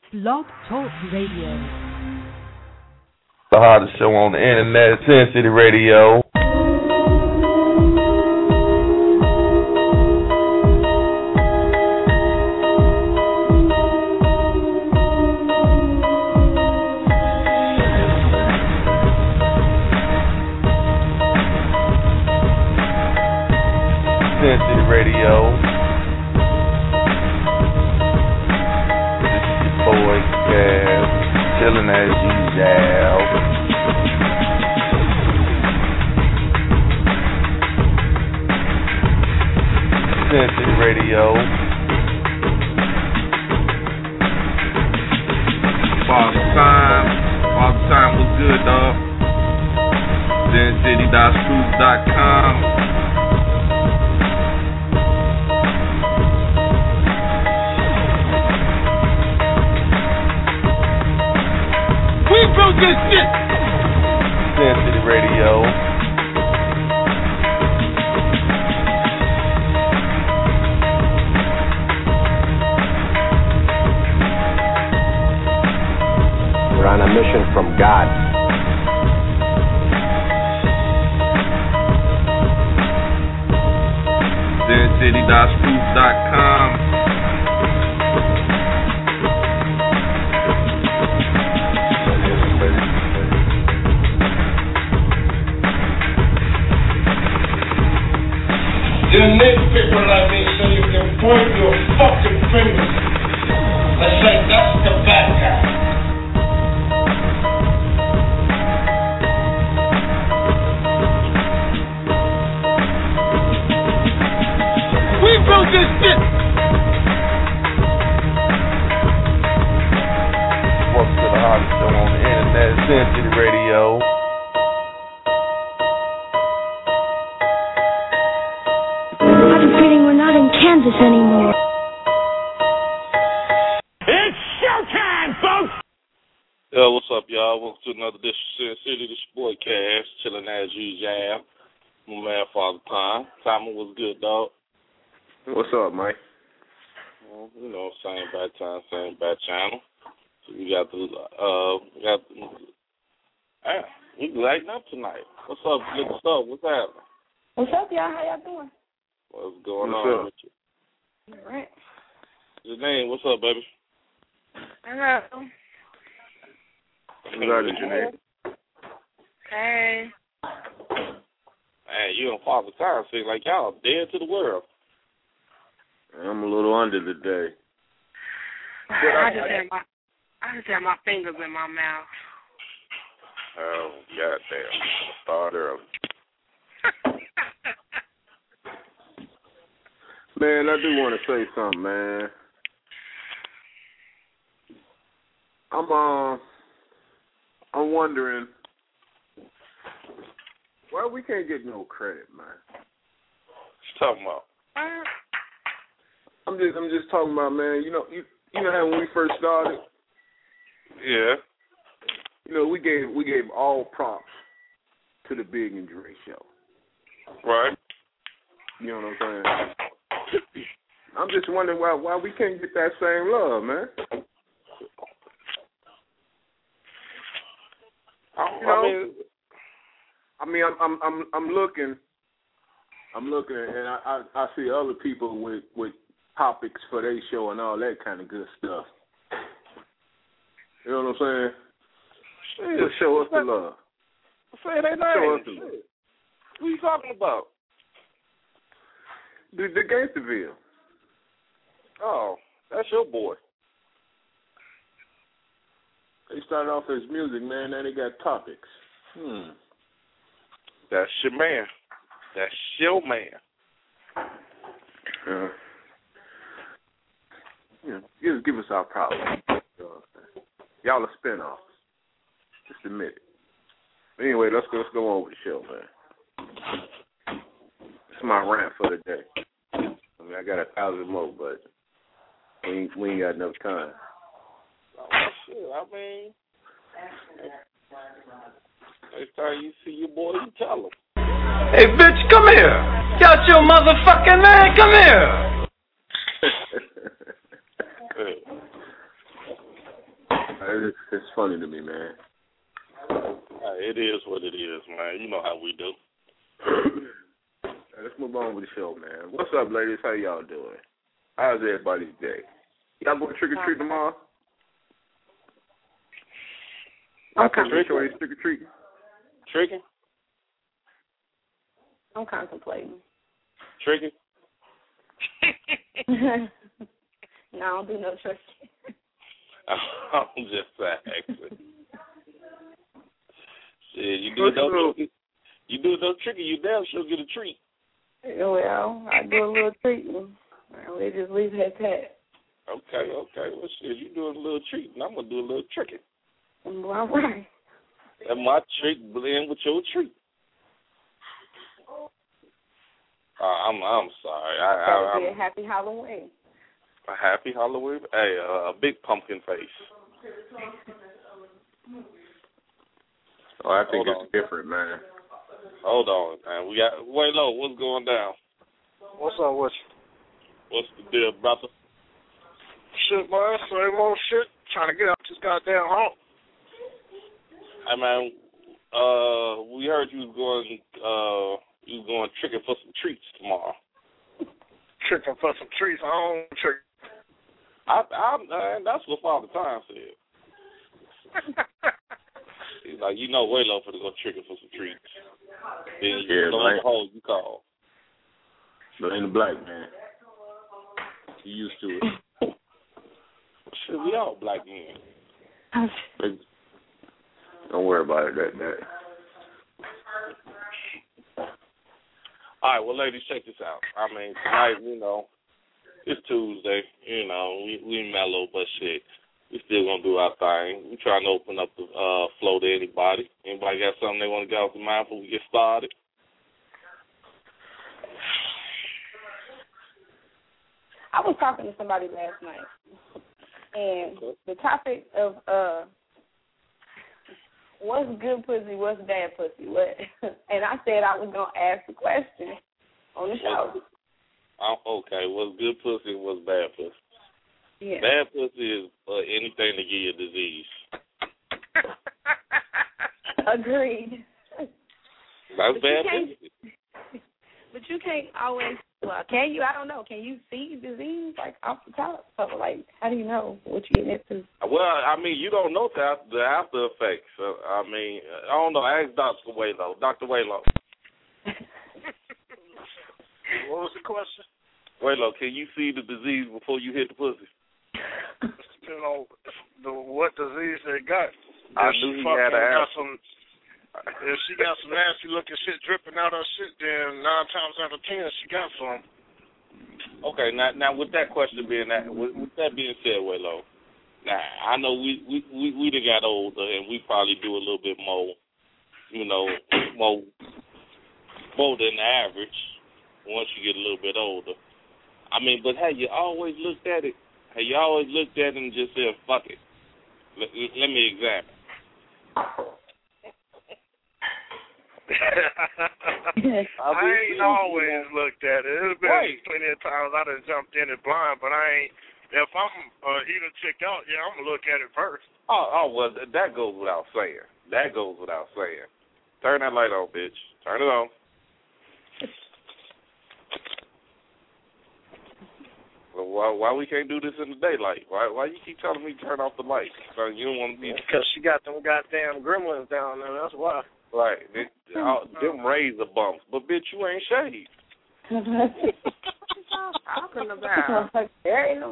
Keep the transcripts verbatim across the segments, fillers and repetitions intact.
Blog Talk Radio. The hottest show on the internet, Sin City Radio. Sin City Radio. This is your boy Cass, chilling as usual. Sin City Radio. Father Time. Father Time was good, dog. Sin City dot scoop dot com. We built this shit. Sin City Radio. We're on a mission from God. Sin City dot scoop dot com. You nitpicker like me so you can point your fucking fingers and say that's the bad guy. We built this shit. Welcome to the hottest show on the internet, Sin City Radio. Kansas anymore. It's showtime, folks! Yo, what's up, y'all? Welcome to another edition of Sin City. This your boy Cash, chilling as usual. My man, Father Time. Timing was good, dog. What's up, Mike? Well, you know, same bad time, same bad channel. So we got the, uh, we got the, ah, we lighting up tonight. What's up, good stuff? What's happening? What's up, y'all? How y'all doing? What's going What's on up? with you? All right. Your name, what's up, baby? Hello. What's up, Janae? Hey. Man, you and Father Time seem like y'all dead to the world. I'm a little under the day. I just had my I just had my fingers in my mouth. Oh, goddamn. Start early. Man, I do want to say something, man. I'm uh, I'm wondering why we can't get no credit, man. What you talking about? I'm just I'm just talking about, man. You know, you you know how when we first started, Yeah. you know, we gave we gave all props to the Big and Dre show. Right. You know what I'm saying? I'm just wondering why why we can't get that same love, man. I, You know, I mean, I mean, I'm I'm I'm I'm looking, I'm looking, and I, I I see other people with with topics for their show and all that kind of good stuff. You know what I'm saying? shit, Just show us the love. say their Show name. us the love. Shit. Who you talking about? The, the Gangsterville. Oh, that's your boy. They started off as music, man. Now they got topics. Hmm. That's your man. That's your man. Uh, you know, give, give us our problem. You know what I'm saying? Y'all are spinoffs. Just admit it. But anyway, let's go, let's go on with the show, man. It's my rant for the day. I mean, I got a thousand more, but we ain't, we ain't got enough time. Oh, shit, I mean, next time you see your boy, you tell him. Hey, bitch, come here. Got your motherfucking man. Come here. It's, it's funny to me, man. Uh, it is what it is, man. You know how we do. Let's move on with the show, man. What's up, ladies? How y'all doing? How's everybody's day? Y'all going trick or treat tomorrow? Okay. Trick or treat? Tricking? I'm contemplating. Tricking? No, I don't do no tricking. I'm just asking. Shit, you do no tricking. You do no tricking, you damn sure get a treat. Well, I do a little treating. We just leave it at that. Okay, okay. Well, shit, you doing a little treat, and I'm gonna do a little tricking. Well, all right. And my trick blend with your treat. Uh, I'm I'm sorry. I, That I, would be I'm, a happy Halloween. A happy Halloween. Hey, uh, a big pumpkin face. Oh, I think Hold it's on. different, man. Hold on, man. We got way low. What's going down? What's up with you? What's the deal, brother? Shit, man. Same old shit. Trying to get out this goddamn home. Hey, man. Uh, we heard you was going. Uh, you was going tricking for some treats tomorrow. Tricking for some treats. I don't trick. I, I, man, that's what Father Time said. He's like, you know, way low for to go tricking for some treats. Then you Yeah, know man. the hole you call. But ain't a black man. He used to it. Shit, we all black men. Don't worry about it. That that. All right, well, ladies, check this out. I mean, tonight, you know, it's Tuesday. You know, we we mellow, but shit, we still gonna do our thing. We trying to open up the uh, flow to anybody. Anybody got something they want to get off the mind before we get started? I was talking to somebody last night, and the topic of uh, what's good pussy, what's bad pussy, what? And I said I was gonna ask the question on the show. I'm okay. What's good pussy and what's bad pussy? Yeah. Bad pussy is uh, anything to give you a disease. Agreed. That's But bad you pussy. But you can't always. Well, can you? I don't know. Can you see disease like off the top? So, like, how do you know what you're getting into? Well, I mean, you don't know the after, the after effects. Uh, I mean, I don't know. Ask Doctor Waylow. Doctor Waylow. What was the question? Waylow, can you see the disease before you hit the pussy? You know, the what disease they got. I If knew she he fucking had an got ass. some. If she got some nasty looking shit dripping out her shit, then nine times out of ten she got some. Okay, now now with that question being that with, with that being said, Waylow, now I know we we we we done got older and we probably do a little bit more, you know, more more than the average once you get a little bit older. I mean, but have you always looked at it? Have you always looked at it and just said, fuck it, let, let me examine? I ain't always looked at it. There's been Right. plenty of times I done jumped in it blind, but I ain't. If I'm uh, either chick out, yeah, I'm gonna look at it first. Oh, oh well, that goes without saying. That goes without saying. Turn that light on, bitch. Turn it on. Well, why why we can't do this in the daylight? Why why you keep telling me to turn off the light? So you don't want to be Because she got them goddamn gremlins down there. That's why. right. They, all, them razor bumps, but bitch, you ain't shaved. Talking about. There ain't no.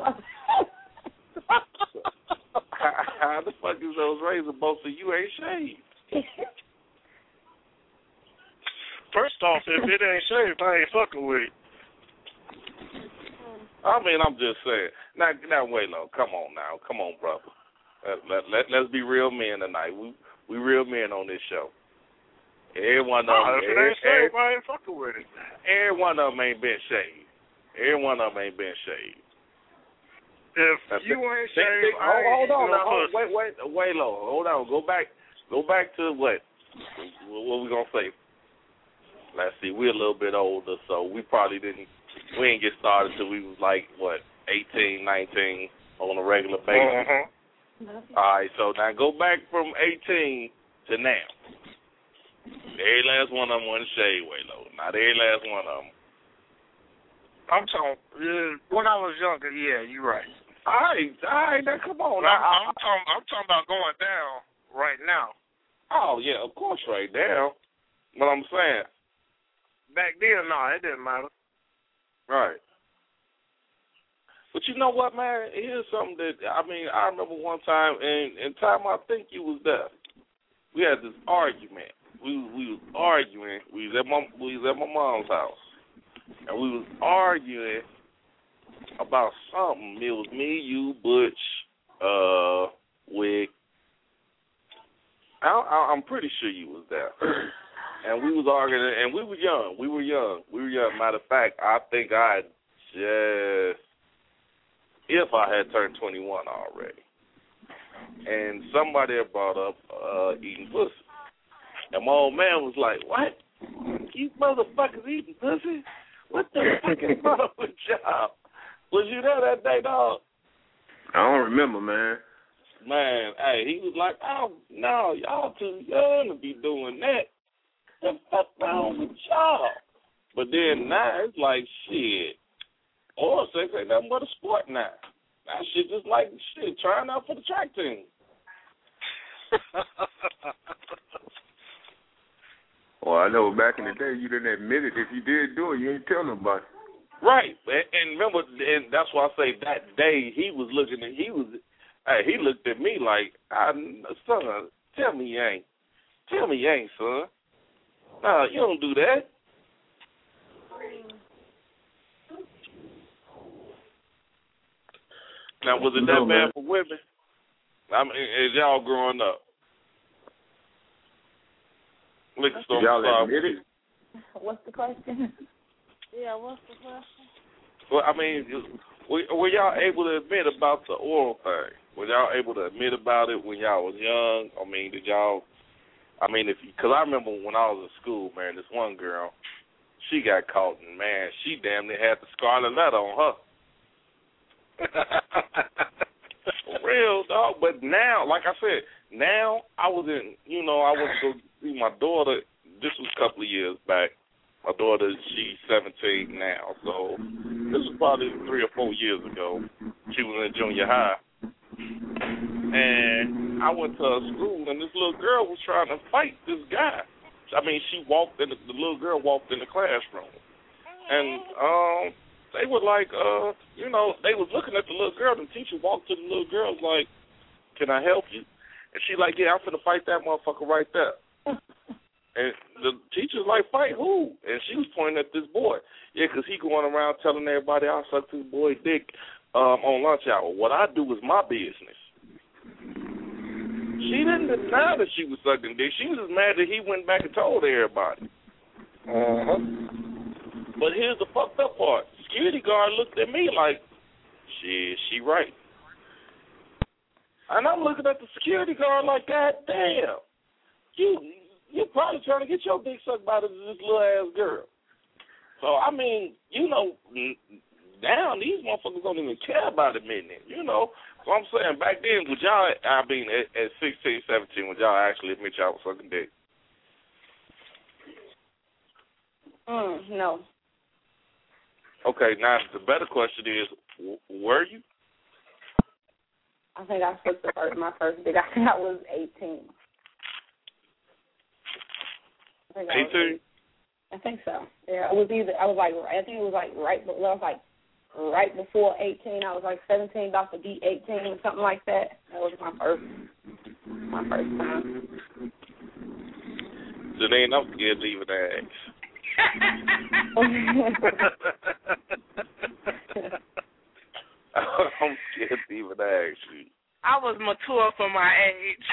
how, how the fuck is those razor bumps and you ain't shaved? First off, if it ain't shaved, I ain't fucking with it. I mean, I'm just saying. Now, now, wait, no, come on now, come on, brother. Let, let, let, let's be real men tonight. We we real men on this show. Every one of them, Oh, if it every, ain't shaved, I ain't fucking with it. every one of them ain't been shaved. Every one of them ain't been shaved. If That's you it. ain't Think- shaved, think- I hold, ain't hold on no now. Hold, pussy. wait, wait, wait, low. Hold on. Go back. Go back to what? What we gonna say? Let's see. We're a little bit older, so we probably didn't. We didn't get started till we was like what, eighteen, nineteen, on a regular basis. Mm-hmm. All right, so now go back from eighteen to now. Every last one of them wasn't shade way low. Not every last one of them. I'm talking, uh, when I was younger, yeah, you're right. All right, all right, now come on. Now, Now, I'm, talking, I'm talking about going down right now. Oh, yeah, of course, right now. What I'm saying. Back then, no, it didn't matter. Right. But you know what, man? Here's something that, I mean, I remember one time, and in time I think you was there. We had this argument. We we was arguing. We was at my we was at my mom's house, and we was arguing about something. It was me, you, Butch, uh, Wick. I, I, I'm pretty sure you was there. And we was arguing, and we were young. We were young. We were young. Matter of fact, I think I just, if I had turned twenty-one already. And somebody had brought up uh, eating pussy. And my old man was like, what? You motherfuckers eating pussy? What the fuck is wrong with y'all? Was you there that day, dog? I don't remember, man. Man, hey, he was like, oh, no, y'all too young to be doing that. The fuck wrong with y'all? But then now it's like, shit, oral sex ain't nothing but a sport now. That shit just like, shit, trying out for the track team. Well, I know back in the day you didn't admit it. If you did do it, you ain't tell nobody. Right, and, and remember, and that's why I say that day he was looking at, he was, hey, he looked at me like, I, son, tell me you ain't. Tell me you ain't, son. Nah, you don't do that. Now, was it that No, bad man. for women? I mean, as y'all growing up? Liquor store, Y'all sorry. admit it? What's the question? Yeah, what's the question? Well, I mean, were, were y'all able to admit about the oral thing? Were y'all able to admit about it when y'all was young? I mean, did y'all, I mean, if because I remember when I was in school, man, this one girl, she got caught, and, man, she damn near had the scarlet letter on her. For real, dog. But now, like I said, now I was in, you know, I went to go see my daughter. This was a couple of years back. My daughter, she's seventeen now, so this was probably three or four years ago. She was in junior high. And I went to her school, and this little girl was trying to fight this guy. I mean, she walked in, the, the little girl walked in the classroom. And um, they were like, uh, you know, they was looking at the little girl, and the teacher walked to the little girl like, can I help you? And she like, yeah, I'm finna fight that motherfucker right there. And the teacher's like, fight who? And she was pointing at this boy. Yeah, because he going around telling everybody I sucked his boy dick um, on lunch hour. What I do is my business. She didn't deny that she was sucking dick. She was just mad that he went back and told everybody. Uh-huh. But here's the fucked up part. Security guard looked at me like, shit, she right. And I'm looking at the security guard like, God damn. You, you're probably trying to get your dick sucked by this little ass girl. So, I mean, you know, now these motherfuckers don't even care about admitting it, you know. So I'm saying back then, would y'all, I mean, at, at sixteen, seventeen, would y'all actually admit y'all was sucking dick? Mm, no. Okay, now the better question is, w- were you? I think I took the first, my first dick. I think I was eighteen. I think I was eighteen? I think so. Yeah, it was either, I was like, I think it was like right, but well, I was like right before eighteen. I was like seventeen, about to be eighteen or something like that. That was my first, my first time. Janine, I'm scared to even ask. I'm scared to even ask you. I was mature for my age.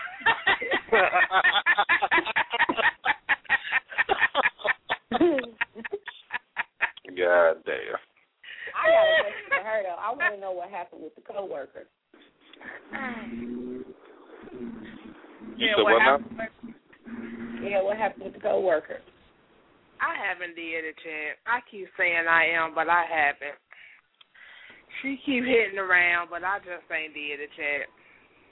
God damn. I got a question for her though. I want to know what happened with the coworker. You yeah, said what what now? happened? Yeah, what happened with the coworker? I haven't did it yet. I keep saying I am, but I haven't. She keep hitting around, but I just ain't did it yet.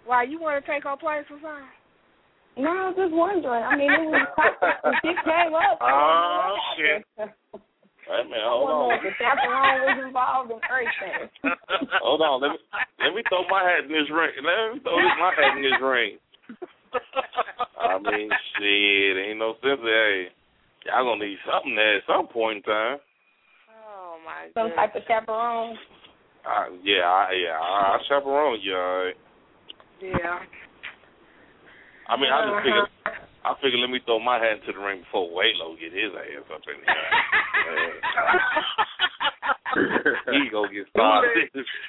Why, you want to take her place or something? No, I was just wondering. I mean, it was when she came up. Oh, shit. Hey, man, I hold wonder on. if the chaperone was involved in everything. Hold on. Let me let me throw my hat in this ring. Let me throw this, my hat in this ring. I mean, shit, ain't no sense. Hey, y'all gonna need something there at some point in time. Oh, my God. Some type of chaperone. Uh, yeah, I, yeah, I, I chaperone you, all right. Yeah. I mean, I just figured, I figured let me throw my hat into the ring before Waylo get his ass up in here. He gonna get started.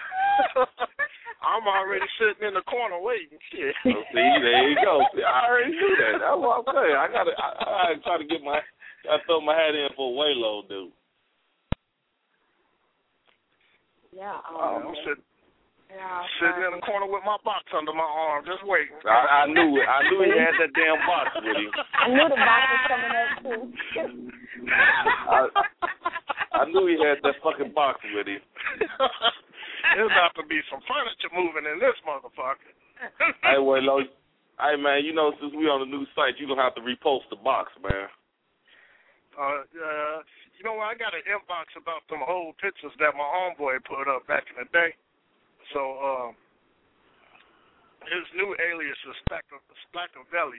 I'm already sitting in the corner waiting. Shit. So see, there you go. See, I already knew that. That's what I'm saying. I gotta, I, I gotta try to get my, I throw my hat in for Waylo, dude. Yeah. Um, I'm sitting, Yeah, sitting in the corner with my box under my arm, just waiting. I, I knew it. I knew he had that damn box with him. I knew the box was coming up too. I, I knew he had that fucking box with him. There's about to be some furniture moving in this motherfucker. Hey, Waylo. Hey, man, you know, since we on the new site, you gonna have to repost the box, man. Uh, uh, you know what? I got an inbox about some old pictures that my homeboy put up back in the day. So, um, his new alias is Splackavelli.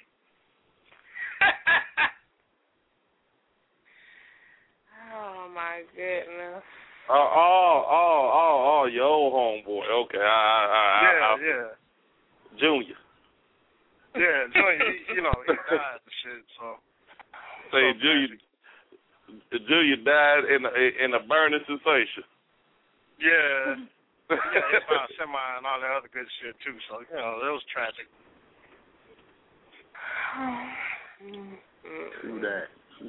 Oh, my goodness. Oh, oh, oh, oh, oh, your old homeboy. Okay, I, I, I, Yeah, I, yeah. Junior. Yeah, Junior, he, you know, he died and shit, so. Say, so Junior, Junior died in a, in a burning sensation. Yeah. Yeah, he found semi and all that other good shit, too, so, you know, it was tragic. True that.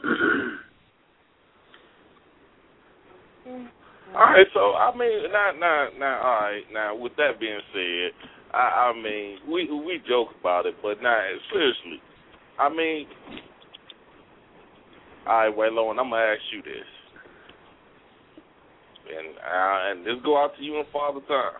All right, so I mean, now, now, now, all right. Now, with that being said, I, I mean, we we joke about it, but now, seriously, I mean, all right, Waylo, and I'm gonna ask you this, and uh, and this go out to you and Father Time.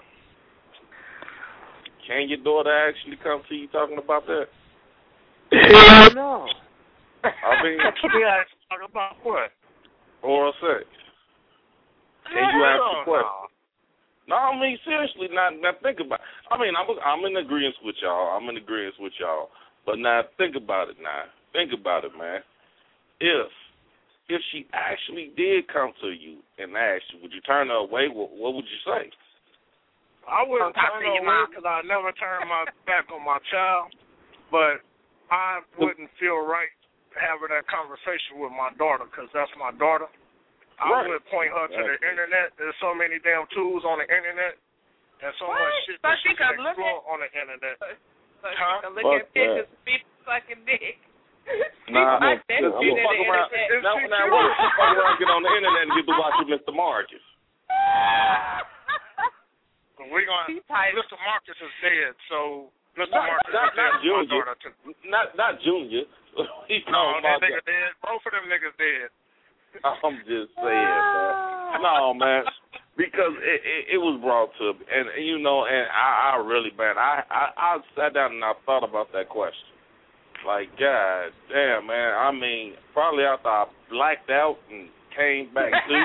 Can your daughter actually come to you talking about that? Hell no. I mean, yeah, talk about what? Oral sex. Can you ask the question? No, I mean, seriously, now, now think about it. I mean, I'm, I'm in agreement with y'all. I'm in agreement with y'all. But now, think about it now. Think about it, man. If if she actually did come to you and ask you, would you turn her away? What, what would you say? I wouldn't turn her away because I never turn my back on my child. But I wouldn't feel right having that conversation with my daughter because that's my daughter. I right. would point her to the internet. There's so many damn tools on the internet and so what? much shit so that she she can look explore at, on the internet. So, so huh? she can look Fuck at pictures of people sucking dick. Nah, like that I'm shit gonna fuck around. Now, now what if she fuck around, get on the internet, and get to watch with Mister Marcus? We're gonna. Mister Marcus is dead, so Mister Not, Marcus not, is not dead. Junior. To... Not not Junior. He's no, that nigga that. dead. Both of them niggas dead. I'm just saying, man. No, man. Because it, it, it was brought to, and you know, and I, I really, man, I, I, I sat down and I thought about that question. Like, God damn, man. I mean, probably after I blacked out and came back to.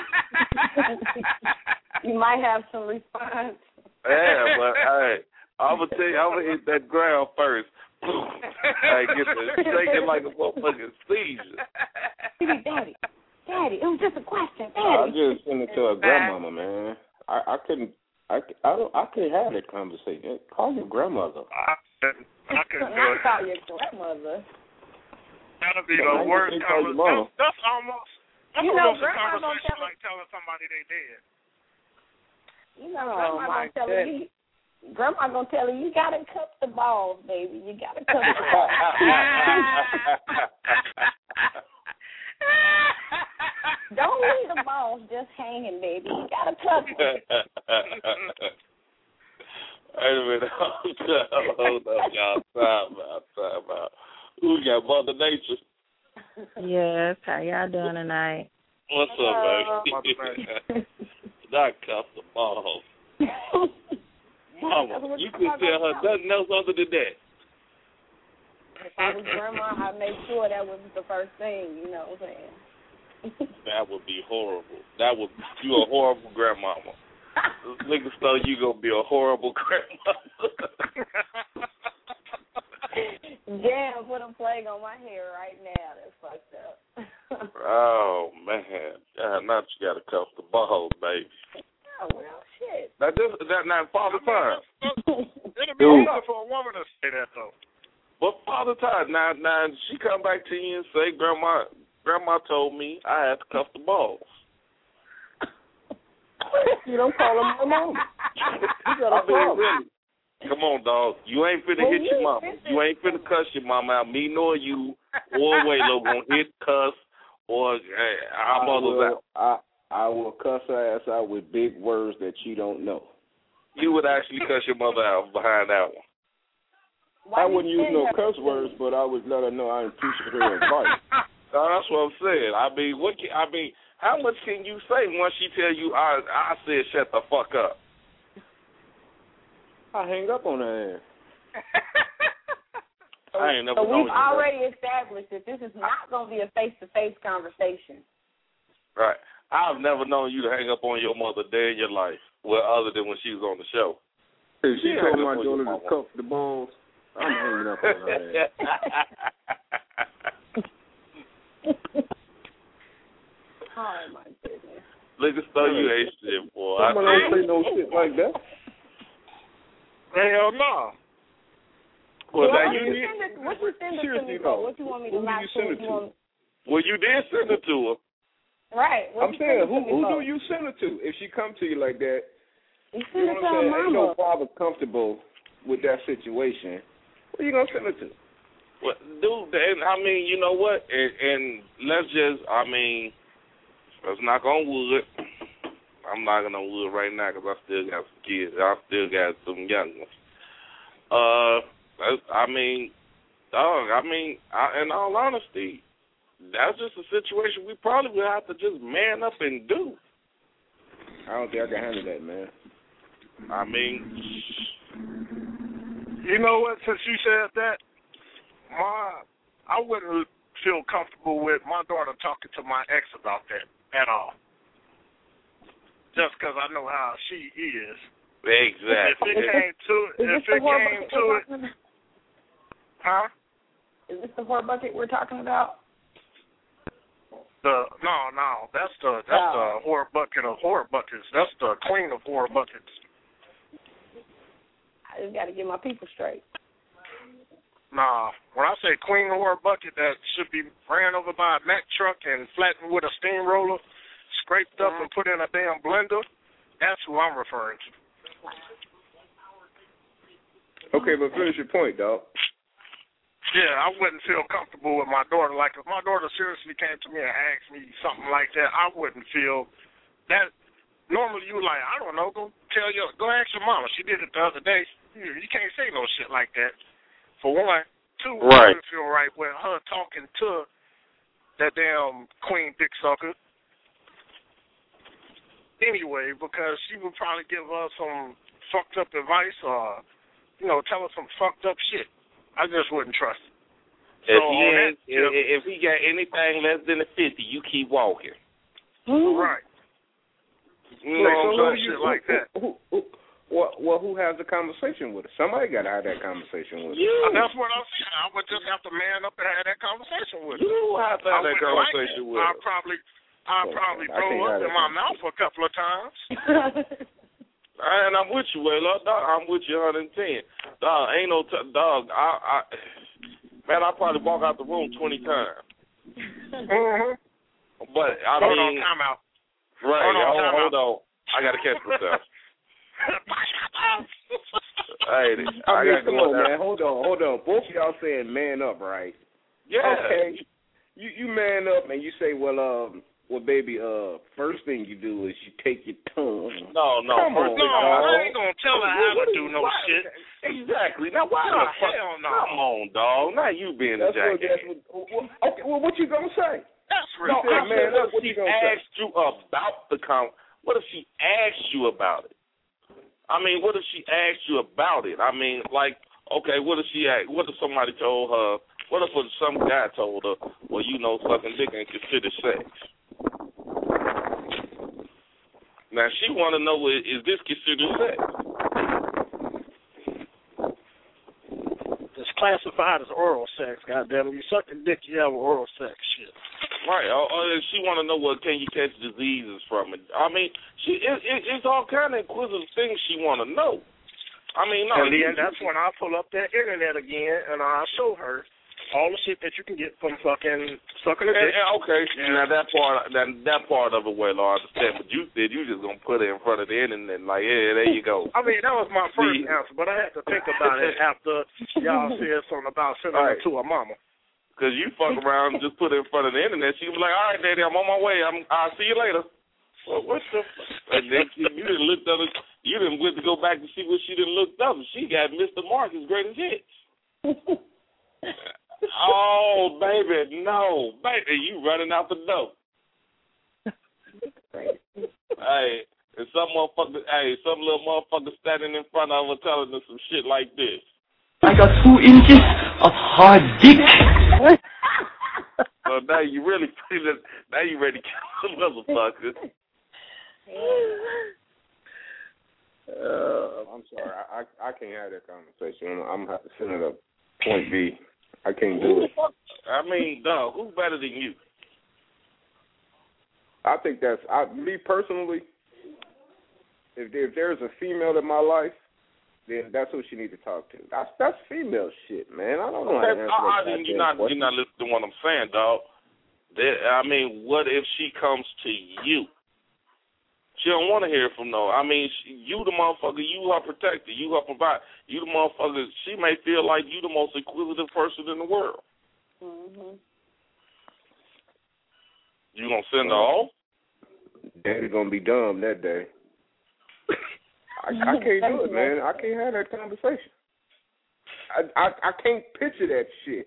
You might have some response. Yeah, but hey, I'm gonna tell you, I'm gonna hit that ground first. I get the shaking like a motherfucking seizure. Daddy, Daddy, it was just a question, Daddy. I just sent it to her grandmama, man. I, I couldn't, I, I don't, I couldn't have that conversation. Call your grandmother. I couldn't, I couldn't do Not it. call your grandmother. That'll be Yeah, the worst conversation. That's, that's almost, that's You know, almost a grandma gonna conversation tell like telling somebody they dead. You know, Oh, grandma my gonna tell her, you, grandma gonna tell her, you gotta cup the balls, baby. You gotta cup the balls. Don't leave the balls just hanging, baby. You gotta cup them. Wait a minute. Hold up, y'all. Time out, time out. Who we got? Mother Nature. Yes, how y'all doing tonight? What's up, baby? Not cup the balls. Mama, you could tell her nothing else other than that. If I was grandma, I made sure that was the first thing, you know what I'm saying? That would be horrible. That would you a horrible grandmama. Nigga, so you gonna be a horrible grandmama. Damn, put a plague on my hair right now. That's fucked up. Oh man, God, now you gotta cuff the balls, baby. Oh well, shit. That just that now Father Time. It'll be enough for a woman to say that though. But Father Time, now now she come back to you and say, Grandma, Grandma told me I had to cuff the balls. You don't call her my mom. You got a problem. Come on, dog. You ain't finna well, hit your mama. You ain't finna cuss your mama out. Me nor you or Waylo gonna hit, cuss, or uh, our mothers out. I I will cuss her ass out with big words that you don't know. You would actually cuss your mother out behind that one. Why I wouldn't use no cuss words, but I would let her know I appreciate her advice. No, that's what I'm saying. I mean, what? Can, I mean, how much can you say once she tell you I I said shut the fuck up? I hang up on her ass. I ain't never so known we've you, already bro. established that this is not going to be a face-to-face conversation. Right. I've never known you to hang up on your mother day in your life, well, other than when she was on the show. If she yeah, told my daughter to cuff the balls, I'm hanging up on her ass. Oh, my goodness. Look at so you ain't shit, boy. Someone don't say no shit like that. Hell no. Well, what, now you you send it, what you send it to me though. for? What you want me to Who knock you send it to? Want... Well, you did send it to her. Right. What I'm saying, who who do you send it to? If she come to you like that, you, you know what I'm saying? Mama. Ain't no father comfortable with that situation. What are you gonna send it to? Well, dude, and I mean, you know what? And, and let's just, I mean, let's knock on wood. I'm knocking on wood right now because I still got some kids. I still got some young ones. Uh, I mean, dog, I mean, I, in all honesty, that's just a situation we probably would have to just man up and do. I don't think I can handle that, man. I mean, you know what? Since you said that, my I wouldn't feel comfortable with my daughter talking to my ex about that at all. Just because I know how she is. Exactly. If it came to it, if it came to it, huh? Is this the whore bucket we're talking about? The no, no, that's the that's oh. the whore bucket of whore buckets. That's the queen of whore buckets. I just got to get my people straight. Nah, when I say queen of whore bucket, that should be ran over by a Mack truck and flattened with a steamroller, scraped up right. and put in a damn blender. That's who I'm referring to. Okay, but finish your point, dog. Yeah, I wouldn't feel comfortable with my daughter. Like, if my daughter seriously came to me and asked me something like that, I wouldn't feel that. Normally, you like, I don't know, go tell your, go ask your mama. She did it the other day. You, you can't say no shit like that. For one. Two, right. I wouldn't feel right with her talking to that damn queen dick sucker. Anyway, because she would probably give us some fucked up advice or, you know, tell us some fucked up shit. I just wouldn't trust it. If so he ain't, if, if he got anything less than a fifty, you keep walking. Mm-hmm. Right. You know, so so shit you, like who, that. Who, who, who, well, well, who has the conversation with her? Somebody got to have that conversation with her. You. Uh, that's what I'm saying. I would just have to man up and have that conversation with her. You have to have I that conversation like with her. I'll probably, I'll oh, probably I throw up in my mouth a couple of times. And I'm with you, Waylo. Dog, I'm with you one hundred ten. Dog, ain't no t- dog. I, I, man, I probably walk out the room twenty times. Mm-hmm. But I hold mean, on, time out. Right, hold on, hold, time hold out. on. I gotta catch myself. Hey, I, I mean, gotta come go on, down. man. Hold on, hold on. Both of y'all saying man up, right? Yeah. Okay. You you man up and you say, well, um, well, baby, uh, first thing you do is you take your tongue. No, no. Come first on, thing No, dog. I ain't gonna tell her how to do no why, shit. Exactly. Now, why No, the fuck? hell no. Come on, dog. Not you being That's a what, jackass. that's what, well, okay, well, what you gonna say? That's No, ridiculous. I said, what if What she you gonna say? asked you about the con? What if she asked you about it? I mean, what if she asked you about it? I mean, like, okay, what if she asked, what if somebody told her, what if some guy told her, well, you know, sucking dick ain't considered sex? Now, she want to know, is this considered sex? It's classified as oral sex, goddamn. You suck a dick, you have oral sex, shit. Right. Or, or she want to know, well, can you catch diseases from it? I mean, she it, it, it's all kind of inquisitive things she want to know. I mean, no. And then that's when I pull up that internet again, and I show her all the shit that you can get from fucking sucking a dick. And, and, okay. Yeah. Now, that part that, that part of it, well, I understand. But you said you just going to put it in front of the internet, like, yeah, there you go. I mean, that was my first See? answer, but I had to think about it after y'all said something about sending right. it to her mama. Because you fuck around and just put it in front of the internet. She was like, all right, Daddy, I'm on my way. I'm, I'll see you later. Well, what the fuck? And then she, you didn't look up. You didn't went to go back to see what she didn't look up. She got Mister Marcus' greatest hits. Oh, baby, no. Baby, you running out the door. Hey, and some motherfucker, hey, some little motherfucker standing in front of her telling her some shit like this. I got two inches of hard dick. So now you really feeling, now you ready to kill the motherfucker. Uh, I'm sorry, I, I I can't have that conversation. I'm, I'm gonna have to send it up point B. I can't do it. I mean, dog, who's better than you? I think that's I, me personally. If there, if there's a female in my life, then that's who she needs to talk to. That's that's female shit, man. I don't know how to answer I, that. I, you're not you're not listening to what I'm saying, dog. There, I mean, what if she comes to you? She don't want to hear from no. I mean, she, you the motherfucker. You her protector. You her provider. You the motherfucker. She may feel like you the most inquisitive person in the world. Mm-hmm. You gonna send her off? Daddy gonna be dumb that day. I, I can't do it, man. I can't have that conversation. I, I I can't picture that shit.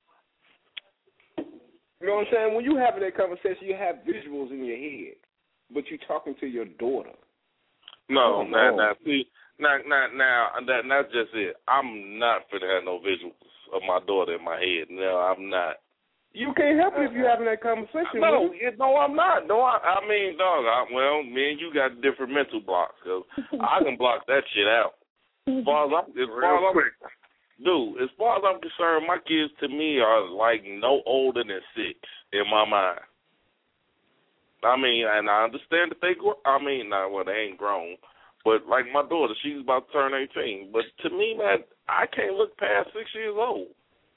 You know what I'm saying? When you having that conversation, you have visuals in your head, but you're talking to your daughter. No, oh, now, no. now, see, now, now, now, that, that's just it. I'm not finna have no visuals of my daughter in my head. No, I'm not. You can't help it if you're having that conversation. No, it, no, I'm not. No, I, I mean, dog, I, well, me and you got different mental blocks, because I can block that shit out. As far as I'm, as far as I'm, dude, as far as I'm concerned, my kids to me are like no older than six in my mind. I mean, and I understand that they grow. I mean, nah, well, they ain't grown, but like my daughter, she's about to turn eighteen. But to me, man, I can't look past six years old.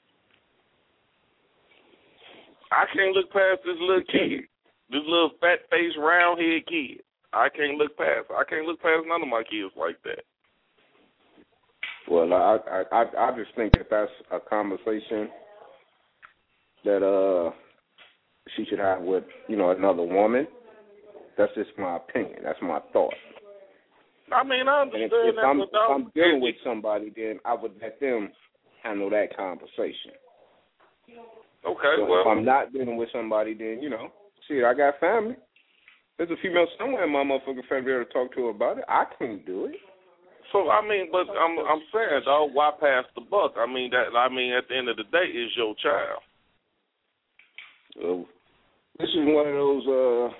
I can't look past this little kid, this little fat-faced, round-head kid. I can't look past. I can't look past none of my kids like that. Well, I I I, I just think that that's a conversation that uh she should have with, you know, another woman. That's just my opinion. That's my thought. I mean, I understand and if, if that. I'm, without, if I'm dealing with somebody, then I would let them handle that conversation. Okay, so well. If I'm not dealing with somebody, then, you know, shit, I got family. There's a female somewhere in my motherfucking family to talk to her about it. I can't do it. So, I mean, but I'm I'm saying, though, why pass the buck? I mean, that. I mean, at the end of the day, it's your child. Uh, this is one of those, uh,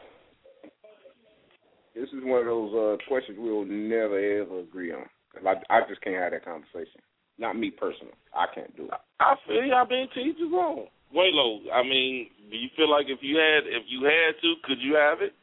this is one of those uh, questions we'll never, ever agree on. I, I just can't have that conversation. Not me personally. I can't do it. I feel you. I mean, to each his own. Waylo, I mean, do you feel like if you had if you had to, could you have it?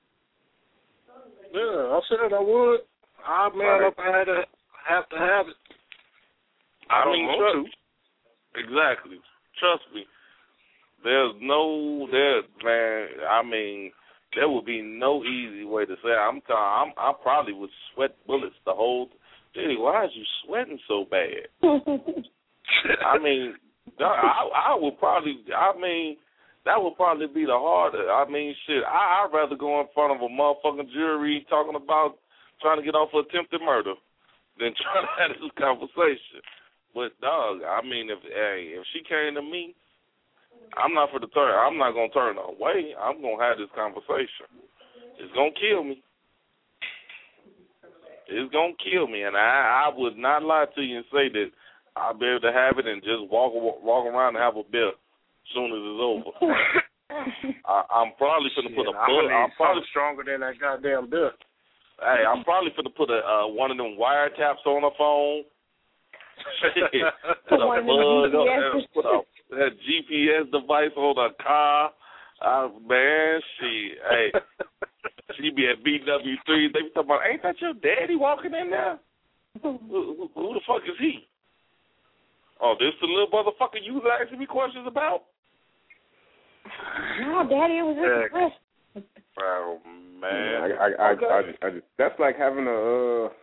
Yeah, I said I would. I man right. up I had to have to have it. I, I don't mean, want trust, to. Exactly. Trust me. There's no there, man. I mean, there would be no easy way to say it. I'm telling. I'm I probably would sweat bullets the whole. Diddy, why is you sweating so bad? I mean, I, I would probably. I mean, that would probably be the harder. I mean, shit. I, I'd rather go in front of a motherfucking jury talking about trying to get off for attempted murder than trying to have this conversation. But dog, I mean, if hey, if she came to me, I'm not for the turn. I'm not gonna turn her away. I'm gonna have this conversation. It's gonna kill me. It's gonna kill me, and I, I would not lie to you and say that I'll be able to have it and just walk walk around and have a beer as soon as it's over. I, I'm probably gonna put a bullet. I'm probably stronger than that goddamn beer. Hey, I'm probably gonna put a uh, one of them wiretaps on her phone. Put a bug on, put a, a G P S device on her car. Uh, man, she, hey, she be at B W three. They be talking about, ain't that your daddy walking in there? Who, who, who the fuck is he? Oh, this the little motherfucker you was asking me questions about? No, Daddy, it was just a question. Oh man, I, I, I, okay. I, I, I, that's like having a uh,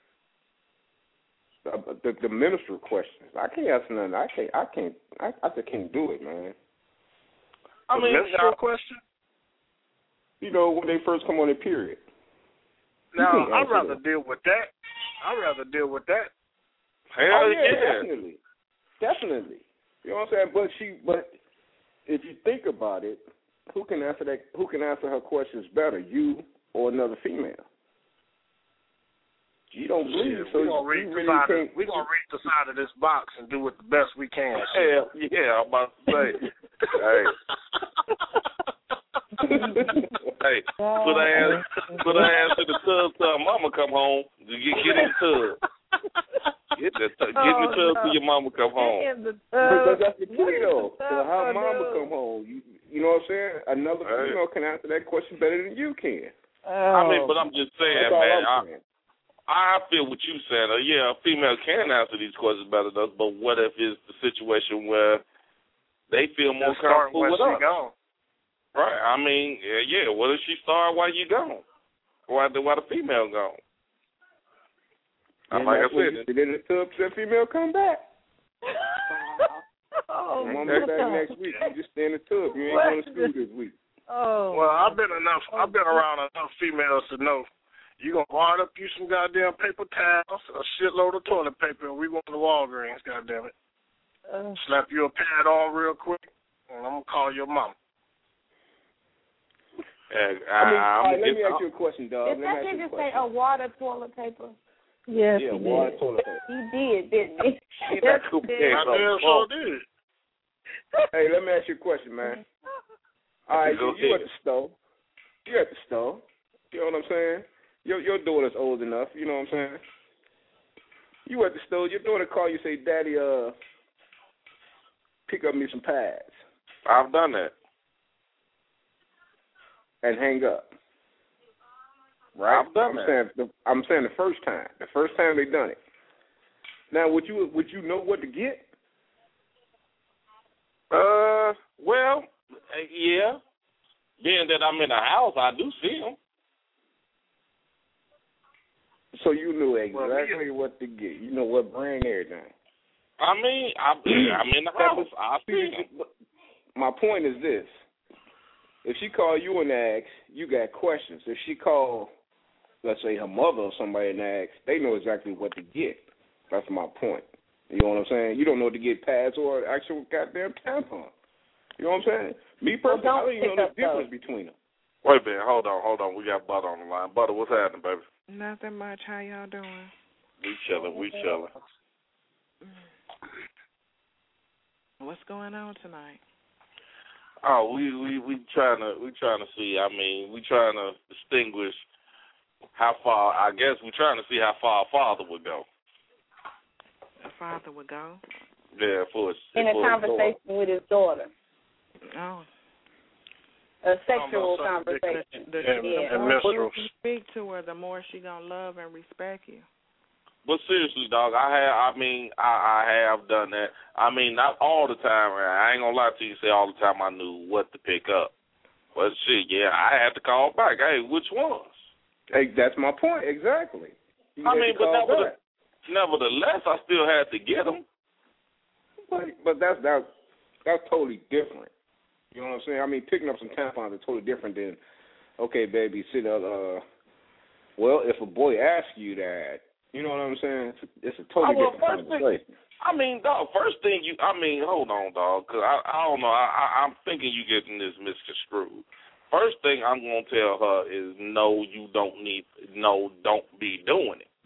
the, the minister questions. I can't answer nothing. I can't. I can't. I, I just can't do it, man. I mean, minister question. You know, when they first come on their period. Now, I'd rather that. deal with that. I'd rather deal with that. Hell oh, yeah, yeah, definitely, definitely. You know what I'm saying? But she, but if you think about it, who can answer that? Who can answer her questions better, you or another female? You don't believe, yeah, so we're gonna read really the side. can't. Of, we're gonna read the side of this box and do it the best we can. Hell yeah, I'm about to say. Hey. Hey, put her ass, put her ass in the tub till her mama come home. Get, get in the tub. Get the t- get in the tub till your mama come home. Because that's the key though. So how mama come home? You, you know what I'm saying? Another hey. female can answer that question better than you can. Oh. I mean, but I'm just saying, that's man. I, saying. I, I feel what you saying. Uh, yeah, a female can answer these questions better than us. But what if it's the situation where they feel more Just comfortable with us? Gone. Right. I mean, yeah, what if she start while you gone? Why the, why the female gone? And like I said. You sit in the tub till the female come back. oh, I'm back next week. You just stay in the tub. You ain't going to school this week. Oh. Well, I've been enough. I've been around enough females to know you gonna hard up you some goddamn paper towels, a shitload of toilet paper, and we going to Walgreens. Goddamn it. Uh, Slap you a pad on real quick, and I'm gonna call your mom. Uh, I mean, all right, let me ask you a question, dog. Did that nigga say a water toilet paper? Yes, yeah, he water did. toilet paper. He did, didn't he? He that cool I damn sure did. Hey, let me ask you a question, man. All right, you, you at the store. You at the store. You know what I'm saying? Your your daughter's old enough. You know what I'm saying? You at the store. Your daughter call you, say, "Daddy, uh, pick up me some pads." I've done that. And hang up. Right? I've done I'm that. saying the, I'm saying the first time. The first time they done it. Now, would you would you know what to get? Uh, well, yeah. Being that I'm in the house, I do see them. So you knew exactly well, what to get. You know what brand, everything. I mean, I'm, I'm in the house. I see them. My point is this. If she call you and ask, you got questions. If she call, let's say, her mother or somebody and ask, they know exactly what to get. That's my point. You know what I'm saying? You don't know what to get pads or actual goddamn tampon. You know what I'm saying? Me personally, well, I don't even know the difference those. between them. Wait a minute. Hold on, hold on. We got Butter on the line. Butter, what's happening, baby? Nothing much. How y'all doing? We chilling. We chilling. What's going on tonight? Oh, we we we trying to we trying to see. I mean, we trying to distinguish how far. I guess we trying to see how far a father would go. A father would go. Yeah, for his, in for a conversation with his daughter. Oh. A sexual conversation. The, the, and, yeah. and the more you speak to her, the more she gonna love and respect you. But seriously, dog, I have. I mean, I, I have done that. I mean, not all the time. I ain't gonna lie to you. Say all the time I knew what to pick up. But shit, yeah, I had to call back. Hey, which ones? Hey, that's my point exactly. You I mean, but nevertheless, nevertheless, I still had to get them. But but that's that that's totally different. You know what I'm saying? I mean, picking up some tampons is totally different than, okay, baby, sit up. Uh, well, if a boy asks you that, you know what I'm saying? It's, it's a totally oh, well, different conversation. I mean, dog, first thing you, I mean, hold on, dog, because I, I don't know. I, I, I'm thinking you getting this misconstrued. First thing I'm going to tell her is no, you don't need, no, don't be doing it.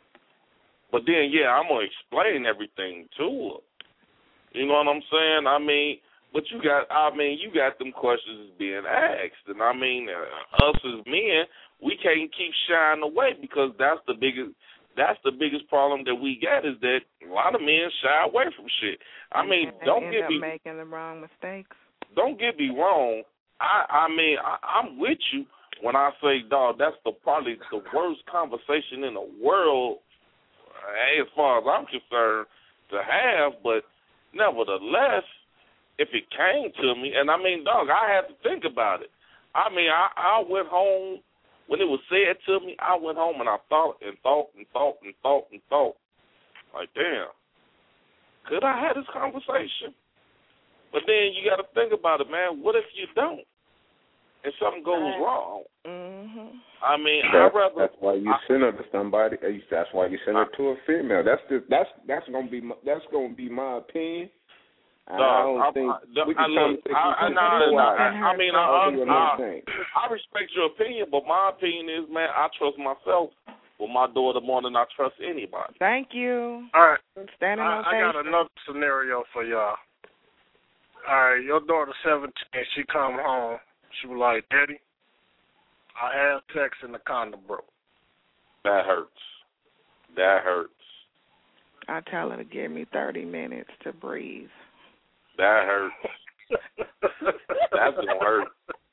But then, yeah, I'm going to explain everything to her. You know what I'm saying? I mean, but you got, I mean, you got them questions being asked. And, I mean, uh, us as men, we can't keep shying away because that's the biggest, that's the biggest problem that we got is that a lot of men shy away from shit. I mean, and don't end get up me making the wrong mistakes. Don't get me wrong. I, I mean, I, I'm with you when I say, dog, that's the probably the worst conversation in the world, as far as I'm concerned, to have. But nevertheless, if it came to me, and I mean, dog, I had to think about it. I mean, I, I went home. When it was said to me, I went home and I thought and thought and thought and thought and thought. Like, damn, could I have this conversation? But then you got to think about it, man. What if you don't? And something goes wrong? Mm-hmm. I mean, that's, I'd rather. That's why you I, send her to somebody. That's why you send her to a female. That's just that's that's gonna be my, that's gonna be my opinion. Dog, I don't I, think I, we I, can look, I, I, I, I, I mean, I, I, I respect your opinion, but my opinion is, man, I trust myself with my daughter more than I trust anybody. Thank you. All right. Standing I, I got another scenario for y'all. All right, your daughter seventeen, she come home. She was like, Daddy, I had sex and the condom broke. That hurts. That hurts. I tell her to give me thirty minutes to breathe. That hurts. That's gonna hurt.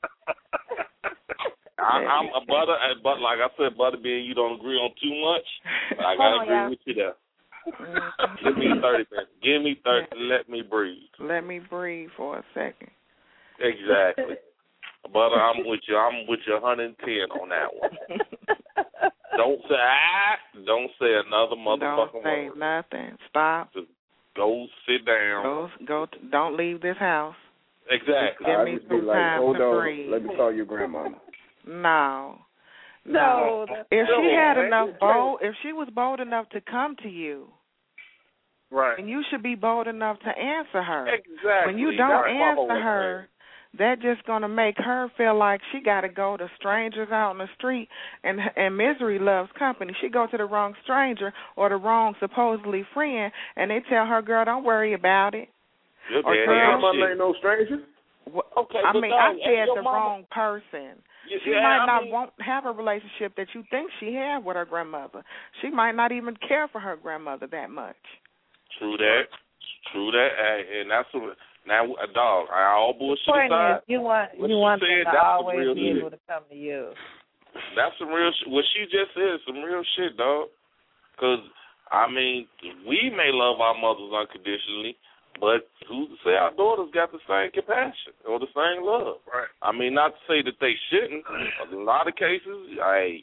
I, I'm a butter, but like I said, butter being you don't agree on too much. I gotta agree yeah. with you there. Give me thirty minutes. Give me thirty. Yeah. Let me breathe. Let me breathe for a second. Exactly. Butter, I'm with you. I'm with you one hundred ten on that one. Don't say ah. Don't say another motherfucking word. Don't say word. nothing. Stop. Just go sit down. Go. Go. To, don't leave this house. Exactly. Give I me just some be like, time hold to on. breathe. Let me call your grandmama. No. No. If she had enough bold, if she was bold enough to come to you, right, and you should be bold enough to answer her. Exactly. When you don't answer her, that's just gonna make her feel like she got to go to strangers out in the street, and and misery loves company. She go to the wrong stranger or the wrong supposedly friend, and they tell her, "Girl, don't worry about it." Your or daddy grandma ain't no stranger. Well, okay, I but mean, dog, I said the mama, wrong person. You, she yeah, might I not mean, won't have a relationship that you think she had with her grandmother. She might not even care for her grandmother that much. True that. True that. And that's what, now, dog, all bullshit point aside. Is you want what you want said, them to always be shit. able to come to you. That's some real shit. What she just said, some real shit, dog. Because, I mean, we may love our mothers unconditionally, but who's to say our daughters got the same compassion or the same love? Right. I mean, not to say that they shouldn't. A lot of cases, I,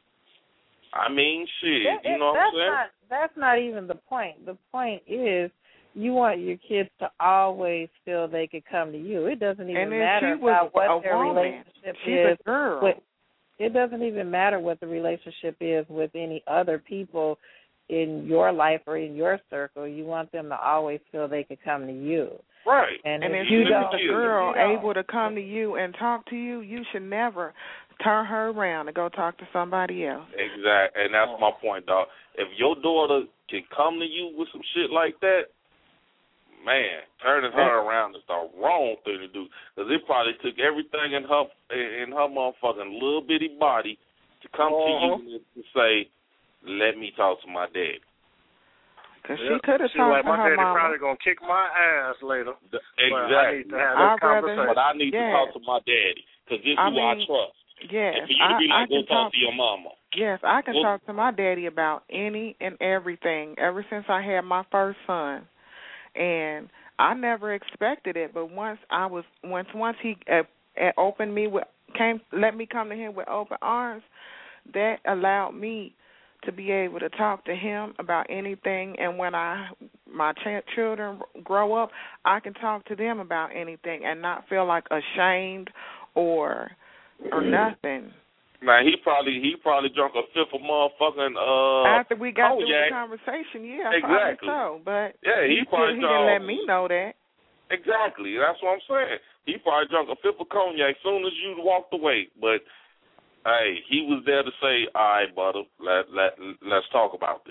I mean, shit. That, you know what that's I'm saying? Not, that's not even the point. The point is you want your kids to always feel they could come to you. It doesn't even and matter she was about what a their woman. relationship She's is. a girl. With, it doesn't even matter what the relationship is with any other people in your life or in your circle. You want them to always feel they could come to you. Right. And, and if, if you she's don't, a girl you don't, able to come to you and talk to you, you should never turn her around and go talk to somebody else. Exactly. And that's my point, dog. If your daughter can come to you with some shit like that, man, turning her around is the wrong thing to do. Because it probably took everything in her in her motherfucking little bitty body to come uh-huh. to you and to say, let me talk to my daddy. Because yep. she could have she talked like, to my her daddy mama. probably going to kick my ass later. Exactly. But I need to have this conversation. But I need yes. to talk to my daddy. Because this is I who mean, I trust. Yes. And for you to be I, like, I go can talk talk to your mama. Yes, I can well, talk to my daddy about any and everything ever since I had my first son. And I never expected it, but once I was once once he uh, uh, opened me with came let me come to him with open arms, that allowed me to be able to talk to him about anything. And when I my ch- children grow up, I can talk to them about anything and not feel like ashamed or or nothing. Now he probably he probably drunk a fifth of motherfucking uh after we got cognac. through the conversation, yeah, exactly. probably so. But yeah, he, he, probably he drunk, didn't let me know that. Exactly, that's what I'm saying. He probably drunk a fifth of cognac as soon as you walked away. But hey, he was there to say, "All right, brother, let let let's talk about this."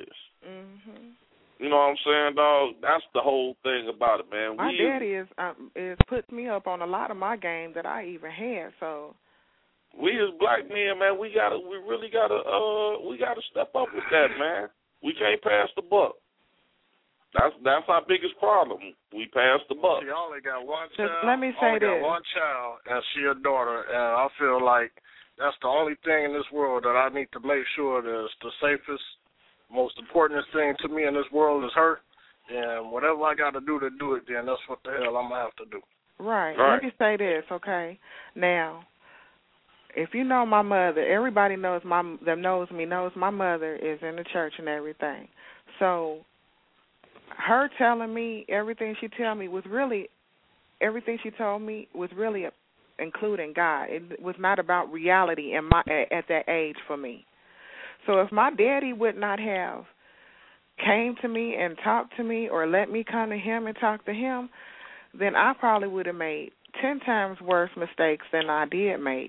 Mhm. You know what I'm saying, dog? That's the whole thing about it, man. My we, daddy is um, is puts me up on a lot of my game that I even had. So we as black men, man, we gotta, we really gotta, uh, we gotta step up with that, man. We can't pass the buck. That's that's our biggest problem. We pass the buck. She only got one Just child. let me say only this. got one child, and she a daughter, and I feel like that's the only thing in this world that I need to make sure that is the safest, most important thing to me in this world is her. And whatever I got to do to do it, then that's what the hell I'm going to have to do. Right. right. Let me say this, okay? Now, if you know my mother, everybody knows my that knows me knows my mother is in the church and everything. So her telling me everything she tell me was really everything she told me was really including God. It was not about reality in my at that age for me. So if my daddy would not have came to me and talked to me or let me come to him and talk to him, then I probably would have made ten times worse mistakes than I did make.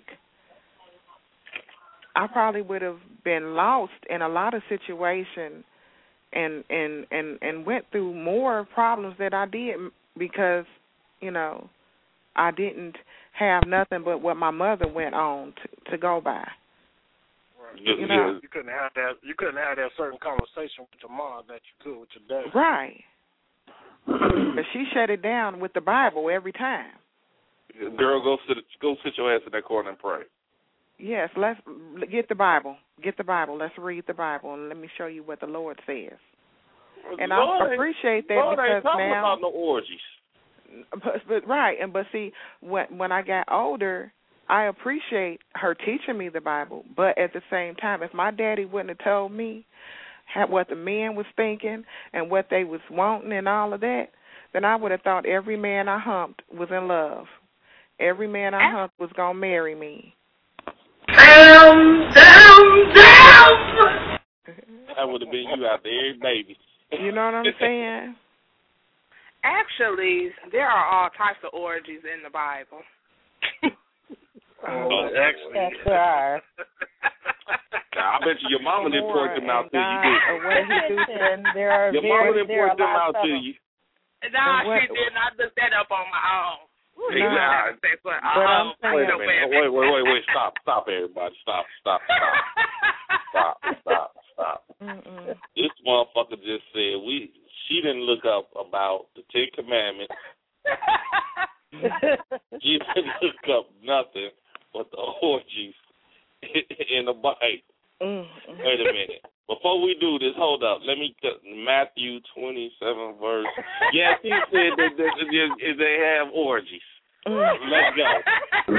I probably would have been lost in a lot of situations and, and, and, and went through more problems that I did because, you know, I didn't have nothing but what my mother went on to, to go by. You, you know, you couldn't have that. You couldn't have that certain conversation with your mom that you could with your dad. Right. But she shut it down with the Bible every time. Girl, go sit go sit your ass in that corner and pray. Yes, let's get the Bible. Get the Bible. Let's read the Bible and let me show you what the Lord says. And Lord I appreciate that Lord because ain't talking now. about no orgies. But, but right, and but see, when when I got older, I appreciate her teaching me the Bible, but at the same time, if my daddy wouldn't have told me what the men was thinking and what they was wanting and all of that, then I would have thought every man I humped was in love. Every man I humped was going to marry me. Damn, damn, damn! That would have been you out there, baby. You know what I'm saying? Actually, there are all types of orgies in the Bible. Oh, actually. Yes, there are. I bet you your mama didn't point them out to you, did you? There are your very, mama didn't there point them are out lots to of them. you. No, she did not look that up on my own. Hey, No. nah. But, I'm um, Wait a minute. Wait, wait, wait, wait. Stop. Stop, everybody. Stop, stop, stop. Stop, stop, stop. Mm-mm. This motherfucker just said we. She didn't look up about the Ten Commandments. She didn't look up nothing but the orgies in the Bible. Mm-mm. Wait a minute. Before we do this, hold up. Let me get Matthew twenty-seven verse. Yes, he said that, that, that, that they have orgies. Let's go.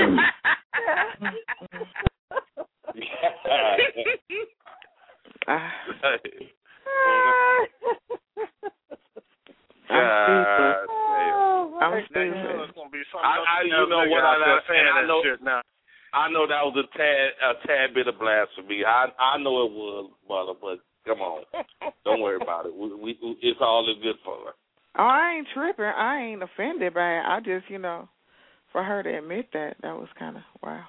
God, oh, I'm It's gonna be something I, I, you else know nigga what? out I, there I, saying I that know. shit now. I know that was a tad, a tad bit of blasphemy. I, I know it was, brother. But come on, don't worry about it. We, we, it's all in good fun. Oh, I ain't tripping. I ain't offended by it. I just, you know, for her to admit that, that was kind of wow.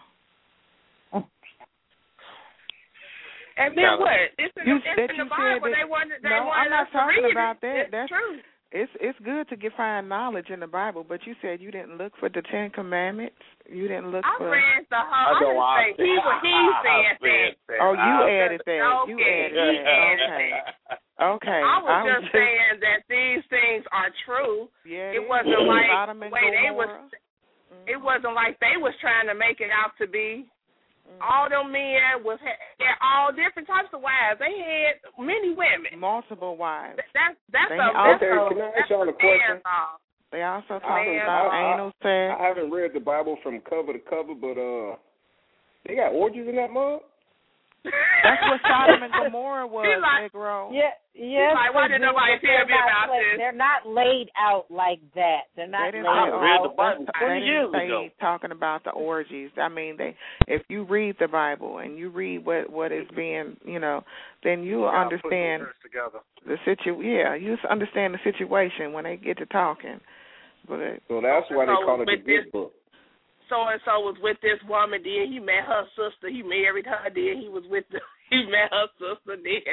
And then what? It's in, You, the, that it's in you the Bible. said that, They wanted, they no, wanted I'm not us to talking read about it. that. It's That's true. It's it's good to get find knowledge in the Bible, but you said you didn't look for the Ten Commandments. You didn't look I for. read the whole. I I know I didn't say he was. He said that. Oh, you I, added that. Okay, You added he that. added Okay. that. Okay. I was I was just saying that these things are true. Yeah, it it wasn't is. like Sodom and the way they was. Gomorrah. It wasn't like they was trying to make it out to be. Mm-hmm. All them men was they're all different types of wives. They had many women, multiple wives. That's that's they a okay. that's Can I a, ask y'all a question? They also talk I, about I, anal sex. I haven't read the Bible from cover to cover, but uh, they got orgies in that mug. That's what Sodom and Gomorrah was, like, Negro. Yeah, yes. Like, why did nobody tell me about laid, this? They're not laid out like that. They're not They laid didn't out. read the Bible They twenty years didn't say ago. talking about the orgies. I mean, they. If you read the Bible and you read what what is being, you know, then you will Yeah, understand put the together. the situ. Yeah, you just understand the situation when they get to talking. But So that's why they So call it the with big this- book. So and so was with this woman. Then he met her sister. He married her. Then he was with the, he met her sister. Then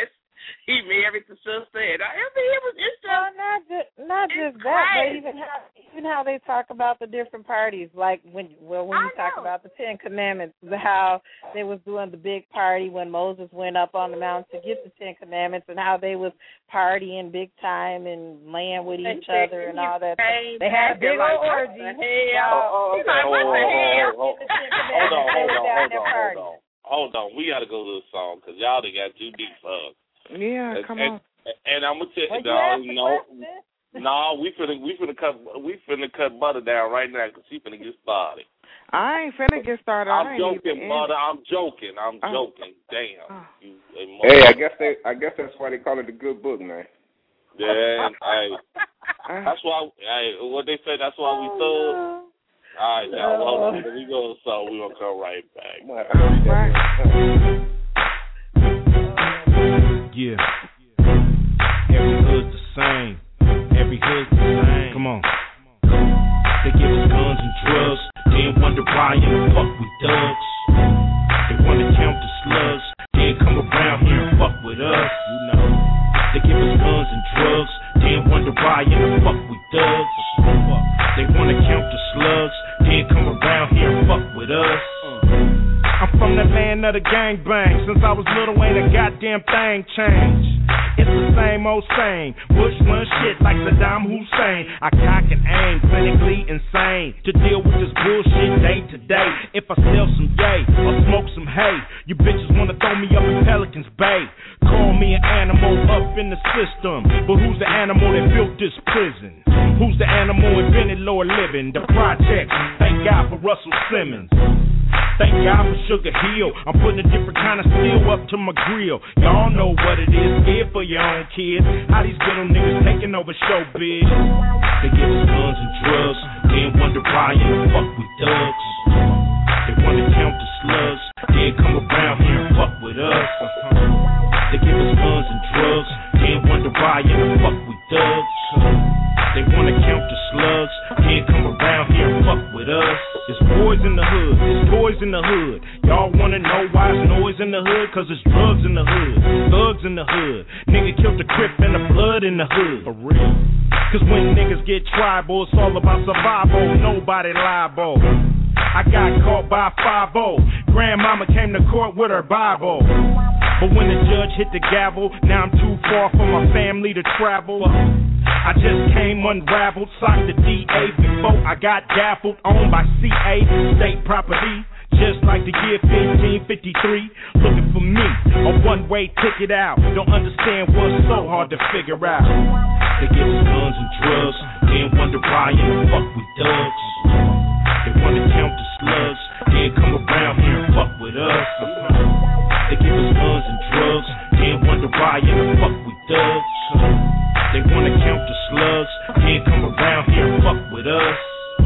he married the sister, and I, I mean, it was it's just well, not just not just that, but even how even how they talk about the different parties, like when well when you I talk know. about the Ten Commandments, how they was doing the big party when Moses went up on the mountain to get the Ten Commandments, and how they was partying big time and laying with each they, other and all that. They had a big like, old orgy. Oh, okay. Like, what the hell? Hold on, hold on, hold on, hold on. Hold on, we got to go to the song because y'all done got too deep for us. Yeah, and, come and, on. And I'm gonna tell you, well, no, no, no, we finna, we finna cut, we finna cut Butter down right now because she finna get started. I ain't finna get started. I'm I ain't joking, Butter. I'm joking. I'm oh. joking. Damn. Oh. You, hey, I guess they, I guess that's why they call it the good book, man. Yeah, hey, that's why. Hey, what they say. That's why we thug. All right, now, well, we go, so we're going to come right back. Right. Yeah. Every hood's the same. Every hood's the same. Come on. They give us guns and drugs. Then wonder why in the fuck we thugs. They want to count the slugs. Then come around here and fuck with us. You know. They give us guns and drugs. Then wonder why in the fuck we thugs. They want to count the slugs. Then come around here and fuck with us. I'm from the land of the gangbang. Since I was little, ain't a goddamn thing changed. It's the same old same. Bush run shit like Saddam Hussein. I cock and aim, clinically insane. To deal with this bullshit day to day. If I sell some yay or smoke some hay, you bitches wanna throw me up in Pelican's Bay. Call me an animal up in the system. But who's the animal that built this prison? Who's the animal invented lower living? The projects. Thank God for Russell Simmons. Thank God for Sugar Hill. I'm putting a different kind of steel up to my grill. Y'all know what it is. Scared for your own kids. How these ghetto niggas taking over showbiz. They give us guns and drugs. Then wonder why in the fuck we thugs. They wanna count the slugs. Then come around here and fuck with us. They give us guns and drugs. Then wonder why in the fuck we thugs. They wanna count the slugs. Then come around here and fuck with us. It's boys in the hood, it's toys in the hood. Y'all wanna know why it's noise in the hood? Cause it's drugs in the hood, thugs in the hood. Nigga killed the Crip and the blood in the hood. For real. Cause when niggas get tribal, it's all about survival, nobody liable. I got caught by five oh. Grandmama came to court with her Bible. But when the judge hit the gavel, now I'm too far from my family to travel. I just came unraveled, socked the D A before I got gaffled, owned by C A, state property. Just like the year fifteen fifty-three, looking for me, a one-way ticket out. Don't understand what's so hard to figure out. They give us guns and drugs, then wonder why in the fuck we thugs. They wanna count the slugs, then come around here and fuck with us. They give us guns and drugs, then wonder why in the fuck we thugs. They wanna count the slugs, then come around here and fuck with us.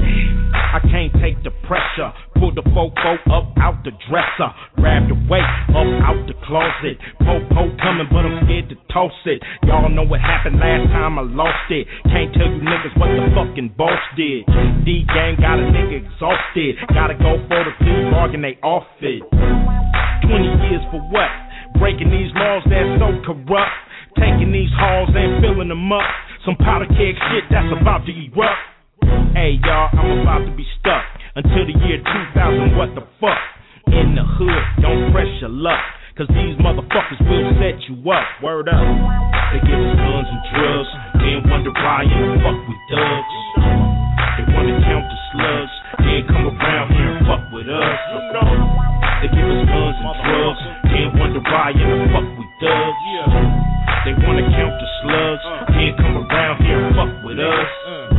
I can't take the pressure. Pull the fofo up out the dresser. Grab the weight up out the closet. Po-po coming, but I'm scared to toss it. Y'all know what happened last time I lost it. Can't tell you niggas what the fucking boss did. D-gang got a nigga exhausted. Gotta go for the plea bargain, they off it. Twenty years for what? Breaking these laws that's so corrupt. Taking these halls and filling them up. Some powder keg shit that's about to erupt. Hey y'all, I'm about to be stuck until the year two thousand, what the fuck? In the hood, don't press your luck, cause these motherfuckers will set you up, word up. They give us guns and drugs, then wonder why in the fuck we thugs. They wanna count the slugs, then come around here and fuck with us. They give us guns and drugs, then wonder why in the fuck we thugs. They wanna count the slugs, then come around here and fuck with us.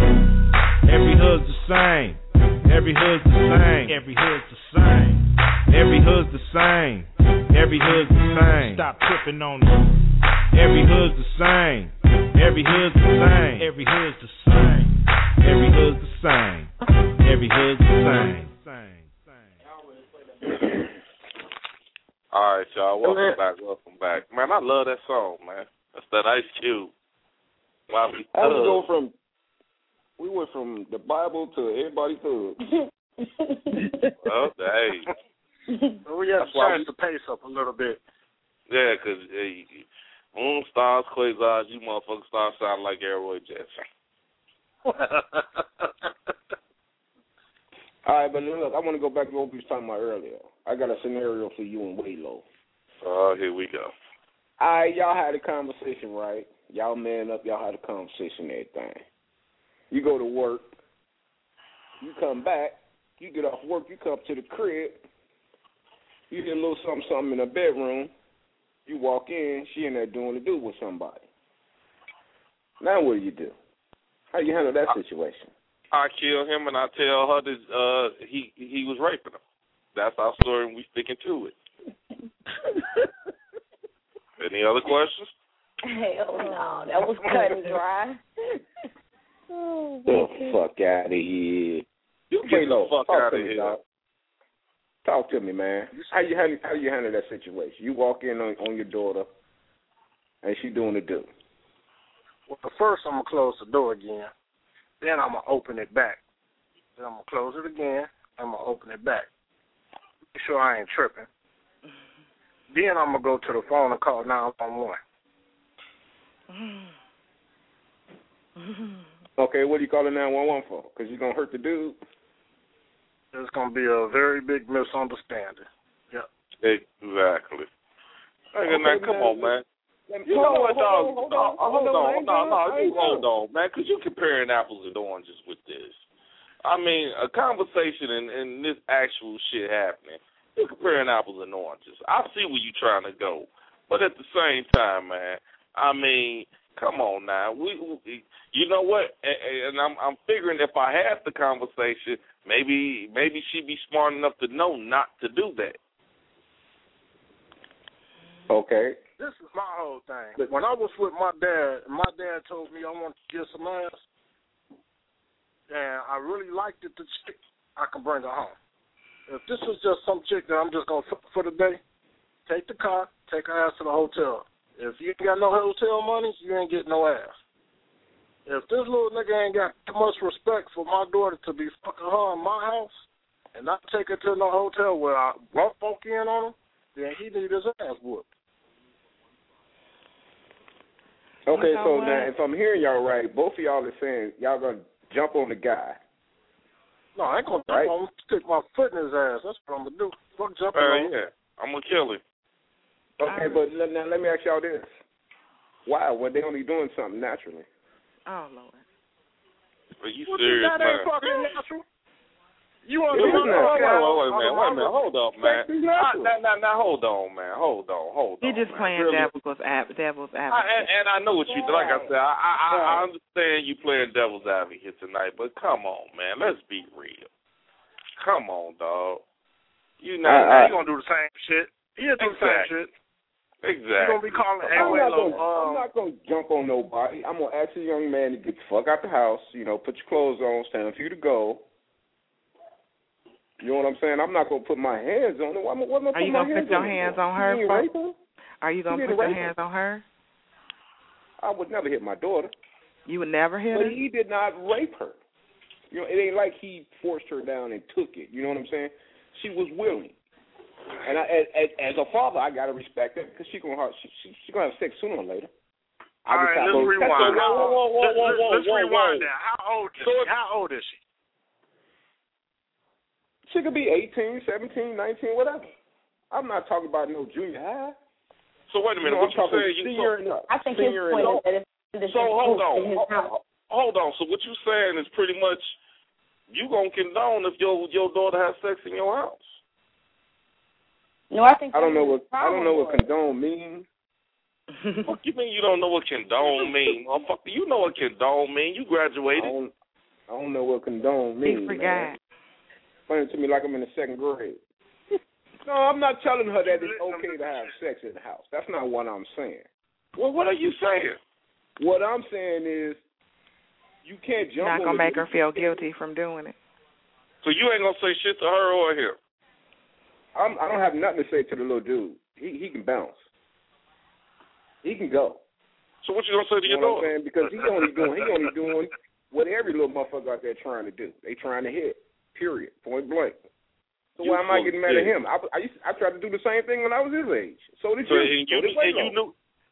Every hood's the same. Every hood's the same. Every hood's the same. Every hood's the same. Every hood's the same. Stop tripping on it. Every hood's the same. Every hood's the same. Every hood's the same. Every hood's the same. Every hood's the same. All right, y'all. Welcome back. Welcome back. Man, I love that song, man. That's that Ice Cube. Wow, we How we go from we went from the Bible to everybody thug. Oh, hey. Well, we have to change the pace up a little bit. Yeah, because uh, Mm, stars, quasars, you motherfuckers start sounding like Airboy Jackson. All right, but look, I want to go back to what we were talking about earlier. I got a scenario for you and Waylo. Oh, uh, here we go. All right, y'all had a conversation, right? Y'all man up, y'all had a conversation and everything. You go to work, you come back, you get off work, you come up to the crib, you get a little something, something in the bedroom, you walk in, she in there doing the do with somebody. Now what do you do? How you handle that situation? I kill him and I tell her that uh, he he was raping her. That's our story and we sticking to it. Any other questions? Hell no, that was cut and dry. Oh, the fuck out of here. You get the fuck out of here. Dog. Talk to me, man. How you handle, how you handle that situation? You walk in on, on your daughter, and she doing the do. Well, first I'm going to close the door again. Then I'm going to open it back. Then I'm going to close it again. I'm going to open it back. Make sure I ain't tripping. Then I'm going to go to the phone and call nine one one. Okay, what are you calling nine one one for? Because you're going to hurt the dude? There's going to be a very big misunderstanding. Yep. Exactly. Hey, okay, man, come on, man. You hold know on, what, dog? Hold on, hold on, hold on. No, no, no, you hold on, man, because you're comparing apples and oranges with this. I mean, a conversation and, and this actual shit happening, you're comparing apples and oranges. I see where you're trying to go. But at the same time, man, I mean, come on now. We, we you know what? And, and I'm, I'm figuring if I had the conversation, maybe, maybe she'd be smart enough to know not to do that. Okay. This is my whole thing. When I was with my dad, my dad told me I want to get some ass, and I really liked it, the chick, I can bring her home. If this is just some chick that I'm just going to fuck for the day, take the car, take her ass to the hotel. If you ain't got no hotel money, you ain't getting no ass. If this little nigga ain't got too much respect for my daughter to be fucking her in my house and not take her to no hotel where I won't folk in on him, then he need his ass whooped. Okay, You know so what? now if I'm hearing y'all right, both of y'all are saying y'all gonna jump on the guy. No, I ain't gonna jump right? on him, stick my foot in his ass. That's what I'm gonna do. Fuck jumping Uh, on him. yeah, I'm gonna kill him. Okay, but let, now let me ask y'all this: why? When they only doing something naturally? Oh Lord. Are you What serious, you got ain't man? fucking natural? You want to Wait, be wait, wait, wait, wait, man, wait a minute, hold up, man. Sex is Now, natural. now, now, now, hold on, man, hold on, hold on. He just man. playing Really? devil's ab- devil's I, advocate. and, and I know what you like. I said, I, I, I, I understand you playing devil's advocate tonight, but come on, man, let's be real. Come on, dog. You know, I, I, He gonna do the same shit. He'll do the same shit. Exactly. He gonna be calling. Hey, I'm, wait, not gonna, look, um, I'm not gonna jump on nobody. I'm gonna ask a young man to get the fuck out the house. You know, put your clothes on, stand for you to go. You know what I'm saying? I'm not gonna put my hands on it. What am I, what am I Are you my gonna hands put your on hands for? on her? You ain't folks? rape her? Are you gonna You put didn't your rape hands on her? I would never hit my daughter. You would never hit But her? he did not rape her. You know, it ain't like he forced her down and took it. You know what I'm saying? She was willing. And I, as, as, as a father, I gotta respect her because she gonna have, she, she, she gonna have sex sooner or later. I all right, let's go, rewind. whoa, How, whoa, whoa, let's, whoa, let's, whoa, let's whoa, rewind whoa. that. How old is So she? How old is she? She could be eighteen, seventeen, nineteen, whatever. I'm not talking about no junior high. So wait a minute, No, what I'm you talking saying? You senior so, and up. I think his Senior point and is up. that if so hold on, in his hold, house. hold on. So what you saying is pretty much you gonna condone if your your daughter has sex in your house? No, I think I don't know what that's I don't know what his condone means. What you mean you don't know what condone mean, motherfucker? You know what condone mean. You I graduated. don't, I don't know what condone He means. forgot. Explain it to me like I'm in the second grade. No, I'm not telling her that it's okay to have sex in the house. That's not what I'm saying. Well, what are you saying? What I'm saying is you can't jump Not on gonna the make her feel guilty from doing it. So you ain't gonna say shit to her or him? I'm, I don't have nothing to say to the little dude. He he can bounce. He can go. So what you gonna say to You your know what daughter? I'm saying? Because he only doing he only doing what every little motherfucker out there trying to do. They trying to hit. Period. Point blank. So You why am I getting mad at yeah. him? I, I used to, I tried to do the same thing when I was his age. So did So, you. and So you did and you Waco. knew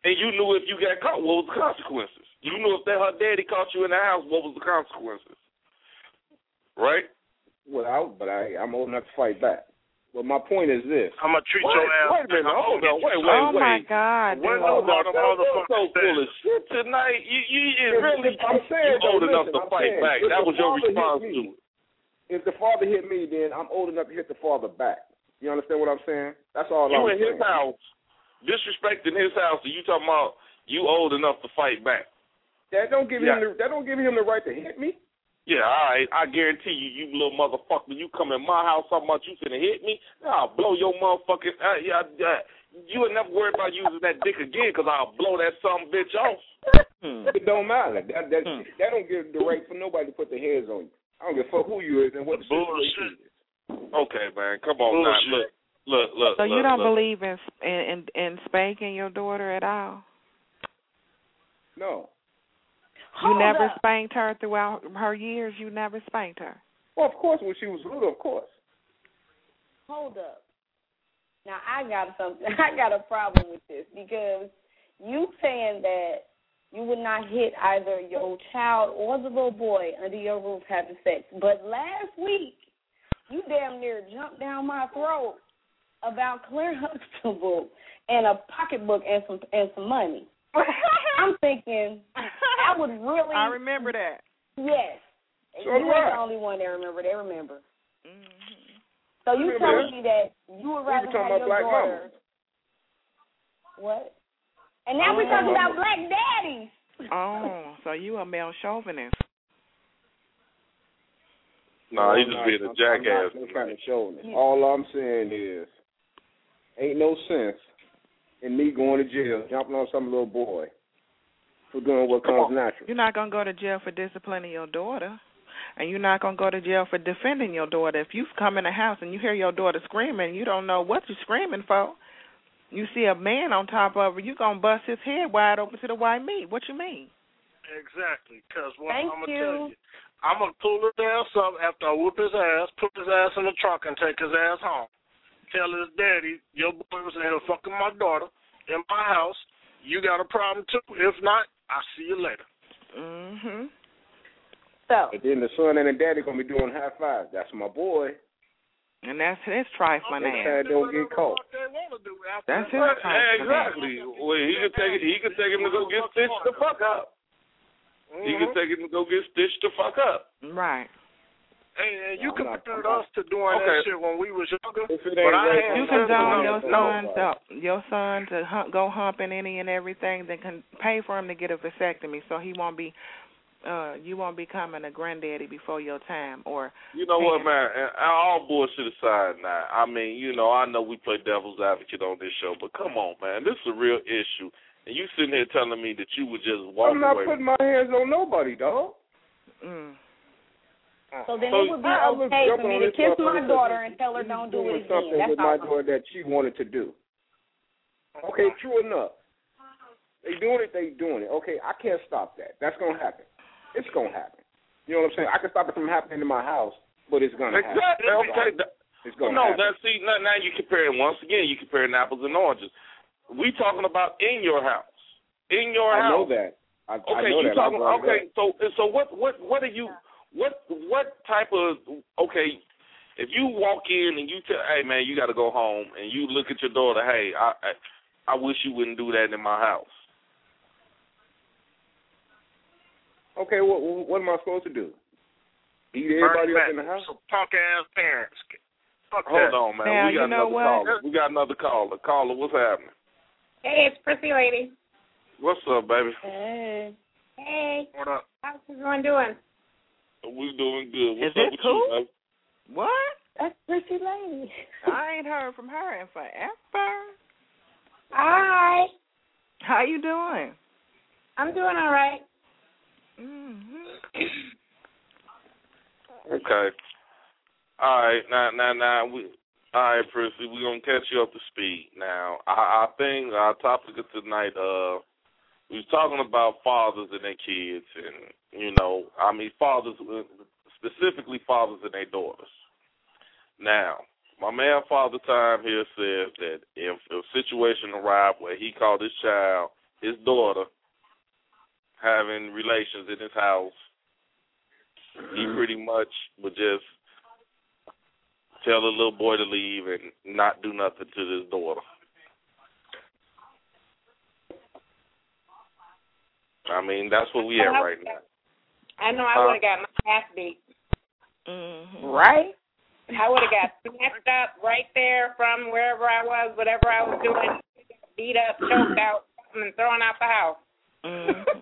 And you knew if you got caught, what was the consequences? You knew if that her daddy caught you in the house, what was the consequences? Right? Well, I, but I, I'm old enough to fight back. But my point is this. I'm going to treat wait, your ass. Wait a minute. Hold on. Wait, wait, oh, wait. Oh, my God. When those are the motherfuckers so full of shit tonight. You, you it really, I'm saying, you old listen, enough to I'm fight saying, back. That was your response me, to it. If the father hit me, then I'm old enough to hit the father back. You understand what I'm saying? That's all you I'm in saying. his house, disrespecting his house, and you talking about you old enough to fight back. That don't give yeah. him the, that don't give him the right to hit me. Yeah, all right. I guarantee you, you little motherfucker, you come in my house talking about you finna hit me, I'll blow your motherfucking. Uh, yeah, uh, you would never worry about using that dick again, because I'll blow that some bitch off. Hmm. It don't matter. That that hmm. that don't give the right for nobody to put their hands on you. I don't give a fuck who you is and what the situation is. Okay, man, come on now. Look, look, look. So you look, don't look. believe in, in in spanking your daughter at all? No. You Hold never up. spanked her throughout her years? You never spanked her? Well, of course, when she was little, of course. Hold up. Now, I got something. I got a problem with this because you saying that you would not hit either your child or the little boy under your roof having sex. But last week, you damn near jumped down my throat about Claire Huxtable and a pocketbook and some and some money. I'm thinking I would really. I remember that. Yes. So you right. ain't the only one that remember. They remember. Mm-hmm. So you telling me that you would rather have your black daughter? Mama. What? And now oh. we're talking about black daddies. Oh, so you a male chauvinist? No, nah, he's just not, being a I'm, jackass. I'm not kind of chauvinist. All I'm saying is, ain't no sense in me going to jail, jumping on some little boy for doing what comes natural. You're not going to go to jail for disciplining your daughter, and you're not going to go to jail for defending your daughter. If you come in the house and you hear your daughter screaming, you don't know what you're screaming for. You see a man on top of her, you're going to bust his head wide open to the white meat. What you mean? Exactly, because what Thank I'm going to you. tell you, I'm going to pull his ass up after I whoop his ass, put his ass in the trunk, and take his ass home. Tell his daddy, your boy was in here fucking my daughter in my house. You got a problem, too. If not, I'll see you later. Mm-hmm. So. But then the son and the daddy going to be doing high fives. That's my boy. And that's his trifling ass. Don't get caught. That's his right, trifling exactly. ass. Well, he could take it. He could take him to go get stitched the fuck up. Mm-hmm. He could take him to go get stitched the fuck up. Right. Hey, and you no, compared us to doing okay. that shit when we was younger. But I had you condone your no, son no. to your son to hump, go humping any and everything, then can pay for him to get a vasectomy, so he won't be. Uh, you won't be becoming a granddaddy before your time, or you know paying. what, man? And all bullshit aside, now, I mean, you know, I know we play devil's advocate on this show, but come on, man, this is a real issue, and you sitting here telling me that you would just walk away. I'm not away. putting my hands on nobody, dog. Mm. So then so it would be I okay for me to kiss my daughter and tell her don't do it again. Something That's with all. my daughter that she wanted to do. Okay, true enough. They doing it, they doing it. Okay, I can't stop that. That's gonna happen. It's gonna happen. You know what I'm saying? I can stop it from happening in my house, but it's gonna exactly. happen. Okay. It's gonna no, happen. that's see now, now you comparing once again. You comparing apples and oranges. We talking about in your house, in your I house. know that. I, okay, I know you that. talking? Okay, so so what what what are you? What what type of okay? If you walk in and you tell, hey man, you got to go home, and you look at your daughter, hey, I, I I wish you wouldn't do that in my house. Okay, what what am I supposed to do? Beat everybody up in the house? Some punk ass parents. Fuck Hold that. on, man. Now, we got you know another what? caller. We got another caller. Caller, what's happening? Hey, it's Prissy Lady. What's up, baby? Hey. Hey. What up? How's everyone doing? We doing good. What's Is up this with cool? you, baby? What? That's Prissy Lady. I ain't heard from her in forever. Hi. How you doing? I'm doing all right. Mm-hmm. Okay. All right. Now, now, now, we. All right, Prissy, we're gonna catch you up to speed. Now, I, I think our topic of tonight, uh, we was talking about fathers and their kids, and you know, I mean, fathers, specifically fathers and their daughters. Now, my man, Father Time here says that if a situation arrived where he called his child his daughter having relations in his house, he pretty much would just tell the little boy to leave and not do nothing to his daughter. I mean, that's what we at right now. I know I huh? would have got my ass beat. Mm-hmm. Right? I would have got snatched up right there from wherever I was, whatever I was doing, beat up, choked out, and thrown out the house. Mm-hmm.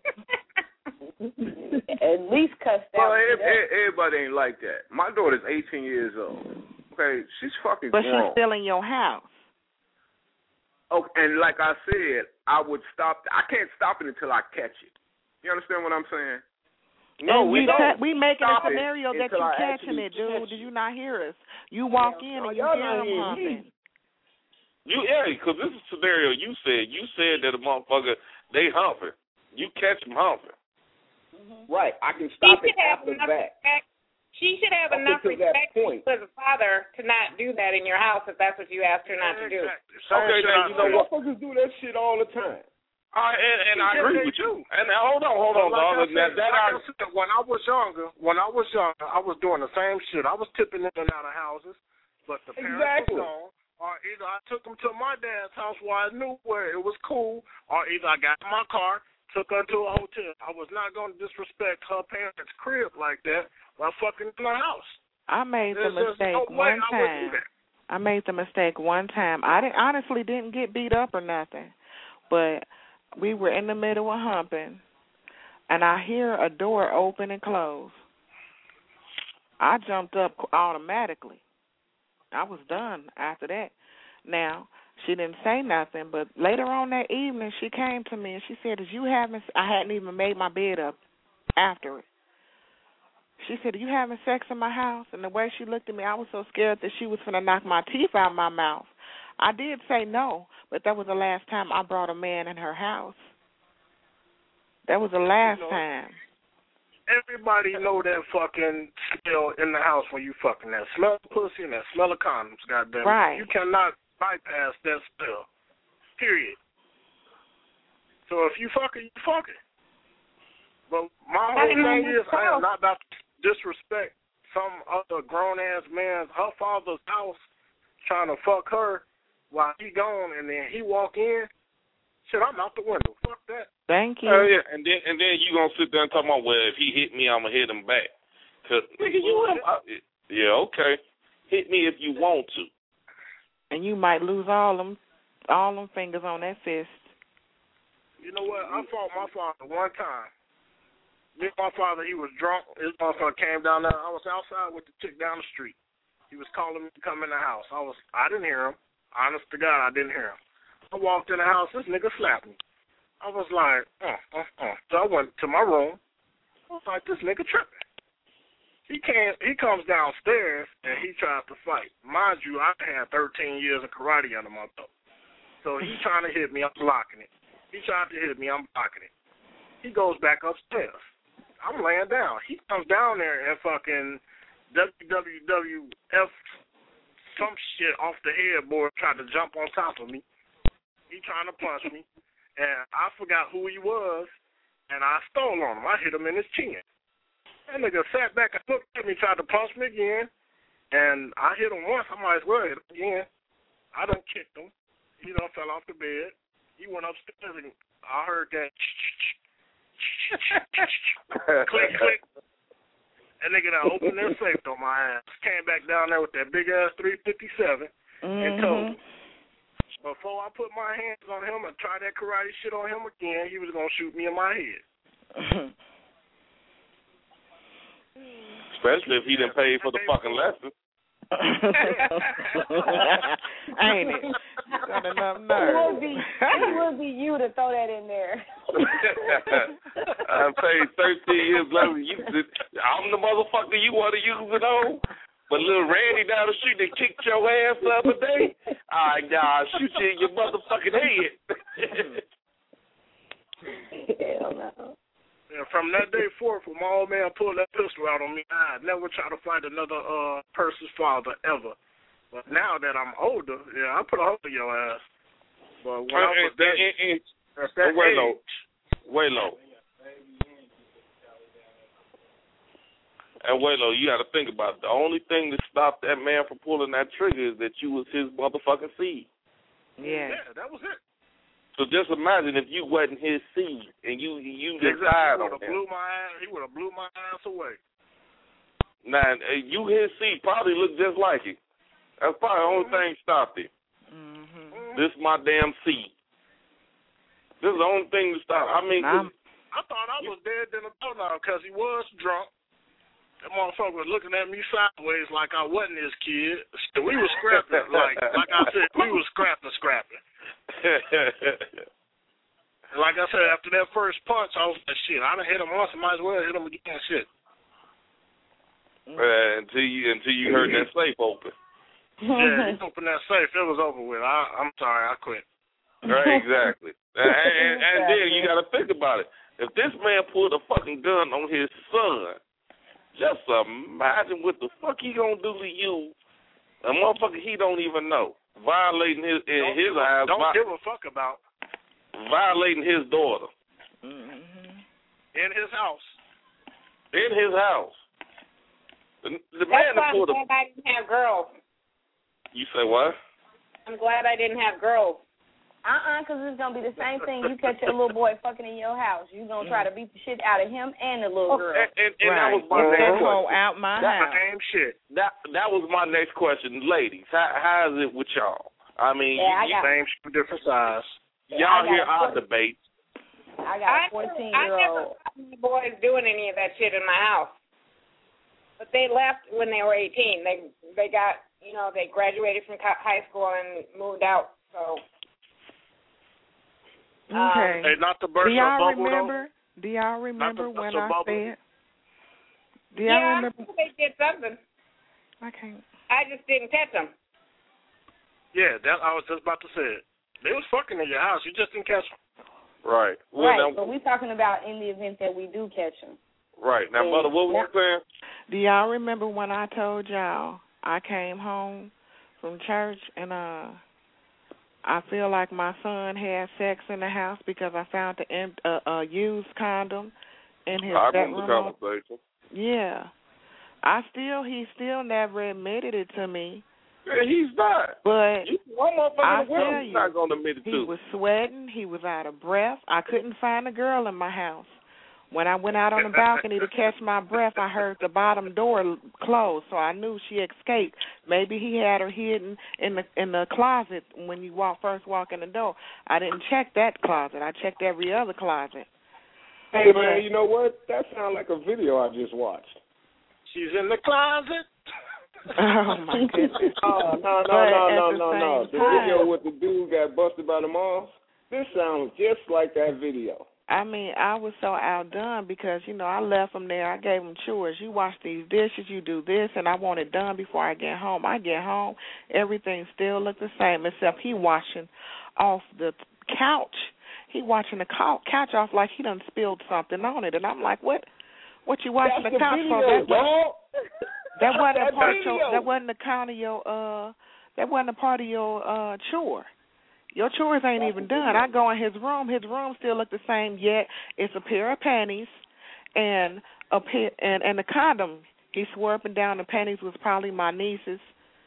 At least cussed well, out. Well, everybody ain't like that. My daughter's eighteen years old. Okay, she's fucking but grown. But she's still in your house. Oh, and like I said, I would stop. I can't stop it until I catch it. You understand what I'm saying? No, and we don't. we making a Stop scenario that you catching it, dude. Did you not hear us? You walk yeah, in no, and you hear them humping. You yeah, because this is a scenario you said. You said that a motherfucker they humping. You catch them humping. Mm-hmm. Right. I can stop she it after that. Respect. She should have Up enough respect as a father to not do that in your house if that's what you asked her not to do. Okay, now you know what? Motherfuckers do that shit all the time. Uh, and and I agree with you. And now, hold on, hold on, dog. That, that like I, I said, when I was younger, when I was younger, I was doing the same shit. I was tipping in and out of houses, but the parents exactly. were gone. Or either I took them to my dad's house where I knew where it was cool, or either I got in my car, took her to a hotel. I was not going to disrespect her parents' crib like that while fucking in the house. I made There's, the mistake no one I time. I made the mistake one time. I didn't, honestly didn't get beat up or nothing, but we were in the middle of humping, and I hear a door open and close. I jumped up automatically. I was done after that. Now, she didn't say nothing, but later on that evening, she came to me and she said, "Is you having?" I hadn't even made my bed up after it. She said, "Are you having sex in my house?" And the way she looked at me, I was so scared that she was going to knock my teeth out of my mouth. I did say no, but that was the last time I brought a man in her house. That was the last you know, time. Everybody know that fucking smell in the house when you fucking. That smell of pussy and that smell of condoms, goddamn. Right. You cannot bypass that smell. Period. So if you fucking, you fucking. But my whole thing is, I am not about to disrespect some other grown-ass man's, her father's house, trying to fuck her while he gone, and then he walk in. Shit, I'm out the window. Fuck that. Thank you. Oh uh, yeah, and then and then you gonna sit there and talk about, well, if he hit me, I'ma hit him back. Cause nigga, you would have. Yeah, okay. Hit me if you want to. And you might lose all them, all them fingers on that fist. You know what? I fought my father one time. Me and my father, he was drunk. His motherfucker came down there. I was outside with the chick down the street. He was calling me to come in the house. I was, I didn't hear him. Honest to God, I didn't hear him. I walked in the house. This nigga slapped me. I was like, uh, uh, uh. So I went to my room. I was like, this nigga tripping. He can't. He comes downstairs and he tries to fight. Mind you, I had thirteen years of karate under my belt. So he's trying to hit me. I'm blocking it. He tried to hit me. I'm blocking it. He goes back upstairs. I'm laying down. He comes down there and fucking W W F some shit off the headboard, tried to jump on top of me. He trying to punch me, and I forgot who he was, and I stole on him. I hit him in his chin. That nigga sat back and looked at me, tried to punch me again, and I hit him once. I might as well hit him again. I done kicked him. He done fell off the bed. He went upstairs, and I heard that click, click. That nigga done opened their safe on my ass. Came back down there with that big-ass three fifty-seven mm-hmm. and told him, before I put my hands on him and try that karate shit on him again, he was going to shoot me in my head. Especially if he didn't pay for the fucking lesson. Ain't it? Got enough nerve. It would be, it would be you to throw that in there. I paid thirteen years later. You, I'm the motherfucker you want to use it on. But little Randy down the street that kicked your ass the other day, I nah, shoot you in your motherfucking head. Hell no. And from that day forth, when my old man pulled that pistol out on me, I never try to fight another uh, person's father ever. But now that I'm older, yeah, I put a hold on your ass. But when and, I was that, and, and, That's that Way age. low. Way low. And way low, you got to think about it. The only thing that stopped that man from pulling that trigger is that you was his motherfucking seed. Yeah. Yeah, that was it. So just imagine if you wasn't his seed and you you Exactly. decide He on would have him. blew my ass. He would have blew my ass away. Now uh, you his seed probably look just like him. That's probably the only thing stopped him. Mm-hmm. This my damn seed. This is the only thing that stopped. I mean, I'm, I thought I was dead in the doorknob because he was drunk. That motherfucker was looking at me sideways like I wasn't his kid. We was scrapping, like like I said, we was scrapping, scrapping. Like I said, after that first punch, I was like, shit, I done hit him once, I might as well hit him again, shit. Uh, until you until you heard that safe open. Yeah, he opened that safe. It was over with. I, I'm sorry, I quit. Right, exactly. and, and, and then you got to think about it. If this man pulled a fucking gun on his son, just imagine what the fuck he gonna do to you, a motherfucker he don't even know, violating his in Don't his give a- eyes, Don't vi- give a fuck about violating his daughter mm-hmm. in his house. in his house. The, the That's man why that I'm pulled a. glad I didn't have girls. You say what? I'm glad I didn't have girls. Uh-uh, because it's going to be the same thing. You catch your little boy fucking in your house. You're going to try to beat the shit out of him and the little girl. And, and, and Right. that was my Get next that hoe question. out my that, house. Same shit. That that was my next question, ladies. How how is it with y'all? I mean, Yeah, I you, got- Same shit, different size. y'all I got hear a our foot- debate. I got I, a fourteen-year-old. I never saw my boys doing any of that shit in my house. But they left when they were eighteen. They they got, you know, they graduated from co- high school and moved out. So. Okay. Hey, not to burst Do your y'all bubble, remember? Do y'all remember burst when your I bubble. said? Do y'all Yeah, remember? I think they did something. I can't. I just didn't catch them. Yeah, that I was just about to say it. They was fucking in your house. You just didn't catch them. Right. Well, Right, now, but we're talking about in the event that we do catch him. right. Now, brother, what was you saying? Do y'all remember when I told y'all I came home from church and uh I feel like my son had sex in the house because I found the em- uh, uh, used condom in his I bedroom. remember the conversation. Yeah. I still, he still never admitted it to me. Yeah, he's not. But You, one motherfucker I in the world tell he's you, not going to admit it he to. was sweating. He was out of breath. I couldn't find a girl in my house. When I went out on the balcony to catch my breath, I heard the bottom door close, so I knew she escaped. Maybe he had her hidden in the in the closet when you walk first walk in the door. I didn't check that closet. I checked every other closet. Hey, man, you know what? That sounds like a video I just watched. She's in the closet. Oh my goodness! Oh, no, no, But no, at no, the no, no. same The time- video with the dude got busted by the moms. This sounds just like that video. I mean, I was so outdone because, you know, I left them there. I gave them chores. You wash these dishes, you do this, and I want it done before I get home. I get home, everything still look the same except he washing off the couch. He washing the couch off like he done spilled something on it. And I'm like, what What you washing That's the the couch video, for? That, dog. that wasn't a That part of your, video. that wasn't a count of your uh that wasn't a part of your uh chore. Your chores ain't even done. I go in his room. His room still look the same. Yet it's a pair of panties and a pair, and and a condom. He swore up and down the panties was probably my niece's.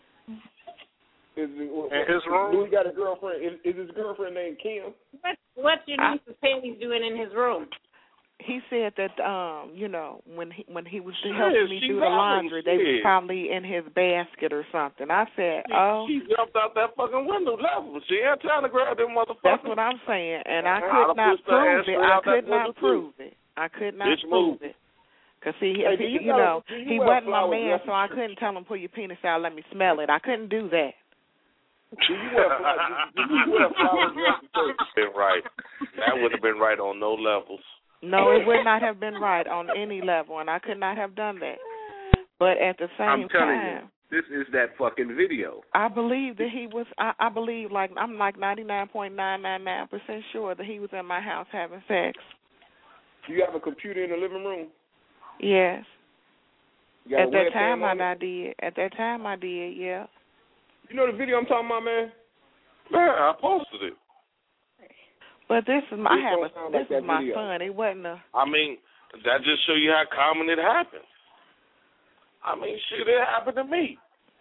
Is it, what, In his room? Do he got a girlfriend? Is, is his girlfriend named Kim? What, what's your I- niece's panties doing in his room? He said that um, you know, when he when he was Shit, helping me she's do the out. laundry, they was Shit. probably in his basket or something. I said, She, oh, she jumped out that fucking window level. She ain't trying to grab them motherfuckers. that's what I'm saying, and I I'd could have not pushed her prove ass it. straight I out that could not window, too. prove it. I could not Bitch, prove move. it. Cause he, Hey, he do you you know, know- do you he wear wasn't my flower man, dresses? so I couldn't tell him pull your penis out, let me smell it. I couldn't do that. Do you wear flowers? Do you wear flowers dresses too? Been right. That would have been right on no levels. No, it would not have been right on any level, and I could not have done that. But at the same I'm telling time, you, this is that fucking video. I believe that he was. I, I believe, like I'm like ninety-nine point nine nine nine percent sure that he was in my house having sex. Do you have a computer in the living room? Yes. You got At a that webcam time, I, on it? I did. At that time, I did. Yeah. You know the video I'm talking about, man? Man, I posted it. But this is my, I have a, sound this like that is my video. son. It wasn't a. I mean, that just show you how common it happens. I mean, shit, it happened to me.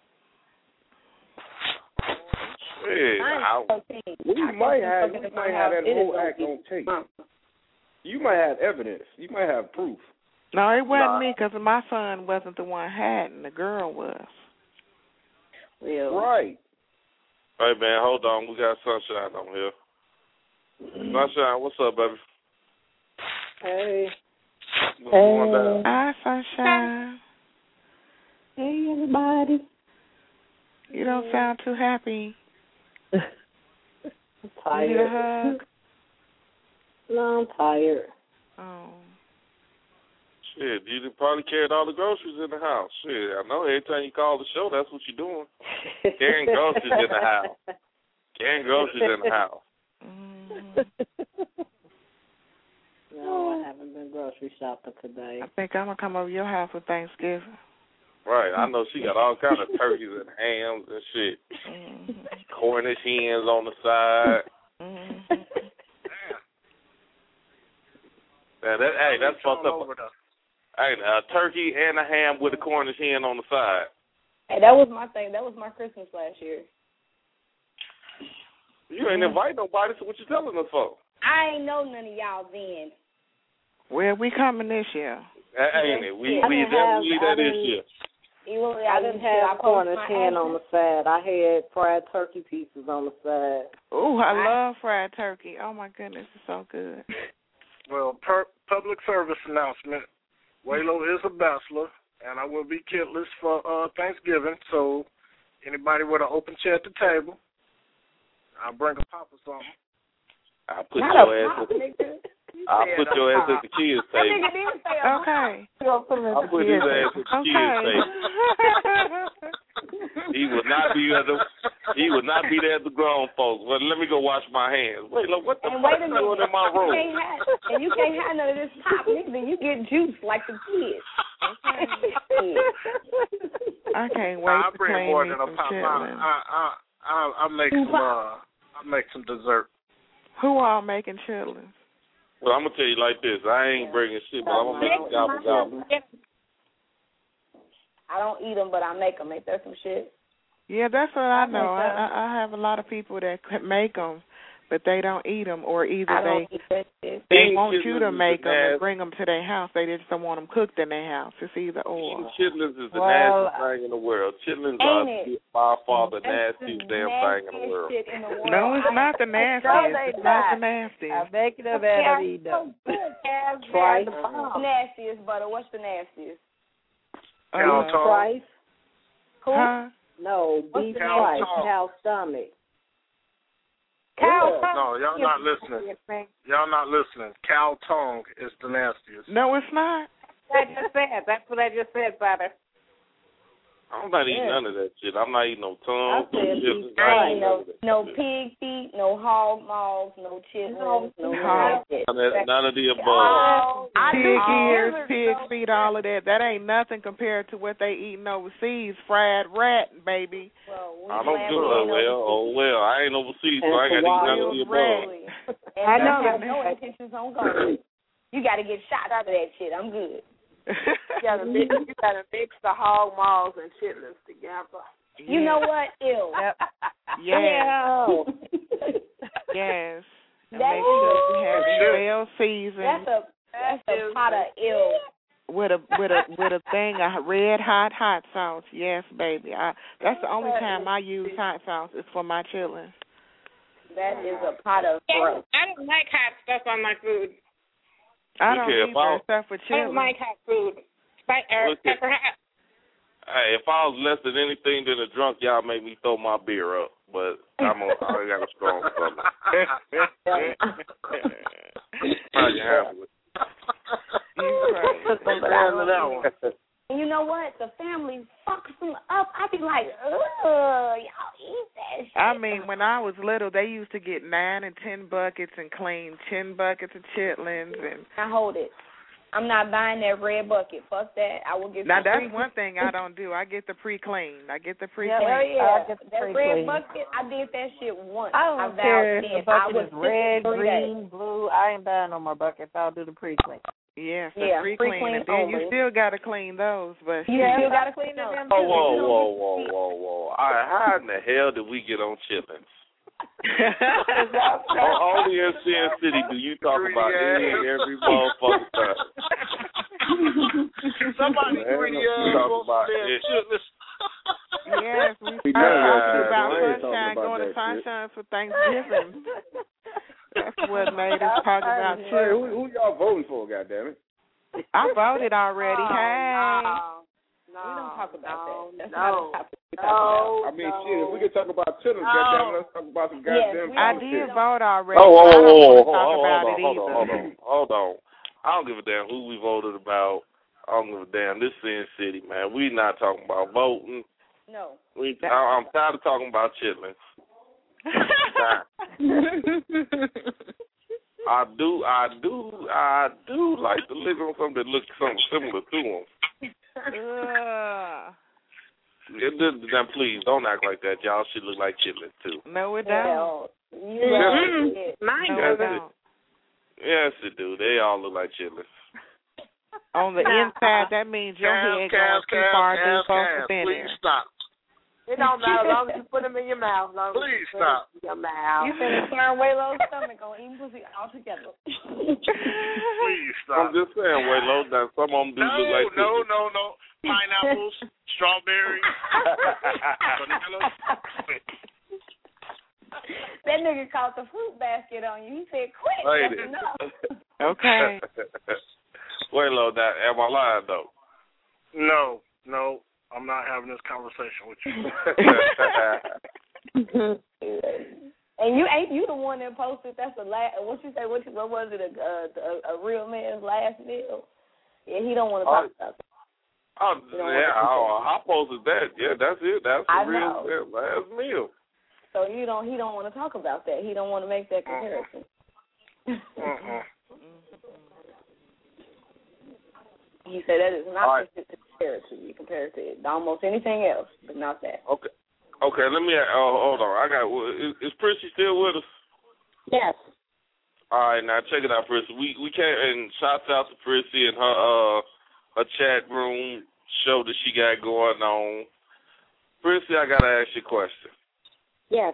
Shit, I, we might have, we might have that whole act on tape. You might have evidence. You might have proof. No, it wasn't nah. me because my son wasn't the one had, and the girl was. Well, right. Hey, man, hold on. We got Sunshine on here. Sunshine, what's up, baby? Hey. What's going down? Hi, Sunshine. Hey, everybody. You don't sound too happy. I'm tired. You need a hug? No, I'm tired. Oh. Shit, you probably carried all the groceries in the house. Shit, I know every time you call the show, that's what you're doing. Carrying groceries in the house. Carrying groceries in the house. No, I haven't been grocery shopping today. I think I'm going to come over your house for Thanksgiving. Right, I know she got all kind of turkeys and hams and shit. Mm-hmm. Cornish hens on the side. Mm-hmm. Man, that, hey, that's fucked up. Hey, a turkey and a ham with a Cornish hen on the side. Hey, that was my thing. That was my Christmas last year. You ain't invite nobody, so what you telling us for? I ain't know none of y'all then. Well, we coming this year. That ain't it. We I we didn't definitely have- that I this didn't- year. Even I didn't have Cornish hen on the side. I had fried turkey pieces on the side. Ooh, I love fried turkey. Oh, my goodness, it's so good. Well, per- public service announcement. Waylo is a bachelor, and I will be kitless for uh, Thanksgiving. So anybody with an open chair at the table, I'll bring a pop or something. I'll put Not your a ass pop, at, nigga. I'll put your ass at the kids' That table. nigga didn't say a Okay. I'll put his ass at the kids' table. He would not be at the he would not be there at the grown folks. Well, let me go wash my hands. Wait, look, what the And fuck wait a you minute. doing in my You room? can't have, and you can't have none of this pop, nigga. Then you get juice like the kids. I can't wait I'll to bring clean more me than a some pop. I chitlins. I I I I'll make some uh I'll make some dessert. Who all making chitlins? Well, I'm gonna tell you like this. I ain't bringing shit, but I'm gonna make you gobble gobble. I don't eat them, but I make them. Ain't that some shit? Yeah, that's what I know. I, Okay. I I have a lot of people that can make them, but they don't eat them, or either I they don't eat that shit. they Eating want you chitlins to is make the them and nasty- bring them to their house. They just don't want them cooked in their house. It's either or. Eating chitlins is the Well, nastiest thing in the world. Chitlins ain't are it? by far the That's nastiest the damn thing in the world. Shit in the world. No, it's I- not the No, nastiest. they It's not the not. nastiest. I make it up and eat them. Trice. Nastiest butter. What's the nastiest? Uh, Trice? Who? huh? No, What's beef the trice, name? cow stomach. Cow Yeah. No, y'all not listening. Y'all not listening. Cow tongue is the nastiest. No, it's not. I just said. That's what I just said, brother. I'm not eating Yeah. none of that shit. I'm not eating no tongue. I said chitlins. beef I I ain't ain't none no of that no shit. pig feet, no hog maws, no chitlins, no No. none of that. None of, none of the above. Oh, I Pig do ears, all- pig feet, all of that. That ain't nothing compared to what they eating overseas. Fried rat, baby. Well, we I don't glad do we it ain't well. Oh well, I ain't overseas, so And I ain't got to eat none of wild the rat. above. And I know I have that. no intentions on going. You got to get shot out of that shit. I'm good. You gotta mix, you gotta mix the hog maws and chitlins together. You know what? Ew. Yes. Ew. Yes. And That make sure is- you have it well seasoned That's a that's a pot of ill. with a with a with a thing of red hot hot sauce. Yes, baby. I that's the only time I use hot sauce is for my chitlins. That is a pot of Yeah, gross. I don't like hot stuff on my food. I Look don't here, eat if I- that stuff for I don't chitlins. like hot food. Spi- or Look here. pepper hot. Hey, if I was less than anything than a drunk, y'all make me throw my beer up. But I'm a, I got a strong stomach. Probably happy with And you know what? The family fucks them up. I be like, ugh, y'all eat that shit. I mean, when I was little, they used to get nine and ten buckets and clean ten buckets of chitlins and Now hold it. I'm not buying that red bucket. Fuck that. I will get now. the That's pre- one thing I don't do. I get the pre-clean. I get the pre-clean. Yeah, yeah. I get the that pre-clean. red bucket, I did that shit once. I don't I care if vowed the bucket I is red, green, blue. I ain't buying no more buckets. I'll do the pre-clean. Yes, the yeah, pre-clean. pre-clean And then you only. still got to clean those. But You yeah, still got to clean those. them. Oh, whoa, whoa, whoa, whoa, whoa! All right, how in the hell did we get on chitlins? Only in Sin City do you talk about any and every motherfucking time. Somebody greedy ass wants to be a shitless. Yes, we We started know talking that. about I ain't talking sunshine, about going to that shit. sunshine for Thanksgiving. That's what made us talk about Hey, children. who, who y'all voting for, goddammit? I voted already. Oh, Hey. no. No, We don't talk about no, that. That's no, not the topic we talk no, I mean, no. shit, if we can talk about children, No. goddammit, let's talk about some goddamn Yes, I politics. did vote already. Oh, whoa, but I whoa, don't whoa, want to hold, talk hold, about hold it on, hold either. on, hold on, hold on. I don't give a damn who we voted about. I don't give a damn. This Sin City, man. We not talking about voting. No. We, I, I'm tired of talking about chitlins. I do, I do, I do like to live on something that looks something similar to them. Ugh. It, it, now, please don't act like that. Y'all should look like chitlins too. No, it don't. Hell, you Mm-hmm. know, Mine No, it doesn't. don't. Yes, it do. They all look like chitlins. On the inside, that means your head going too far too close to thin please air. stop. It don't matter as long as you put them in your mouth. Long as Please you put 'em stop. in your mouth. You finna turn Waylo's stomach on eating pussy altogether. Please I'm stop. just saying, Waylo, that some of them do No, look like no, chitlins. no, no. Pineapples, strawberries, bananas. That nigga caught the fruit basket on you. He said, "Quick, Lady. that's enough." Okay. Waylo, that am I lying though? No, no. I'm not having this conversation with you. And you ain't you the one that posted that's the last. What you say? What, you, what was it? A, a, a real man's last meal? Yeah, he don't want to talk Oh. about that. Oh, You know yeah, what I, I posted that. Yeah, that's it. That's the I real know. yeah, last meal. So you don't. He don't want to talk about that. He don't want to make that comparison. Uh-uh. He said that is not All right. the comparison. You compare it to it. almost anything else, but not that. Okay. Okay, let me. Oh, hold on. I got. Is, is Prissy still with us? Yes. All right, now check it out, Prissy. We we can't. And shouts out to Prissy and her uh her chat room show that she got going on. Prissy, I gotta ask you a question. Yes.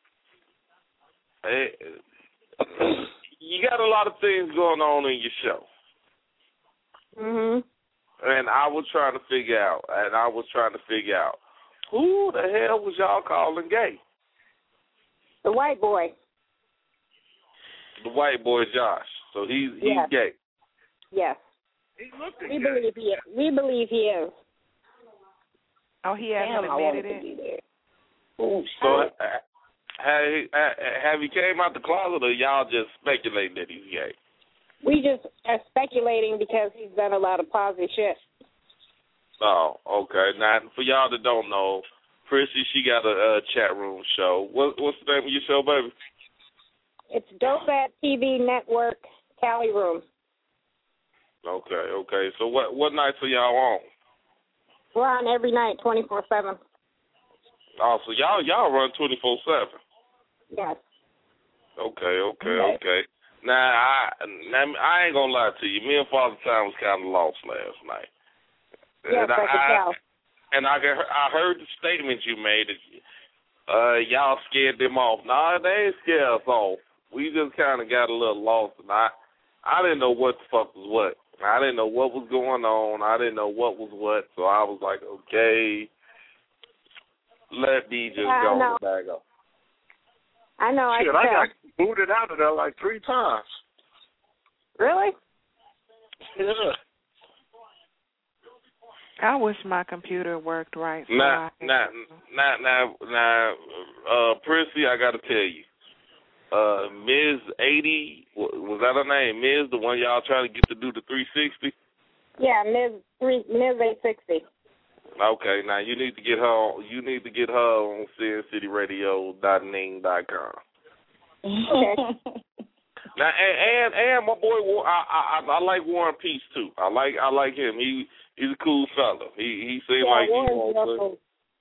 Hey, you got a lot of things going on in your show. Mhm. And I was trying to figure out, and I was trying to figure out, who the hell was y'all calling gay? The white boy. The white boy Josh. So he's he's Yes. gay. Yes. He looked at We gay. believe he is. We believe he is. Oh, he hasn't Damn, I wanted admitted to it? be there. Oh, So uh, have, he, uh, have he came out the closet, or y'all just speculating that he's gay? We just are speculating because he's done a lot of positive shit. Oh, okay. Now, for y'all that don't know, Prissy, she got a, a chat room show. What, what's the name of your show, baby? It's Dope at T V Network, Cali Room. Okay, okay. So what what nights are y'all on? We're on every night, twenty-four seven. Oh, so y'all y'all run twenty-four seven. Yes. Okay, okay, Okay. okay. Now I now, I ain't gonna lie to you. Me and Father Time was kind of lost last night. Yes, and I can tell. And I got- I heard the statement you made that uh, y'all scared them off. Nah, they ain't scared us off. We just kind of got a little lost, and I I didn't know what the fuck was what. I didn't know what was going on. I didn't know what was what. So I was like, okay, let me just Yeah, I go know. and bag up. I know, I Shit, can I tell. got booted out of there like three times. Really? Yeah. I wish my computer worked right. So Now, I now, now, now, now, uh, Prissy, I got to tell you, uh, Miz eighty, wa- was that her name? Miz, the one y'all trying to get to do the three sixty? Yeah, Miz three Miz eight sixty. Okay, now you need to get her. On, you need to get her on sin city radio dot ning dot com. Okay. Now and and, and my boy, I, I I like War and Peace too. I like I like him. He he's a cool fella. He he seems yeah, like he Warren's wants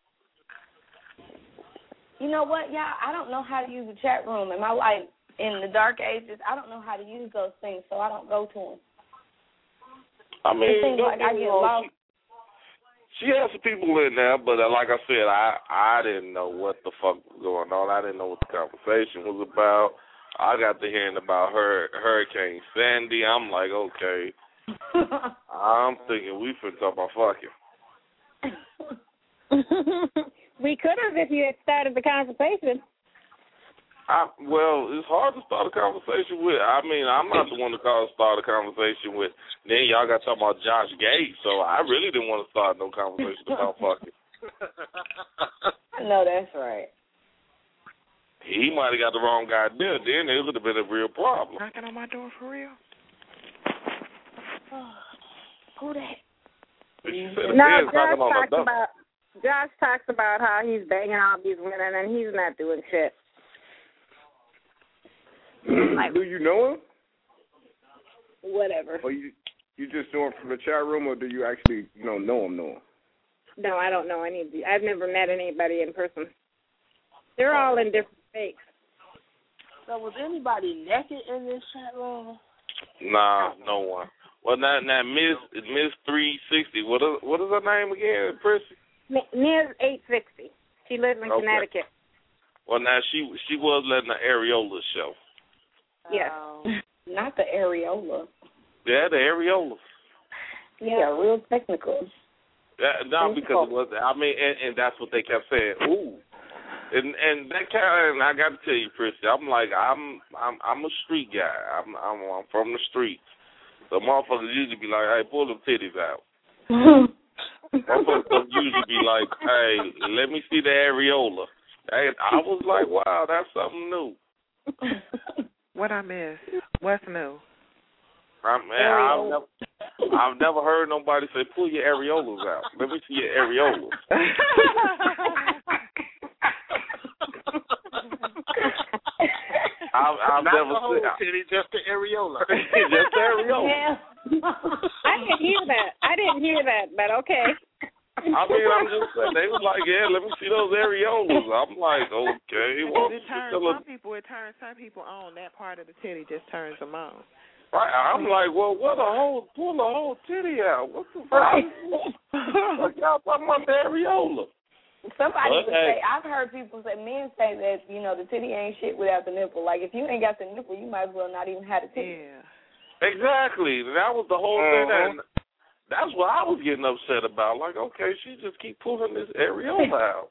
to. You know what, y'all? I don't know how to use the chat room. Am I like in the dark ages? I don't know how to use those things, so I don't go to them. I mean, it seems like I get lost. She, she has some people in there, but uh, like I said, I I didn't know what the fuck was going on. I didn't know what the conversation was about. I got to hearing about her Hurricane Sandy. I'm like, okay. I'm thinking we finna talk about fucking. We could have if you had started the conversation. I, well, it's hard to start a conversation with. I mean, I'm not the one to call start a conversation with. Then y'all got talking about Josh Gates, so I really didn't want to start no conversation about fucking. I know that's right. He might have got the wrong guy there. Then it would have been a real problem. Knocking on my door for real? Who that? No, Josh talks about Josh talks about how he's banging all these women and he's not doing shit. Do you know him? Whatever. Or you you just know him from the chat room, or do you actually you know know him? Know him? No, I don't know any of these. I've never met anybody in person. They're all in different states. So was anybody naked in this chat room? Nah, no one. Well, now, now Miss Miss three sixty. What is what is her name again, Prissy? Miz eight sixty. She lives in okay. Connecticut. Well, now she she was letting the areola show. Yes. Um, not the areola. Yeah, the areola. Yeah, real technical. That, no, because it was. I mean, and, and that's what they kept saying. Ooh, and and that kind. Of, I got to tell you, Prissy, I'm like, I'm I'm I'm a street guy. I'm I'm, I'm from the streets. So motherfuckers usually be like, hey, pull them titties out. Motherfuckers usually be like, hey, let me see the areola. Hey, I was like, wow, that's something new. What I miss? What's new? I mean, I've never, I've never heard nobody say, pull your areolas out. Let me see your areolas. I've, I've Not never the whole said, titty, just the areola. just the areola. Yeah. I didn't hear that. I didn't hear that, but okay. I mean, I'm just saying, they was like, yeah, let me see those areolas. I'm like, okay. Well, it turns some people, it turns some people on. That part of the titty just turns them on. Right. I'm like, well, what a whole, pull the whole titty out. What the fuck? Right. What y'all talking about the areola? Somebody but, would hey. say, I've heard people say, men say that, you know, the titty ain't shit without the nipple. Like, if you ain't got the nipple, you might as well not even have the titty. Yeah. Exactly. That was the whole uh-huh. thing. That, that's what I was getting upset about. Like, okay, she just keep pulling this areola out.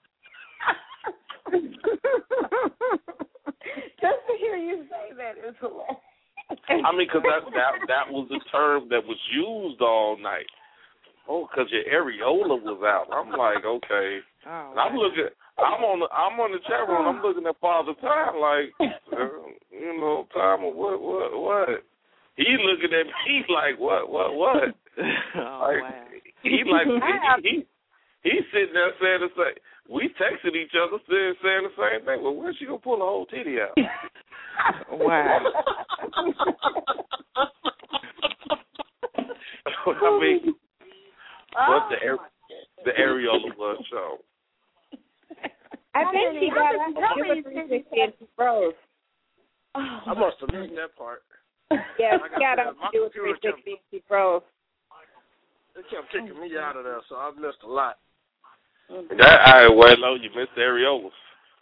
Just to hear you say that is hilarious. I mean, because that, that, that was the term that was used all night. Oh, because your areola was out. I'm like, okay. Oh, and I'm looking. I'm on the. I'm on the chat room. I'm looking at Father Time, like, uh, you know, Time. What? What? What? He looking at me like, what? What? What? Oh, like, wow. He like he, he he's sitting there saying the same. We texted each other saying, saying the same thing. Well, where's she gonna pull the whole titty out? Wow. I mean, what the air, the areola was show. I think she got up to three sixty and she froze. I must have missed that part. Yeah, she got up to do a three sixty and she froze. They kept kicking me out of there, so I've missed a lot. That, all right, well, no, you missed the areolas.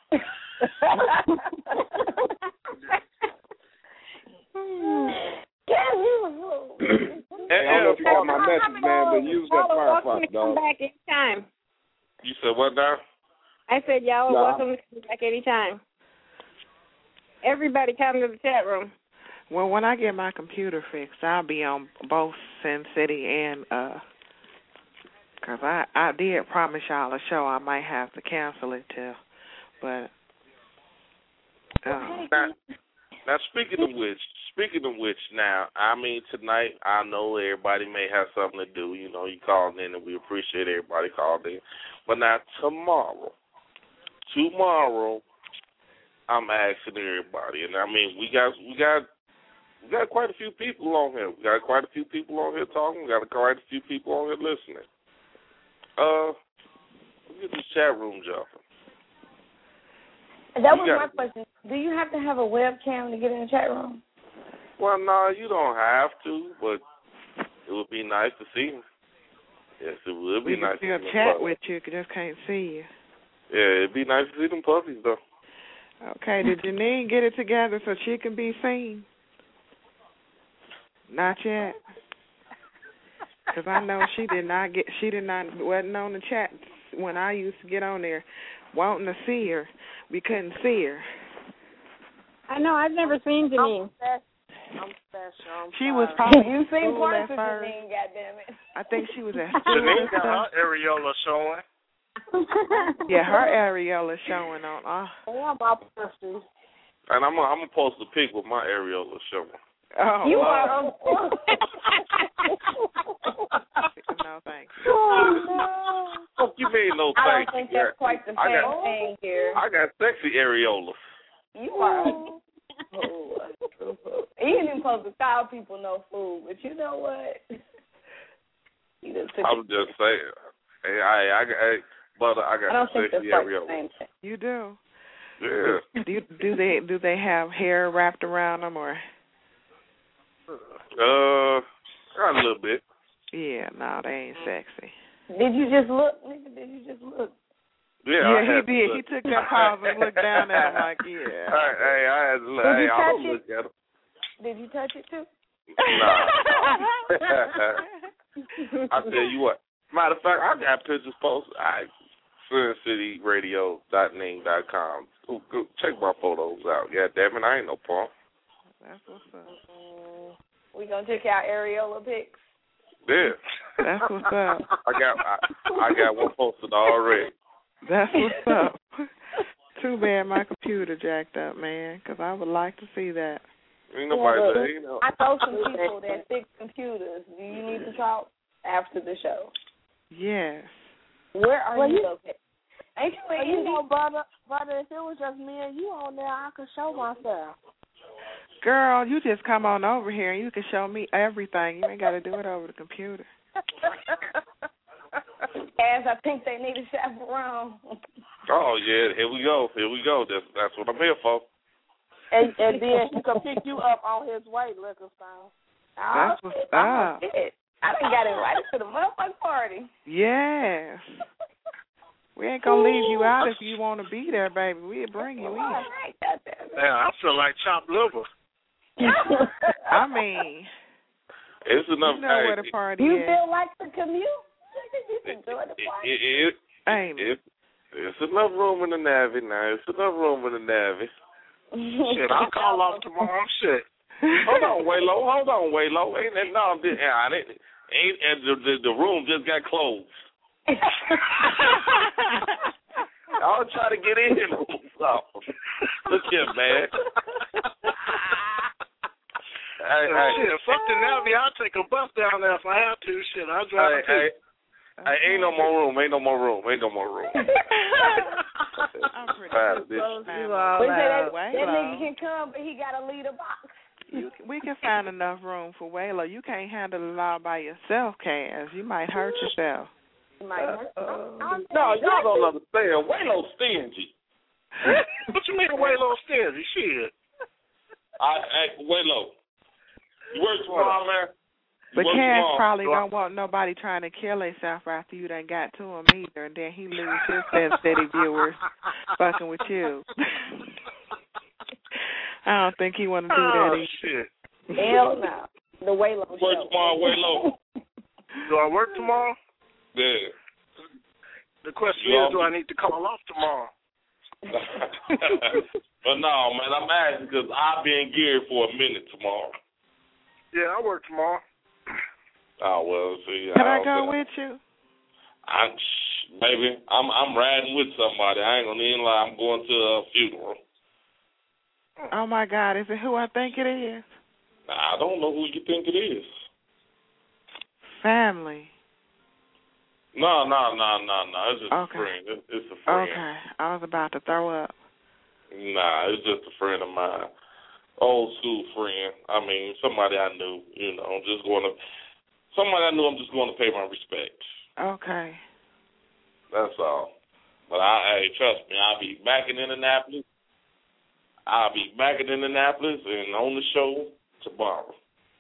I don't know if you got my message, man, but use that Firefox, dog. Come back anytime. You said what now? I said y'all are No. welcome to come back anytime. Everybody come to the chat room. Well, when I get my computer fixed, I'll be on both Sin City and, uh, because I, I did promise y'all a show. I might have to cancel it too. But, um, Now, now, speaking of which, speaking of which, now, I mean, tonight, I know everybody may have something to do. You know, you called in, and we appreciate everybody called in. But now, tomorrow, tomorrow, I'm asking everybody, and I mean, we got we got we got quite a few people on here. We got quite a few people on here talking. We got quite a few people on here listening. Uh, let's get this chat room jumping. That was my question. Do you have to have a webcam to get in the chat room? Well, no, you don't have to, but it would be nice to see you. Yes, it would be we nice to see to a see them chat puppies. with you, just can't see you. Yeah, it'd be nice to see them puppies, though. Okay, did Janine get it together so she can be seen? Not yet. Because I know she did not get, she did not, wasn't on the chat when I used to get on there wanting to see her. We couldn't see her. I know, I've never seen Janine. I'm special. I'm She was sorry. probably You seen school parts at of first. Janine, goddammit. I think she was at school. Janine and got stuff. her areola showing. Yeah, her areola showing on. Uh, Yeah, my pussy. And I'm I'm gonna post a pic with my areola showing. oh, You wow. are. No, thanks. Oh, Fuck you mean no I thank don't think you. that's quite the I same got- thing here. I got sexy areolas. You are. Oh, you ain't even supposed to call people no fool, but you know what? You just took I was just saying. Hey, I I got hey, brother, I I got don't think sexy that's quite the areolas. same thing. You do. Yeah. Do you, do they do they have hair wrapped around them or? Uh, got a little bit. Yeah, no, they ain't sexy. Did you just look, nigga? Did you just look? Yeah, yeah I he had to did. look. He took that pause and looked down at him like, yeah. Hey, hey, I had to look. Did Hey, you I touch don't it? look at him. Did you touch it too? Nah. I tell you what. Matter of fact, I got pictures posted. I Sin City Radio dot ning dot com. Go, go, check my photos out. Yeah, damn it, I ain't no punk. That's what's up. Mm, we gonna check out areola pics. Yeah. That's what's up. I got I, I got one posted already. That's what's up. Too bad my computer jacked up, man, because I would like to see that. Ain't nobody Yeah, there, you know. I know some people that fix computers. Do you need to talk after the show? Yes. Where are Well, you you- located? Ain't you well, in you Indy? know, brother, brother, if it was just me and you on there, I could show myself. Girl, you just come on over here and you can show me everything. You ain't got to do it over the computer. As I think they need a chaperone. Oh yeah, here we go. Here we go. That's that's what I'm here for. And, and then he could pick you up on his way, liquor style. Oh, That's what's shit. Oh, up. shit. I done got invited to the motherfucking party. Yes. We ain't going to leave you out if you want to be there, baby. We'll bring you in. All right, goddamn it. Man, I feel like chopped liver. I mean, It's enough. you know hey, where the party You is. feel like the commute? You enjoy the it, party. it, it, Ain't it, it's enough room in the Navy now. It's enough room in the Navy. Shit, I'll call off tomorrow. Shit. Hold on, Waylo. Hold on, Waylo. Ain't that no? This, I didn't. Ain't and the, the the room just got closed. I'll try to get in. So, look here, man. Hey, Oh, hey, shit, fuck the Navy. I'll take a bus down there if I have to. Shit, I'll drive hey, a hey, hey, ain't no more room. Ain't no more room. Ain't no more room. I'm pretty Tired of this. close You to all We say that, out. that nigga can come, but he got to lead a box. You, we can find enough room for Waylo. You can't handle it all by yourself, Cass. You might hurt yourself. He might hurt. I'm- No, y'all don't understand. Waylo's stingy. What you mean Waylo stingy? Shit. I, I Waylo, you work tomorrow, man. You But work Cass tomorrow. probably don't want nobody trying to kill himself after you done got to him either, and then he lose his steady viewers fucking with you. I don't think he want to do that Oh, either. shit. Hell no. The Waylo Work show. tomorrow, Waylo. Do I work tomorrow? Yeah. The question Yeah. is, do I need to call off tomorrow? But no, man, I'm asking because I'll be in gear for a minute tomorrow. Yeah, I work tomorrow. Oh well, see. Can I don't go think- with you? I'm maybe I'm I'm riding with somebody. I ain't gonna even lie. I'm going to a funeral. Oh my God, is it who I think it is? I don't know who you think it is. Family. No, no, no, no, no. It's just Okay. a friend. It's, it's a friend. Okay, I was about to throw up. Nah, it's just a friend of mine. old school friend. I mean, somebody I knew. You know, I'm just going to somebody I knew. I'm just going to pay my respects. Okay. That's all. But I, hey, trust me, I'll be back in Indianapolis. I'll be back in Indianapolis and on the show tomorrow.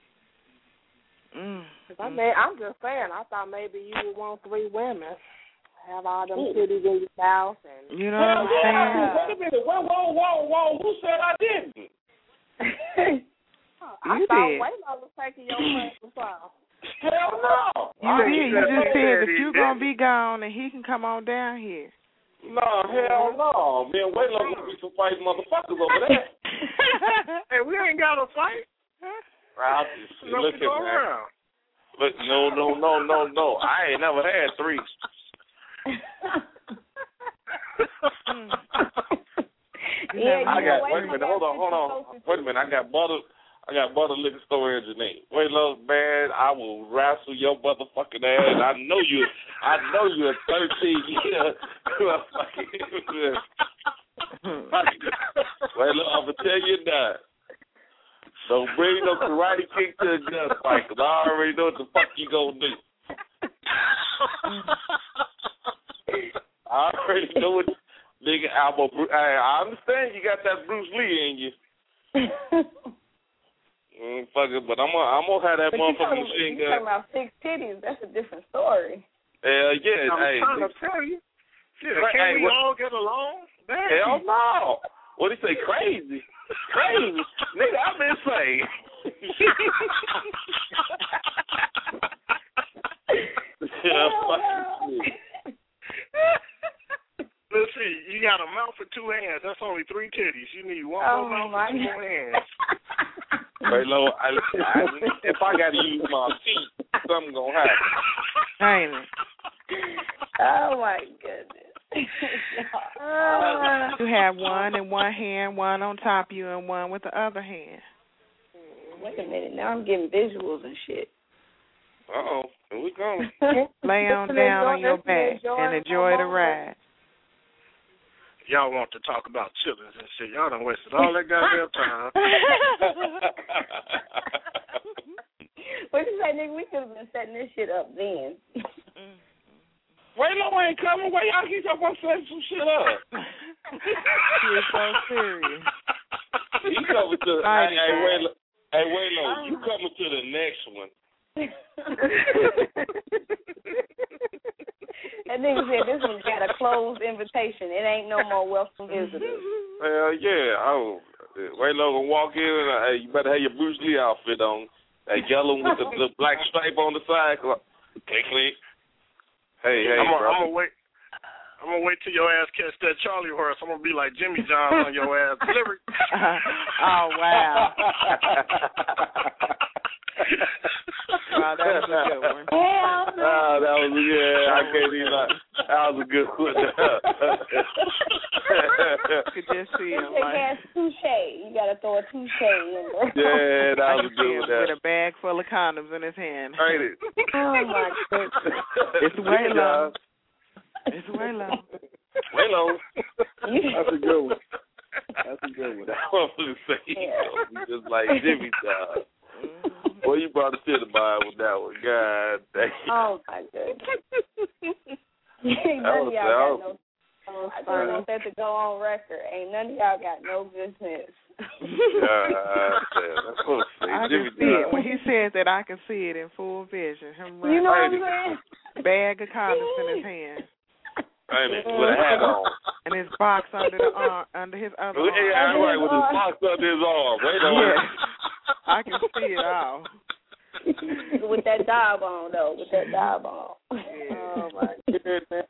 Mm. I mean, I'm just saying. I thought maybe you would want three women, have all them Ooh. titties in your mouth, and you know what I'm saying. Wait a minute, whoa, whoa, whoa, whoa! Who said I didn't? I You thought did. Waylon was taking your place for some. Hell no! You did. You just said that you gonna be gone and he can come on down here. No, hell no. Me and Waylon gonna be some fighting motherfuckers over there. Hey, we ain't got to fight. I'll just Enough look to at go man. around. Look, no, no, no, no, no. I ain't never had three. Yeah, I you got. know, Wait a minute. Hold on. Hold on. Wait a minute. I got butter. I got butter liquor store engineer. Wait, look, man. I will wrestle your motherfucking ass. I know you. I know you're thirteen years. Wait, look. I'm gonna tell you now. Don't bring no karate kick to a gunfight, cause I already know what the fuck you gonna do. I already know what, nigga. I'm a, I understand you got that Bruce Lee in you. mm, fuck it, but I'm gonna, I'm gonna have that but motherfucking you machine you gun. talking about six titties? That's a different story. Hell yeah, I'm hey. trying to tell you. Shit, Hey, can't we what, all get along? Damn. hell no. What do you say? Crazy, crazy, nigga. I've been saying. yeah, fuck you. Let's see, you got a mouth for two hands. That's only three titties. You need one Oh, more mouth my and two more hands. Wait, Lord, I, I, if I got to use my feet, something gonna happen. Ain't it? Oh my goodness. Uh, you have one in one hand, one on top of you, and one with the other hand. Wait a minute. Now I'm getting visuals and shit. Uh oh, here we go. Lay on down on your back and enjoy the ride. Y'all want to talk about chillings and shit. Y'all done wasted all that goddamn time. What you say, nigga? We could have been setting this shit up then. Wait, no, I ain't coming. Wait, y'all keep up on setting some shit up. You're so serious. You coming to? Right, hey, hey, wait, hey, wait, no, you coming to the next one? That nigga said this one's got a closed invitation. It ain't no more welcome visitors. Hell yeah. Oh, wait, no, gonna walk in and uh, hey, you better have your Bruce Lee outfit on. That yellow with the, the black stripe on the side. Click, click. Hey, hey, I'm bro. gonna wait. I'm gonna wait till your ass catch that Charlie horse. I'm gonna be like Jimmy John on your ass. Delivery. Oh wow. Wow, that was a good one. Hell no. Ah, that was yeah. I can't even. That was a good one. Could just see him Take like. ass touche. You gotta throw a touche in there. Yeah, that I was can a see good him one. with a bag full of condoms in his hand. Ain't it? Oh my goodness. It's way low. It's way low. Way low. That's a good one. That's a good one. That's what I'm gonna say. You just like Jimmy John. Boy, you brought a shit of mine with that one. God dang. Oh my goodness. Ain't none of y'all got no. I just want that to go on record. Ain't none of y'all got no business. God damn. That's what I'm saying. I Jimmy can see it. John. When he says that, I can see it in full vision. Him You know what I'm running, saying? bag of condoms in his hand, Ain't it? With a hat on. and his box under the arm, under his other arm. Yeah, right, with his box under his arm. Wait on. Yeah, I can see it all. With that job on though, with that job on. Yeah. Oh my goodness.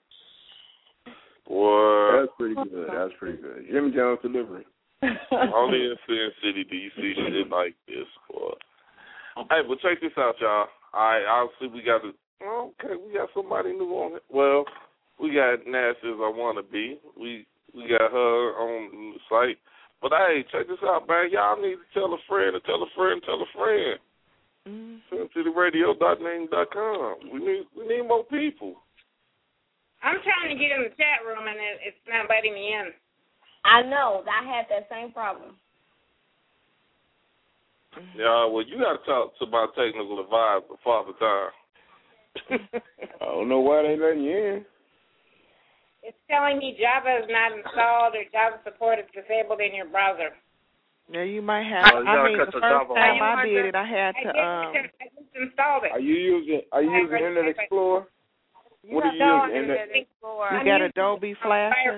Boy. That's pretty good. That's pretty good. Jimmy John's delivery. Only in Sin City do you see shit like this, boy. Hey, but check this out, y'all. All right, obviously we got the okay, we got somebody new on it. Well, we got Nasty as I Wanna Be. We we got her on the site. But hey, check this out, man. Y'all need to tell a friend and tell a friend, tell a friend. Mm-hmm. Sin City Radio dot name dot com. We need we need more people. I'm trying to get in the chat room and it, it's not letting me in. I know. I had that same problem. Yeah, well, you got to talk to my technical advisor, Father Time. I don't know why they letting you in. It's telling me Java is not installed or Java support is disabled in your browser. Yeah, you might have. Oh, you I mean, the cut first the Java time off. I did it, I had I to. just, um I just installed it. Are you using Are you I using read Internet it. Explorer? You What are have you to using? go Internet? Internet Explorer. You I'm got using Adobe Flasher.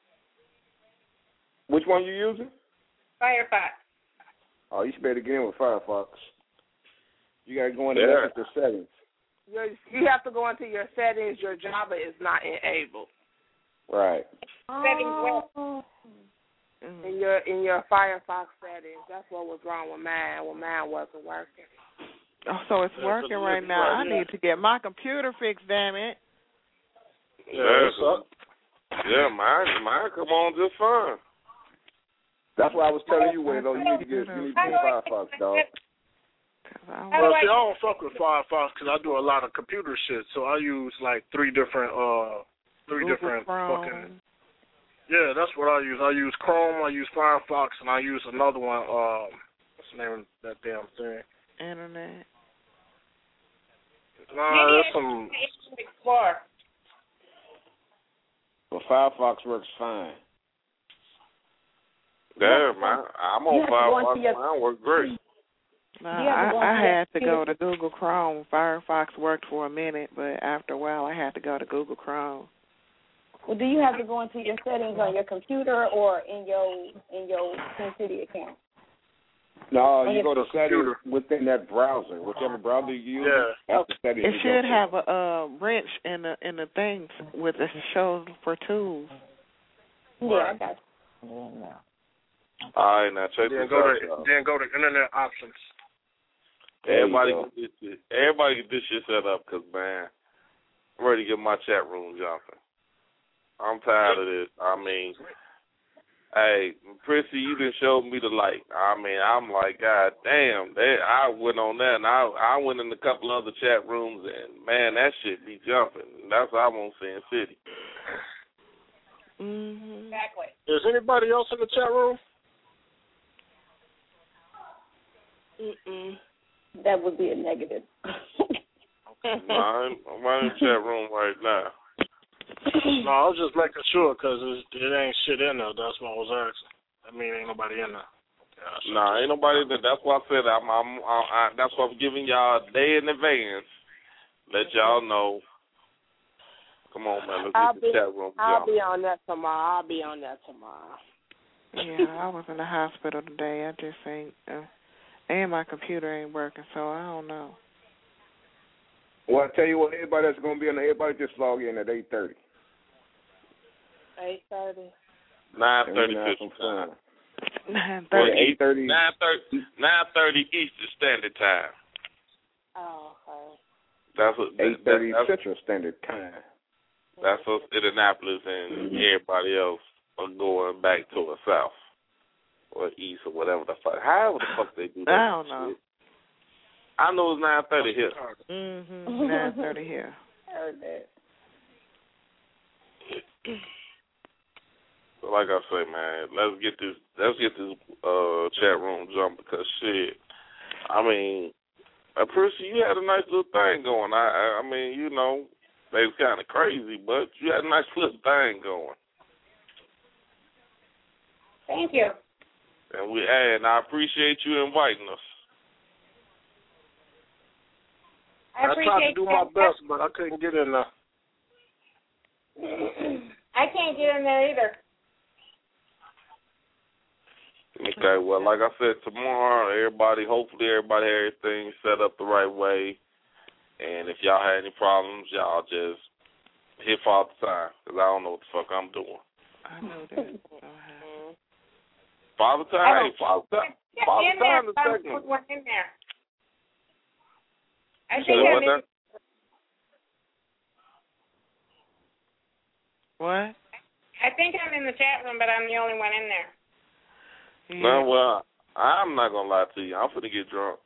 Which one you using? Firefox. Oh, you should better get in with Firefox. You got to go in Yeah. there the settings. Your, you have to go into your settings. Your Java is not enabled. Right. Settings where? In your in your Firefox settings. That's what was wrong with mine when mine wasn't working. Oh, so it's working right now. I need to get my computer fixed. Damn it. Yeah, so, yeah, mine, mine come on just fine. That's why I was telling you, Waylo, you need to get you need to get Firefox, dog. Well, see, I don't fuck with Firefox because I do a lot of computer shit. So I use like three different, uh, three Google different Chrome. fucking. Yeah, that's what I use. I use Chrome, I use Firefox, and I use another one. Um, what's the name of that damn thing? Internet. Nah, there's some. Explorer. But Firefox works fine. Yeah, man, I'm on Firefox. your- Mine works great. No, You have to go I, I into had to your go to Google Chrome. Firefox worked for a minute, but after a while, I had to go to Google Chrome. Well, do you have to go into your settings on your computer or in your in your SimCity account? No, On you your go to settings within that browser, whichever browser you use. Yeah. That's the settings It you should go to. have a uh, wrench in the in the things with the shows for tools. Yeah, I got you. All right, now check Then this go out, to y'all. then go to internet options. There you Everybody go. get this shit. Everybody get this shit set up, cause man, I'm ready to get my chat room jumping. I'm tired of this. I mean, hey, Prissy, you done showed me the light. I mean, I'm like, God damn, they, I went on that, and I I went in a couple other chat rooms, and man, that shit be jumping. That's what I want to see in City. Mm-hmm. Exactly. Is anybody else in the chat room? Mm-mm. That would be a negative. No, I'm, I'm right in the chat room right now. No, I was just making sure because it ain't shit in there. That's what I was asking. I mean, ain't nobody in there. Yeah, Nah, ain't nobody. That, that's why I said I'm. I'm I, I, that's why I'm giving y'all a day in advance. Let y'all know. Come on, man. Let's I'll get be, the chat room I'll jumping. be on that tomorrow. I'll be on that tomorrow. Yeah, I was in the hospital today. I just ain't, uh, and my computer ain't working, so I don't know. Well, I tell you what, everybody that's going to be on there, everybody just log in at eight thirty. eight thirty. Nine And thirty we have Central some fun. Time. Nine Well, thirty. eight thirty. Nine thirty. Nine thirty Eastern Standard Time. Oh, okay. That's what. eight That, thirty that's, Central Standard Time. that's us, Indianapolis, and everybody else are going back to the south or east or whatever the fuck. However the fuck they do that. I don't know. Shit. I know it's nine thirty here. Mm-hmm. Nine thirty here. Heard that. So like I say, man, let's get this let's get this uh, chat room jumping because shit. I mean, I appreciate you had a nice little thing going. I I, I mean, you know, they was kind of crazy, but you had a nice little thing going. Thank you. And we and I appreciate you inviting us. I I appreciate tried to do my that. best, but I couldn't get in there. I can't get in there either. Okay, well, like I said, tomorrow, everybody, hopefully everybody has everything set up the right way. And if y'all had any problems, y'all just hit Father Time, because I don't know what the fuck I'm doing. I know that. Uh-huh. Father Time, hey, Father Time, Get Father in there. Time the I'm second. one in there. I You think said I'm what in. now? What? I think I'm in the chat room, but I'm the only one in there. Yeah. No, well, I'm not going to lie to you. I'm finna get drunk.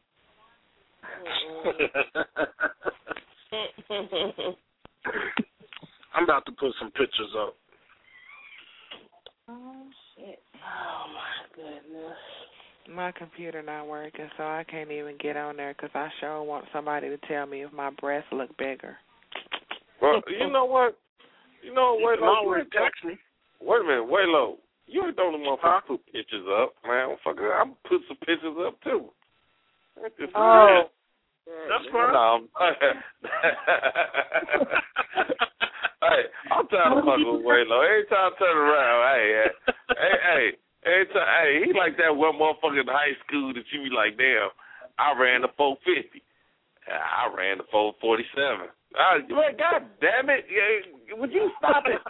I'm about to put some pictures up. Oh, shit. Oh, my goodness. My computer not working, so I can't even get on there because I sure want somebody to tell me if my breasts look bigger. Well, you know what? You know what? Wait, always text me. Wait a minute, wait low. You ain't the only motherfucker put pictures up, man. Fucker, I'm put some pictures up too. Oh, that's fine. No, hey, I'm trying to fuck with Waylo. Every time I turn around, hey, hey, hey, every time, hey, he like that one motherfucker in high school that you be like, damn, I ran the four fifty. I ran the four forty-seven. Uh, man, God damn it. Yeah, would you stop it?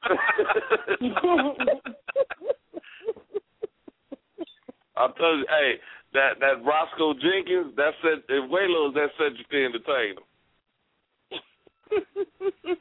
I'll tell you, hey, that, that Roscoe Jenkins, that said, if Waylo's that subject to entertain him.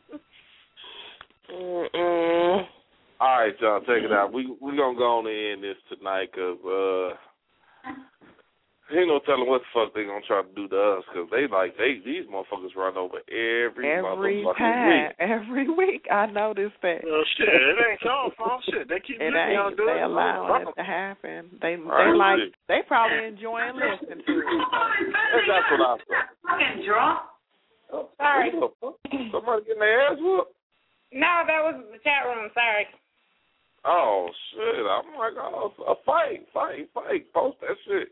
Mm-mm. All right, y'all, take it out. We we gonna go on and end this tonight because uh, ain't no telling what the fuck they gonna try to do to us because they like they these motherfuckers run over every every motherfucking time, week. every week. I noticed that. Well, shit, it ain't y'all fault. Shit, they keep it letting y'all ain't. do They it. allowing it to happen. They they Right. like they probably enjoying listening to it. That's what I thought. Fucking drunk. Oh, sorry. Somebody getting their ass whooped. No, that was the chat room. Sorry. Oh shit! I'm like, oh, a fight, fight, fight. Post that shit.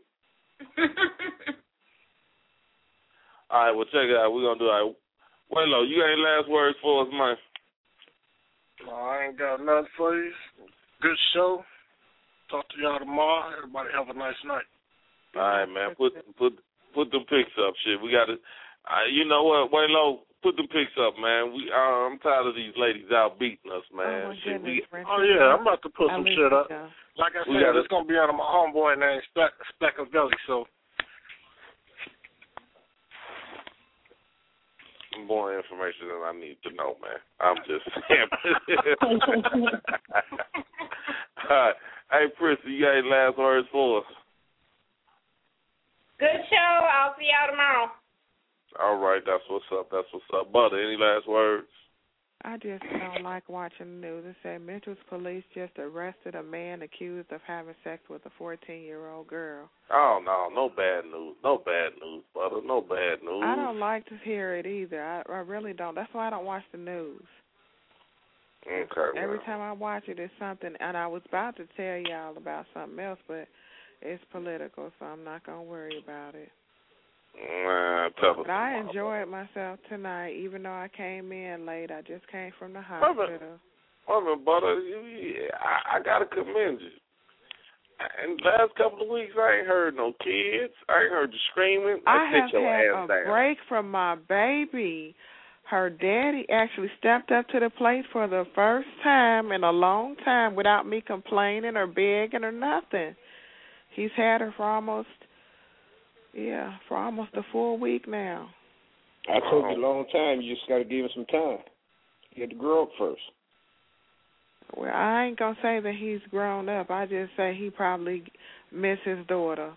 All right, well, check it out. We're going to do it. Right. Waylo, you got any last words for us, man? No, I ain't got nothing for you. Good show. Talk to y'all tomorrow. Everybody have a nice night. All right, man. Put put put them pics up. Shit, we got to, uh, you know what, Waylo, put them pics up, man. We uh, I'm tired of these ladies out beating us, man. Oh, shit, we, oh yeah, I'm about to put some shit up. Go. Like I We said, gotta- it's going to be out of my homeboy named Speck, Speckavelli, so. More information than I need to know, man. I'm just saying. All right. Hey, Prissy, you got any last words for us? Good show. I'll see y'all tomorrow. All right, that's what's up. That's what's up. Butter, any last words? I just don't like watching the news. It said Mitchell's police just arrested a man accused of having sex with a fourteen-year-old girl. Oh, no, no bad news. No bad news, Butter. No bad news. I don't like to hear it either. I, I really don't. That's why I don't watch the news. Okay, Every well. time I watch it, it's something, and I was about to tell y'all about something else, but it's political, so I'm not going to worry about it. Nah, tell us. But I enjoyed myself tonight, even though I came in late. I just came from the hospital. Mother, Butter, you, I, I got to commend you. In the last couple of weeks, I ain't heard no kids. I ain't heard you screaming. I I have sit your had ass a down. break from my baby. Her daddy actually stepped up to the plate for the first time in a long time without me complaining or begging or nothing. He's had her for almost, yeah, for almost a full week now. I told you a long time, you just got to give him some time. He had to grow up first. Well, I ain't going to say that he's grown up. I just say he probably missed his daughter.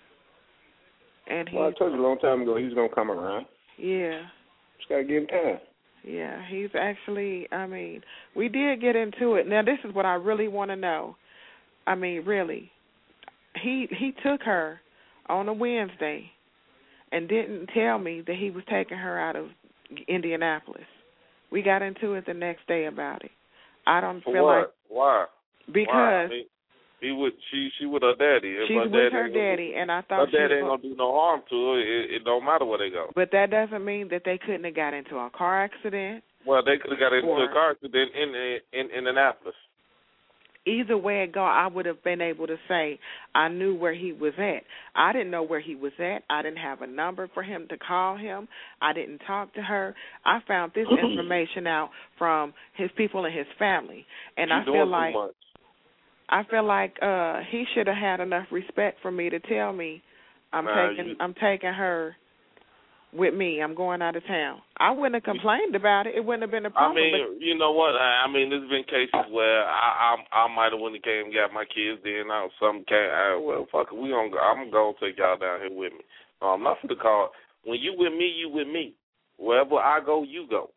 And he, Well, I told you a long time ago he was going to come around. Yeah. Just got to give him time. Yeah, he's actually, I mean, we did get into it. Now, this is what I really want to know. I mean, really. He he took her on a Wednesday and didn't tell me that he was taking her out of Indianapolis. We got into it the next day about it. I don't For feel what? like Why? because Why? I mean, he would she she with her daddy. If she's her with daddy her ain't gonna daddy, do, and I her thought she daddy was ain't gonna do no harm to her. It, it don't matter where they go. But that doesn't mean that they couldn't have got into a car accident. Well, they could have got into Or- a car accident in in, in Indianapolis. Either way it go, I would have been able to say I knew where he was at. I didn't know where he was at. I didn't have a number for him to call him. I didn't talk to her. I found this information out from his people and his family, and You're I feel doing like too much. I feel like uh, he should have had enough respect for me to tell me I'm Nah, taking you- I'm taking her with me. I'm going out of town. I wouldn't have complained about it. It wouldn't have been a I problem. mean, you know what? I, I mean, there's been cases where I I, I might have went and came and got my kids. Then I, something came. I, well, fuck it, we gonna go. I'm gonna take y'all down here with me. No, I'm not for the call. When you with me, you with me. Wherever I go, you go.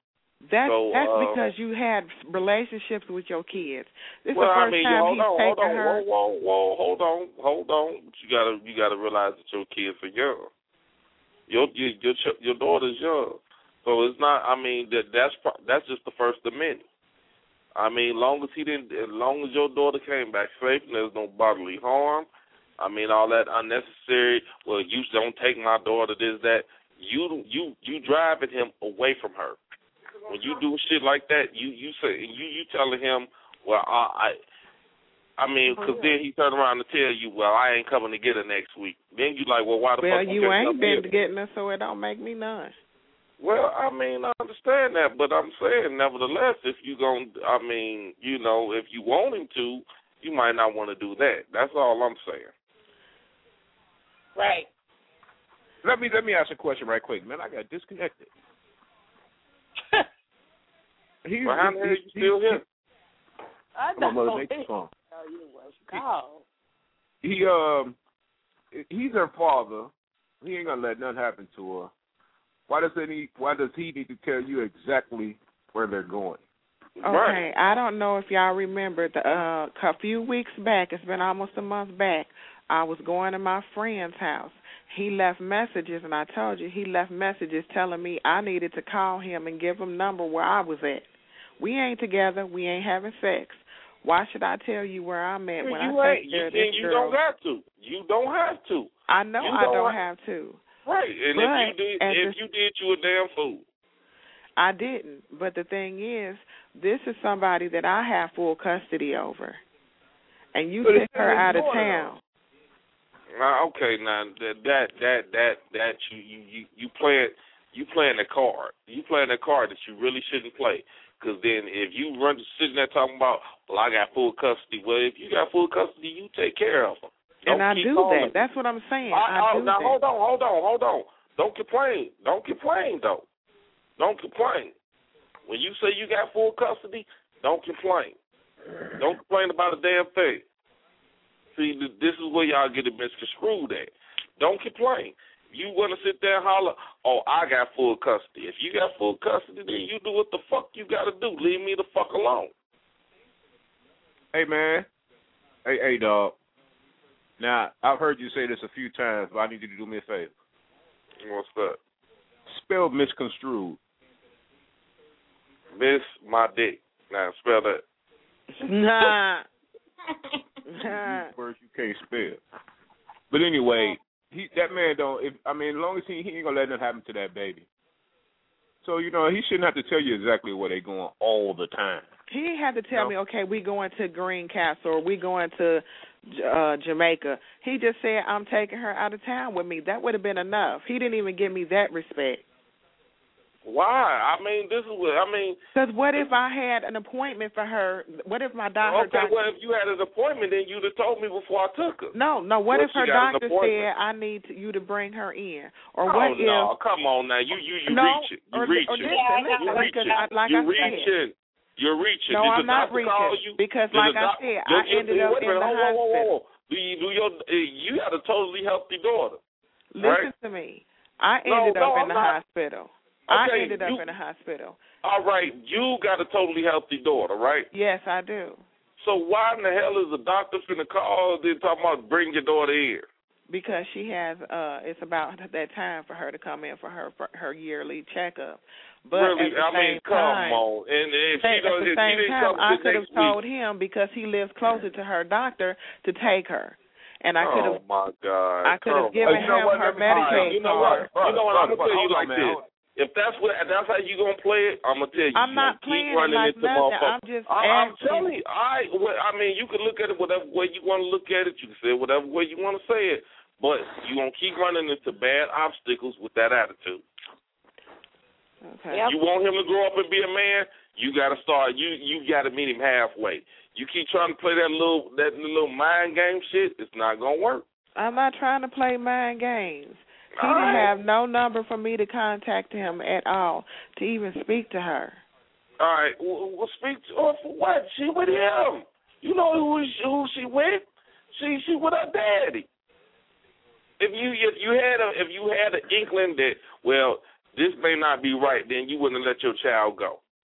That's so, that's uh, because you had relationships with your kids. This is well, the first I mean, time hold he's on, taken hold on, her. whoa, whoa, whoa, hold on, hold on. You gotta, you gotta realize that your kids are young. Your your your, ch- your daughter's young, so it's not. I mean, that that's pro- that's just the first of many. I mean, long as he didn't, as long as your daughter came back safe and there's no bodily harm. I mean, all that unnecessary. Well, you don't take my daughter. This, that. You you you driving him away from her. When you do shit like that, you you say you you telling him, well, I, I, I mean, because then he turn around and tell you, well, I ain't coming to get her next week. Then you like, well, why the well, fuck? you you ain't been here? getting her, so it don't make me none. Well, I mean, I understand that, but I'm saying, nevertheless, if you gon', I mean, you know, if you want him to, you might not want to do that. That's all I'm saying. Right. Let me let me ask a question right quick, man. I got disconnected. He's, well, how the hell you still here? I know. know. Make the phone. Oh, you was gone. He um, he's her father. He ain't gonna let nothing happen to her. Why does he? Why does he need to tell you exactly where they're going? Okay, right. I don't know if y'all remember the uh, a few weeks back. It's been almost a month back. I was going to my friend's house. He left messages, and I told you he left messages telling me I needed to call him and give him number where I was at. We ain't together. We ain't having sex. Why should I tell you where I'm at when you I take care of you, this you girl? don't have to. You don't have to. I know you I don't, don't have to. Right, and but if you did, if the, you did, you a damn fool. I didn't. But the thing is, this is somebody that I have full custody over, and you but took her out of town. Uh, okay, now that that that that that you you you you playing you playing a card. You playing a card that you really shouldn't play. Because then if you run sitting there talking about, well, I got full custody. Well, if you got full custody, you take care of them. Don't and I keep do calling. that. That's what I'm saying. I, I do now that. hold on, hold on, hold on. Don't complain. Don't complain though. Don't complain. When you say you got full custody, don't complain. Don't complain about a damn thing. See, this is where y'all get it misconstrued at. Don't complain. You want to sit there and holler, oh, I got full custody. If you got full custody, then you do what the fuck you got to do. Leave me the fuck alone. Hey, man. Hey, hey, dog. Now, I've heard you say this a few times, but I need you to do me a favor. What's that? Spell misconstrued. Miss my dick. Now, spell that. Nah. Words you can't spell. But anyway, he that man don't. If, I mean, as long as he he ain't gonna let nothing happen to that baby. So you know he shouldn't have to tell you exactly where they going all the time. He had to tell no. me, okay, we going to Greencastle or we going to uh, Jamaica. He just said I'm taking her out of town with me. That would have been enough. He didn't even give me that respect. Why? I mean, this is what I mean. Because what if I had an appointment for her? What if my doctor? Okay, doctor, well, if you had an appointment, then you'd have told me before I took her. No, no. What well, if her doctor said I need to, you to bring her in? Or oh, what no, if? come on now, you you you no, reaching, you or, reaching, or listen, you listen, reaching, like you I reaching, said. you're reaching. No, Did I'm the not doctor reaching call you? because, Did like I doc- said, did I you, ended up wait a minute, in the whoa, whoa, hospital. whoa, whoa. Do you do your? You got a totally healthy daughter. Listen right? to me. I No, ended no, up I'm in the not. hospital. Okay, I ended up you, in the hospital. All right, you got a totally healthy daughter, right? Yes, I do. So why in the hell is the doctor finna call? They talking about bring your daughter here? Because she has, uh, it's about that time for her to come in for her for her yearly checkup. But really, at the I mean, same come time, on. And if she at don't, the if she same didn't time, come I to could have next told week, him because he lives closer to her doctor to take her, and I could have. Oh my God! I could have come given on. him you know what, her Medicaid You know what? card. You know what? I'm gonna tell you Hold on, like man. this. If that's what that's how you gonna play it, I'm gonna tell you. I'm you not keep playing it running like into nothing. motherfuckers. I'm just I, I'm asking. telling you. I well, I mean, you can look at it whatever way you want to look at it. You can say it whatever way you want to say it. But you gonna keep running into bad obstacles with that attitude. Okay. Yep. You want him to grow up and be a man, you gotta start you you gotta meet him halfway. You keep trying to play that little that little mind game shit, it's not gonna work. I'm not trying to play mind games. He all didn't right. have no number for me to contact him at all to even speak to her. All right, well, well speak to her for what? She with him. You know who she, who she with? She she with her daddy. If you if you had a if you had an inkling that well this may not be right, then you wouldn't let your child go.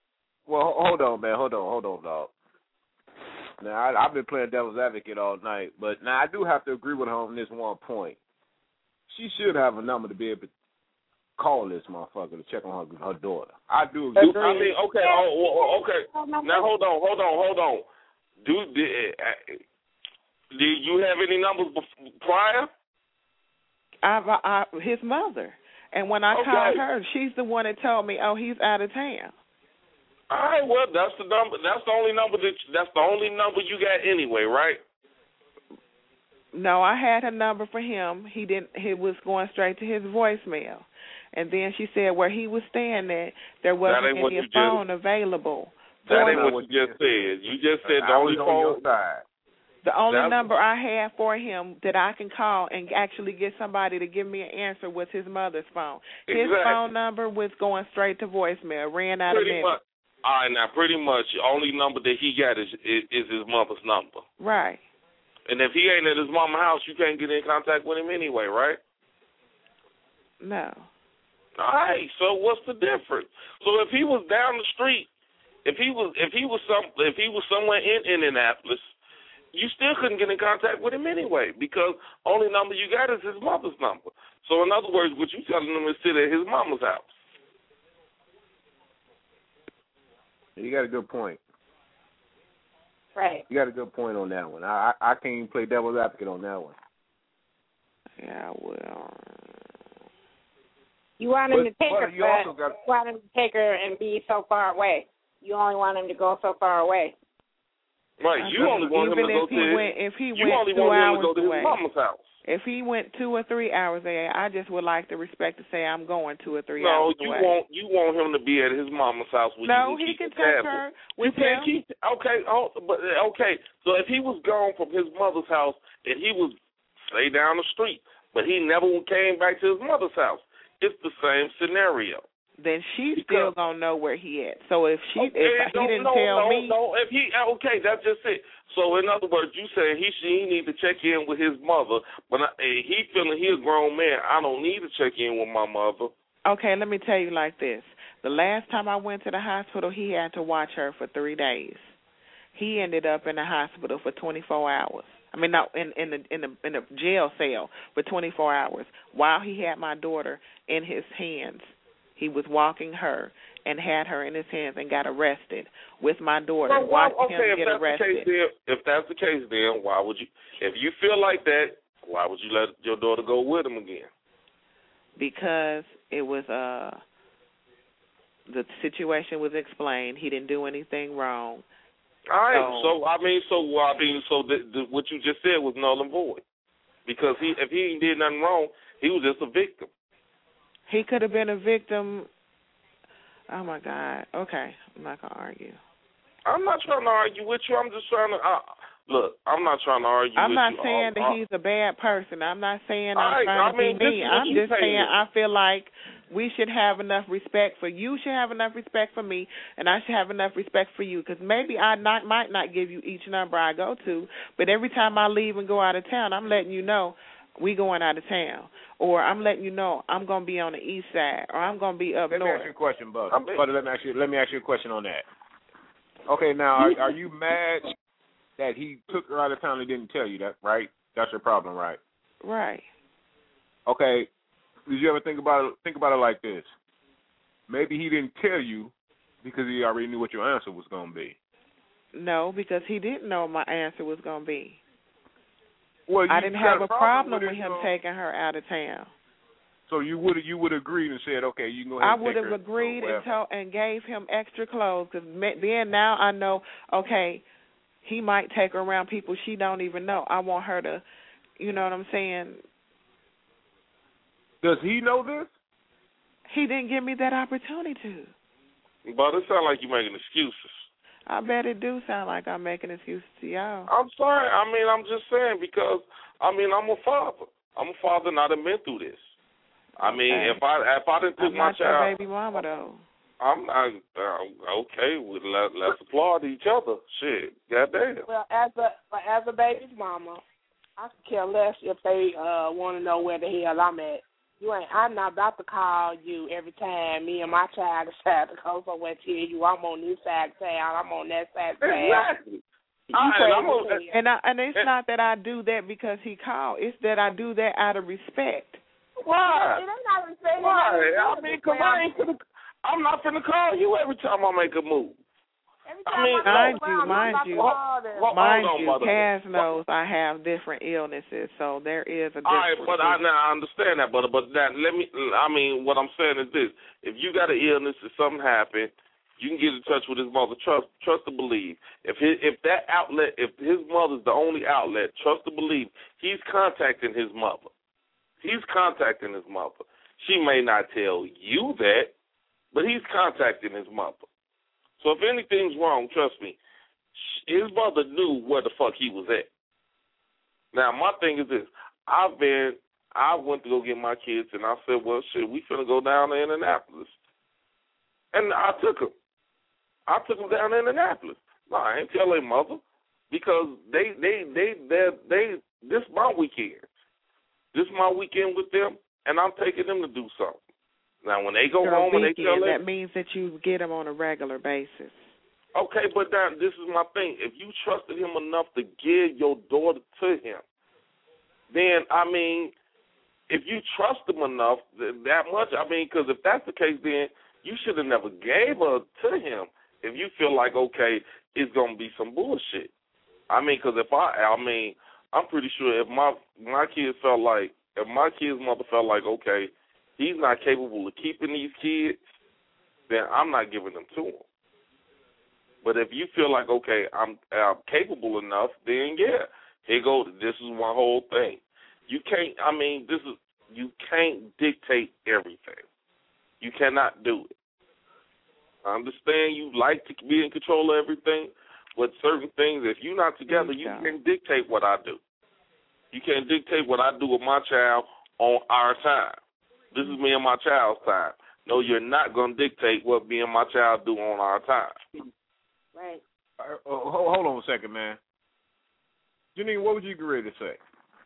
Well, hold on, man. Hold on, hold on, dog. Now, I, I've been playing devil's advocate all night, but now I do have to agree with her on this one point. She should have a number to be able to call this motherfucker to check on her, her daughter. I do agree. I mean, okay, oh, okay. Now, hold on, hold on, hold on. Do, did, uh, did you have any numbers before, prior? I, I, his mother. And when I okay. called her, she's the one that told me, oh, he's out of town. All right, well, that's the number. That's the only number that. That's the only number you got anyway, right? No, I had a number for him. He didn't. He was going straight to his voicemail, and then she said where he was staying at, there wasn't any phone just, available. That ain't what you just said. You just said the only phone. The only That's, number I had for him that I can call and actually get somebody to give me an answer was his mother's phone. His exactly. phone number was going straight to voicemail. Ran out pretty of minutes. Much. All right, now pretty much the only number that he got is, is is his mother's number. Right. And if he ain't at his mama's house, you can't get in contact with him anyway, right? No. All right. So what's the difference? So if he was down the street, if he was if he was some if he was somewhere in Indianapolis, you still couldn't get in contact with him anyway because only number you got is his mother's number. So in other words, what you telling him is sit at his mama's house. You got a good point. Right. You got a good point on that one. I I, I can't even play devil's advocate on that one. Yeah, well. You want him but, to take her, you also got, you want him to take her and be so far away. You only want him to go so far away. Right. You uh, only want him to go if he to went, if he you went only two want him hours to go to away. his mama's house. If he went two or three hours away, I just would like the respect to say I'm going two or three no, hours you away. No, you want you want him to be at his mama's house. Where no, you can he keep can take tablet. her with you can't him. Keep, okay, oh, but okay. So if he was gone from his mother's house and he was say down the street, but he never came back to his mother's house, it's the same scenario. Then she's because, still gonna know where he at. So if she, okay, if no, he didn't no, tell no, me, no, if he, okay, that's just it. So in other words, you saying he she need to check in with his mother, but I, he feeling he a grown man. I don't need to check in with my mother. Okay, let me tell you like this. The last time I went to the hospital, he had to watch her for three days. He ended up in the hospital for twenty-four hours. I mean, no, in in the in the in the jail cell for twenty-four hours while he had my daughter in his hands. He was walking her and had her in his hands and got arrested with my daughter. Well, well, watching okay, him if get that's arrested. The case, then, if that's the case, then why would you? If you feel like that, why would you let your daughter go with him again? Because it was uh the situation was explained. He didn't do anything wrong. All right. So, so I mean, so I mean, so the, the, what you just said was null and void. Because he, if he did nothing wrong, he was just a victim. He could have been a victim. Oh, my God. Okay. I'm not going to argue. I'm not trying to argue with you. I'm just trying to uh, – look, I'm not trying to argue I'm with not you. saying I'm, that he's a bad person. I'm not saying I'm right, trying to I mean, be mean. I'm just saying saying I feel like we should have enough respect for you, should have enough respect for me, and I should have enough respect for you. Because maybe I not might not give you each number I go to, but every time I leave and go out of town, I'm letting you know we going out of town. Or I'm letting you know I'm going to be on the east side, or I'm going to be up let north. Let me ask you a question, Bud. Bud, let me ask you, let me ask you a question on that. Okay, now, are, are you mad that he took her out of town and didn't tell you that, right? That's your problem, right? Right. Okay, did you ever think about it, think about it like this? Maybe he didn't tell you because he already knew what your answer was going to be. No, because he didn't know my answer was going to be. Well, I didn't have a problem, problem with him so, taking her out of town. So you would you would agreed and said, okay, you can go ahead I and would take have her agreed and, and, told, and gave him extra clothes because then now I know, okay, he might take her around people she don't even know. I want her to, you know what I'm saying? Does he know this? He didn't give me that opportunity to. But it sounds like you're making excuses. I bet it do sound like I'm making excuses to y'all. I'm sorry. I mean, I'm just saying because, I mean, I'm a father. I'm a father and I've been through this. I mean, okay. if I if I didn't took I'm my not child, your baby mama though. I'm not uh, okay. Well, let, let's applaud each other. Shit, goddamn. Well, as a as a baby's mama, I could care less if they uh want to know where the hell I'm at. You ain't. I'm not about to call you every time me and my child decide to go somewhere. Tell you I'm on this side of town. I'm on that side of town. Exactly. You Right, I'm on, and I, and it's not that I do that because he called. It's that I do that out of respect. Why? It ain't not respect. Why? I mean, cause I ain't gonna, I'm not finna call you every time I make a move. I mean, mind no, you, mind you, hold, mind hold on, you, mother. Cass knows I have different illnesses, so there is a difference. All right, but I now I understand that, but but that let me. I mean, what I'm saying is this: if you got an illness, if something happened, you can get in touch with his mother. Trust, trust to believe. If his, if that outlet, if his mother's the only outlet, trust to believe, he's contacting his mother. He's contacting his mother. She may not tell you that, but he's contacting his mother. So if anything's wrong, trust me, his mother knew where the fuck he was at. Now, my thing is this. I've been, I went to go get my kids, and I said, well, shit, we finna go down to Indianapolis. And I took them. I took them down to Indianapolis. No, I ain't tell their mother because they, they, they, they, they, this my weekend. This my weekend with them, and I'm taking them to do something. Now, when they go Your home weekend, and they tell them, that means that you get them on a regular basis. okay, but now this is my thing. If you trusted him enough to give your daughter to him, then, I mean, if you trust him enough that much, I mean, because if that's the case, then you should have never gave her to him if you feel like, okay, it's going to be some bullshit. I mean, because if I, I mean, I'm pretty sure if my, my kids felt like, if my kid's mother felt like, okay, he's not capable of keeping these kids, then I'm not giving them to him. But if you feel like, okay, I'm, I'm capable enough, then yeah, here go. This is my whole thing. You can't. I mean, this is you can't dictate everything. You cannot do it. I understand you like to be in control of everything, but certain things, if you're not together, you can't dictate what I do. You can't dictate what I do with my child on our time. This is me and my child's time. No, you're not going to dictate what me and my child do on our time. Right. Uh, hold, hold on a second, man. Janine, what would you agree to say?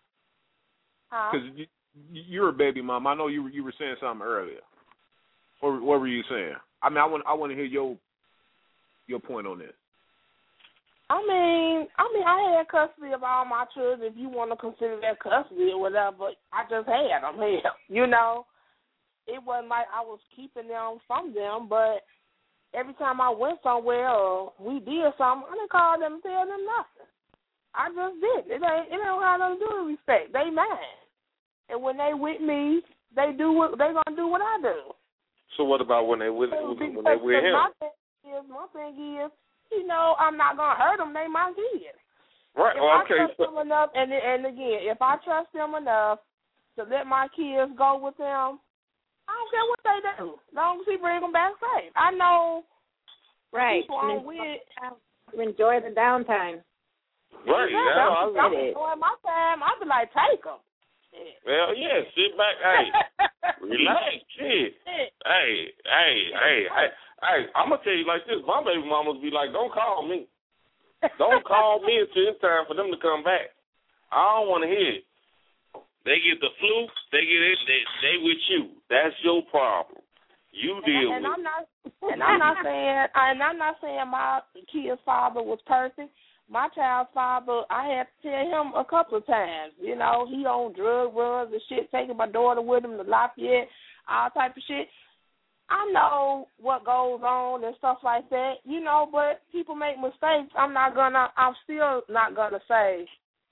Because huh? you, you're a baby mom. I know you you were saying something earlier. What, what were you saying? I mean, I want I want to hear your your point on this. I mean, I mean, I had custody of all my children. If you want to consider that custody or whatever, I just had them here. You know, it wasn't like I was keeping them from them, but every time I went somewhere or we did something, I didn't call them and tell them nothing. I just did. It ain't it don't have nothing to do with respect. They mine. And when they with me, they do what they gonna do what I do. So what about when they with when they with him? My thing is, my thing is, you know, I'm not gonna hurt them. They my kids. Right. If Well, I okay. trust them enough, and and again, if I trust them enough to let my kids go with them, I don't care what they do. As long as he bring them back safe. I know. Right. People I'm with enjoy the downtime. Right. Yeah, yeah, I'm, I I'm enjoying my time. I'd be like, take them. Well, yeah, sit back. Hey, relax, shit. Hey, hey, hey, hey, hey. I'm gonna tell you like this. My baby mamas be like, don't call me. Don't call me until it's time for them to come back. I don't want to hear it. They get the flu. They get it. They, they with you. That's your problem. You deal and, and with. I'm not. And I'm not saying. And I'm not saying my kid's father was perfect. My child's father, I had to tell him a couple of times. You know, he on drug runs and shit, taking my daughter with him to Lafayette, all type of shit. I know what goes on and stuff like that, you know, but people make mistakes. I'm not gonna, I'm still not gonna say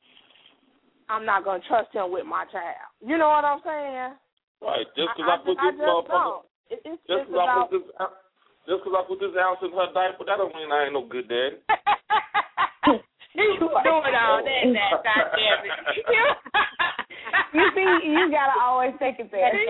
I'm not gonna trust him with my child. You know what I'm saying? Right. Just because I, I, I put I this motherfucker. It, it's, just because I put this, just because I put this ounce in her diaper, that don't mean I ain't no good daddy. You doing all that, that goddamn it. You see, you gotta always take it there.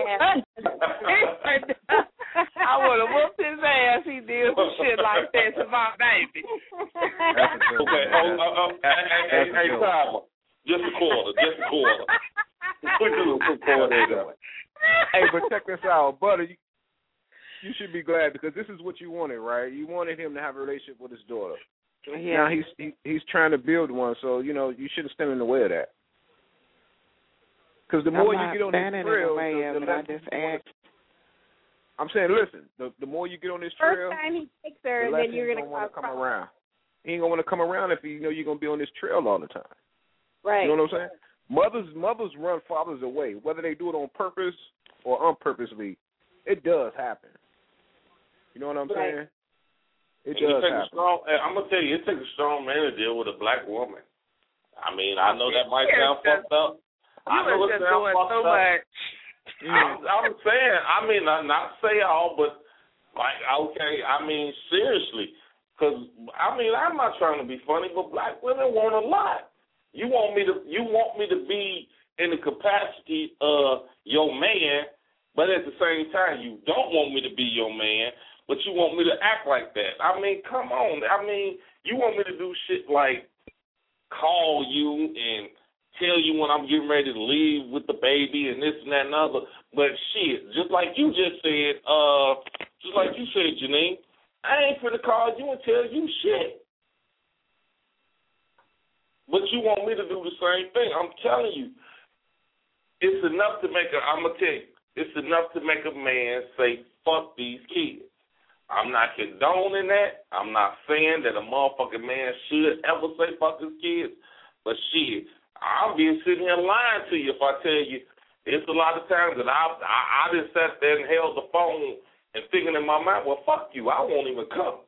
I would have whooped his ass. He did some shit like that to my baby. Okay, oh, oh, oh, hey, hey, hey, Tyler, just a quarter, just a quarter. Put your little quarter in. Hey, but check this out, Butter. You, you should be glad because this is what you wanted, right? You wanted him to have a relationship with his daughter. Yeah. Now he's he, he's trying to build one, so you know you shouldn't stand in the way of that. Because the I'm more not you get on this standing trail, in the way the, of the it. I less just you wanna- asked. I'm saying, listen, the the more you get on this First trail, time he takes her, the then less you're he's gonna gonna want to cause come problems. around. He ain't gonna want to come around if you know you're gonna be on this trail all the time. Right. You know what I'm saying? Mothers mothers run fathers away, whether they do it on purpose or unpurposely. It does happen. You know what I'm Right. saying? It And does it takes happen. a strong, I'm gonna tell you, it takes a strong man to deal with a black woman. I mean, I know that might sound You're fucked up. You I know was it just sounds doing fucked so up. much. I'm, I'm saying, I mean, not, not say all, but like, okay, I mean, seriously, because I mean, I'm not trying to be funny, but black women want a lot. You want me to, you want me to be in the capacity of your man, but at the same time, you don't want me to be your man, but you want me to act like that. I mean, come on. I mean, you want me to do shit like call you and tell you when I'm getting ready to leave with the baby and this and that and other. But shit, just like you just said, uh, just like you said, Janine, I ain't finna call you and tell you shit. But you want me to do the same thing. I'm telling you, it's enough to make a, I'm going to tell you, it's enough to make a man say, fuck these kids. I'm not condoning that. I'm not saying that a motherfucking man should ever say fuck his kids. But shit, I'll be sitting here lying to you if I tell you it's a lot of times that I, I, I just sat there and held the phone and thinking in my mind, well, fuck you, I won't even come.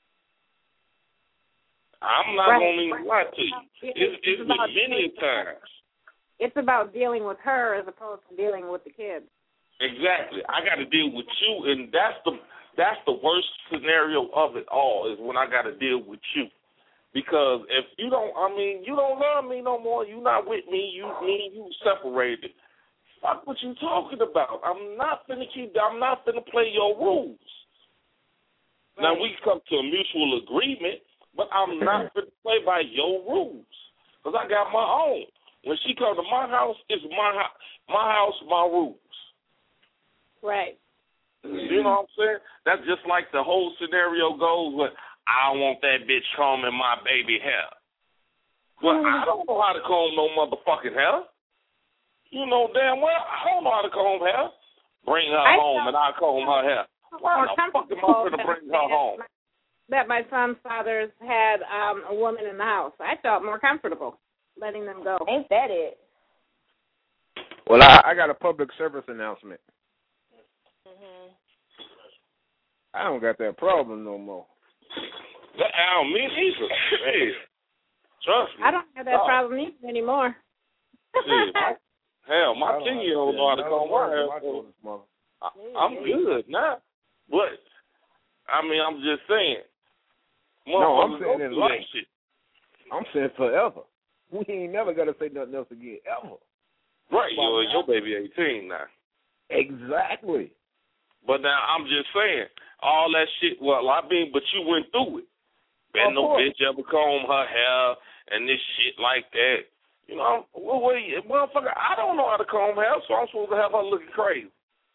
I'm not Right. going to even lie to you. It's, It's, it's it's been about many times. It's about dealing with her as opposed to dealing with the kids. Exactly. I got to deal with you, and that's the that's the worst scenario of it all is when I got to deal with you. Because if you don't, I mean, you don't love me no more. You not with me. You me, you separated. Fuck what you talking about. I'm not finna keep. I'm not finna play your rules. Right. Now we come to a mutual agreement, but I'm not finna play by your rules because I got my own. When she come to my house, it's my my house, my rules. Right. You know what I'm saying? That's just like the whole scenario goes with, I want that bitch combing my baby hair. Well, I don't know how to comb no motherfucking hair. You know damn well I don't know how to comb hair. Bring her I home and I comb her hair. Why the fuck am I going to bring her home? That my son's fathers had um, a woman in the house. I felt more comfortable letting them go. Ain't that it? Well, I, I got a public service announcement. Mm-hmm. I don't got that problem no more. That, I don't mean either. Hey, trust me. I don't have that oh. problem either anymore. See, my, hell, my ten-year-old know how to comb my hair. So I, I'm good now. But, I mean, I'm just saying. No, I'm saying in life. Shit. I'm saying forever. We ain't never got to say nothing else again, ever. Right, your your baby eighteen now. Exactly. But now I'm just saying, all that shit, well, I mean, but you went through it. And no bitch ever comb her hair and this shit like that. You know, well, wait, motherfucker, I don't know how to comb hair, so I'm supposed to have her looking crazy.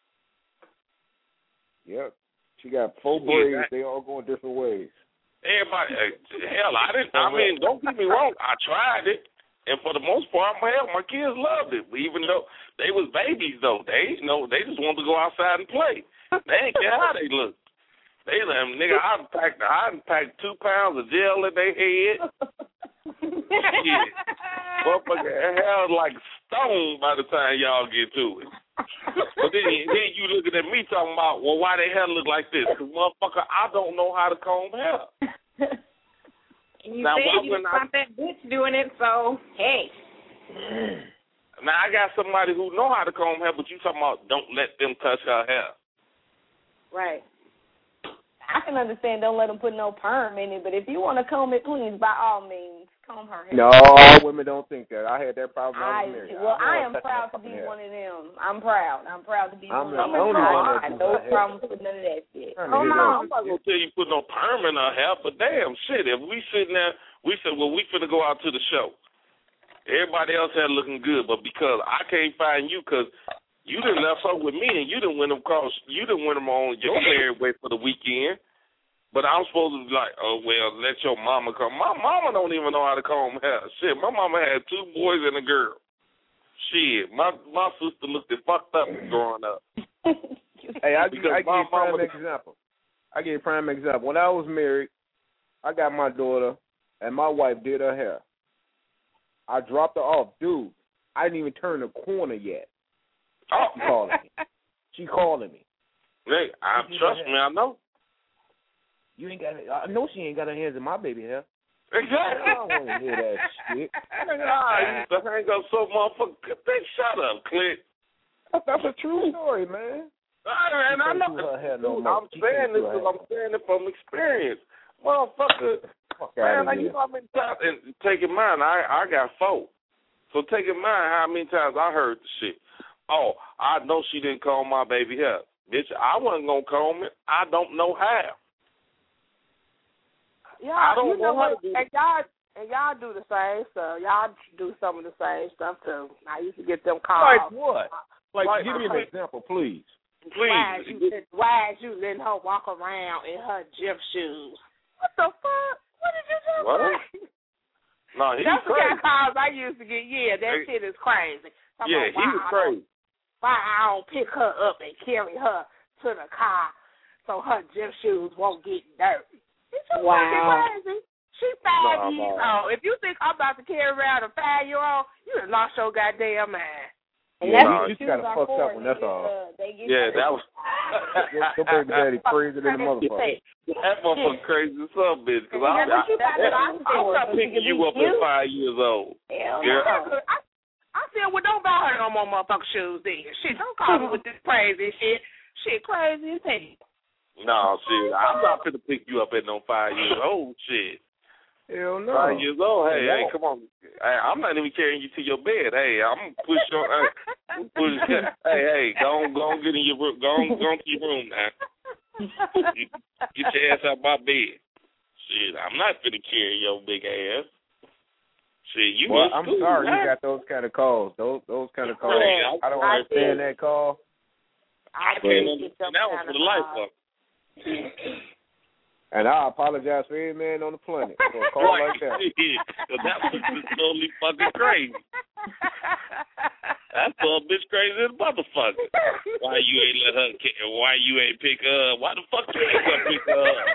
Yep. She got four braids. Yeah, they all going different ways. Everybody, hell, I didn't, I mean, don't get me wrong, I tried it. And for the most part, my hell, my kids loved it. Even though they was babies, though, they you know they just wanted to go outside and play. They didn't care how they looked. They them nigga, I packed I packed two pounds of gel in their head. Shit, motherfucker, hell like stone by the time y'all get to it. But then, then you looking at me talking about, well, why they hair look like this? Because motherfucker, I don't know how to comb hair. And you now, said you didn't want that bitch doing it, so, hey. Now, I got somebody who know how to comb hair, but you talking about don't let them touch her hair. Right. I can understand don't let them put no perm in it, but if you want to comb it, please, by all means, comb her hair. No, all women don't think that. I had that problem when I was married. Well, I, I am proud to be hair. one of them. I'm proud. I'm proud to be I'm one of them. I have no problem with none of that shit. Oh, no, I'm not going to tell you put no perm in her hair, but damn, shit, if we sitting there, we said, well, we finna go out to the show. Everybody else had looking good, but because I can't find you because you done left her with me and you done went them across, you done went them on your married way for the weekend. But I'm supposed to be like, oh, well, let your mama come. My mama don't even know how to comb hair. Shit, my mama had two boys and a girl. Shit, my my sister looked at fucked up growing up. Hey, I, I give you a prime mama... example. I give you a prime example. When I was married, I got my daughter, and my wife did her hair. I dropped her off. Dude, I didn't even turn the corner yet. Oh. She calling me. She calling me. Hey, I, trust me, I know. You ain't got. I know she ain't got her hands in my baby hair. Exactly. I don't want to hear that shit. I used to hang up so motherfucker. They shut up, Clint. That's a true story, man. And I know. No Dude, I'm saying this because I'm saying it from experience. Motherfucker, man, like, you know how many times, and take in mind, I, I got four. So take in mind how many times I heard the shit. Oh, I know she didn't comb my baby hair. Bitch, I wasn't going to comb it. I don't know how. Yeah, I don't you know know what? And y'all, and y'all do the same stuff. Y'all do some of the same stuff, too. I used to get them calls. Like what? Like, like give me an example, please. Please. Why is you, why is you letting her walk around in her gym shoes? What the fuck? What did you do? What? No, he's That's crazy. the kind of calls I used to get. Yeah, that shit is crazy. Talking Yeah, about he was crazy. Why I don't pick her up and carry her to the car so her gym shoes won't get dirty. It's just Wow. fucking crazy. She five Nah, years nah. old. If you think I'm about to carry around a five-year-old, you done lost your goddamn mind. And Yeah, that's you what just got to shoes fuck are for. up when that's They all. get, uh, they get Yeah, that was. Your baby daddy crazy than a motherfucker. That motherfucker crazy as some bitch. Because I, I, I, I'm not picking you up at five years old. Hell Yeah. no. I, I feel well, don't buy her no more motherfucking shoes then. Shit, don't call me with this crazy shit. Shit crazy as hell. No, shit. I'm not finna pick you up at no five years old shit. Hell no. Five years old. Hey, hey, No. come on. Hey, I'm not even carrying you to your bed. Hey, I'm gonna push your. Hey, push, hey, hey, go on, go on, get in your room. Go on, go on to your room now. You, get your ass out my bed. Shit, I'm not finna carry your big ass. Shit, you. Well, in I'm school, sorry man. you got those kind of calls. Those those kind of calls. Yeah, I don't I understand did. that call. I Can't did understand. get them That was kind for of the life calls. of. And I apologize for any man on the planet for a call like that. Because that was just totally fucking crazy. That's a bitch crazy as a motherfucker. Why you ain't let her? Why you ain't pick her up? Why the fuck you ain't gonna pick her up?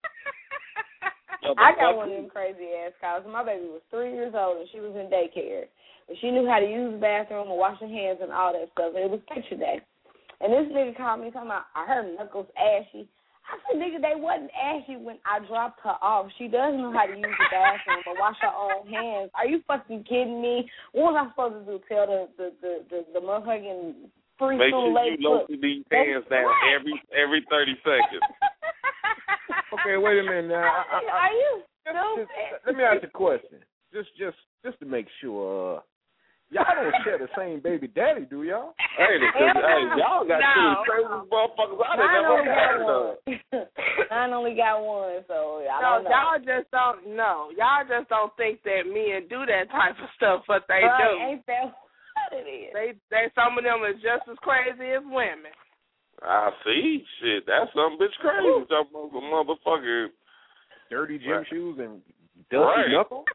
I got one of them crazy ass calls. My baby was three years old and she was in daycare. But she knew how to use the bathroom and wash her hands and all that stuff. And it was picture day. And this nigga called me talking about, I heard Knuckles ashy. I said, nigga, they wasn't ashy when I dropped her off. She does know how to use the bathroom and wash her own hands. Are you fucking kidding me? What was I supposed to do? Tell the the the the, the motherfucking free Make school sure lady you lower these hands down every every thirty seconds. Okay, wait a minute now. I, I, I, Are you just, just, let me ask you a question. Just just just to make sure. Uh, y'all don't share the same baby daddy, do y'all? Hey, because, hey, y'all got No. two of the craziest motherfuckers I done Mine ever only got heard of. one. Mine only got one, so I No, don't know. y'all just don't know. Y'all just don't think that men do that type of stuff, but they right, do. Ain't that what it is? They, they, some of them is just as crazy as women. I see. Shit, that's some bitch crazy. Some motherfucker. Dirty gym Right. shoes and dusty Right. knuckles?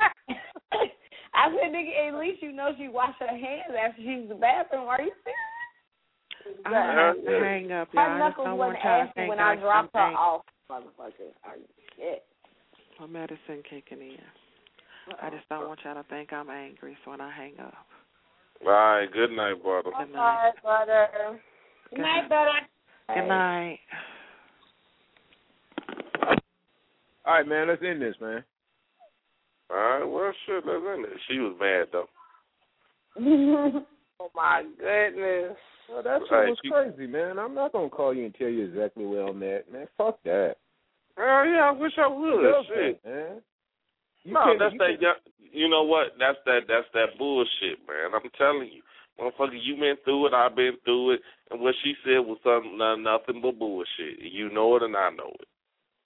I said, nigga, at least you know she washed her hands after she used the bathroom. Are you serious? I have to hang up, y'all. Her I just knuckles don't want wasn't y'all to ashy think when I I- dropped her I'm think- off, motherfucker. Are you shit? My medicine kicking in. I just don't want y'all to think I'm angry, so when I hang up. All right, good night, brother. Good night. Bye, brother. Good night, brother. Good night. All right, man, let's end this, man. All right, well, shit, let's end it. She was mad, though. Oh, my goodness. Well, that shit Hey, was she- crazy, man. I'm not going to call you and tell you exactly where I'm at, man. Fuck that. Well, yeah, I wish I would. Love Shit. that, man. You No, can't- that's you that. can't- young- You know what? That's that. That's that bullshit, man. I'm telling you, motherfucker. You been through it. I've been through it. And what she said was something, uh, nothing but bullshit. You know it, and I know it.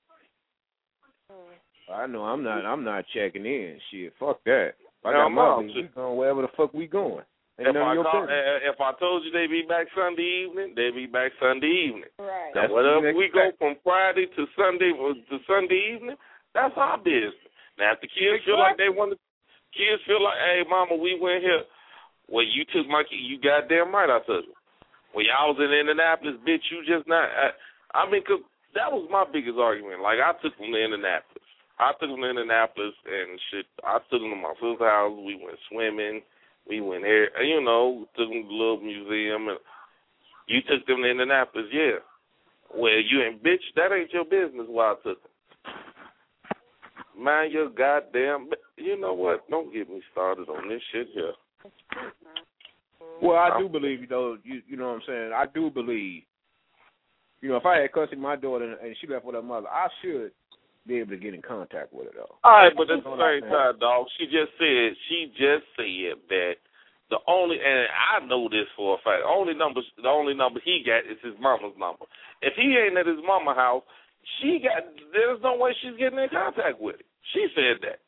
I know I'm not I'm not checking in. Shit, fuck that. If I Hell got my no, baby, shit. we going wherever the fuck we going. Ain't If none I of your call, business. uh, if I told you they be back Sunday evening, they be back Sunday evening. Right. Now, That's whatever what you we go expect. from Friday to Sunday or to Sunday evening, that's our business. Now, if the kids feel like they want to, kids feel like, hey, mama, we went here. Well, you took my kid. You goddamn right I took him. When y'all was in Indianapolis, bitch, you just not. I, I mean, cause that was my biggest argument. Like, I took him to Indianapolis. I took him to Indianapolis and shit. I took him to my sister's house. We went swimming. We went there. You know, took him to the little museum. And you took them to Indianapolis, yeah. Well, you ain't, bitch, that ain't your business why I took them. Mind your goddamn. You know what? Don't get me started on this shit here. Well, I do believe, you know, you, you know what I'm saying? I do believe, you know, if I had custody of my daughter and she left with her mother, I should be able to get in contact with her, though. All right, but at the same time, dog, she just said, she just said that the only, and I know this for a fact, only number, the only number he got is his mama's number. If he ain't at his mama's house, she got, there's no way she's getting in contact with him. She said that.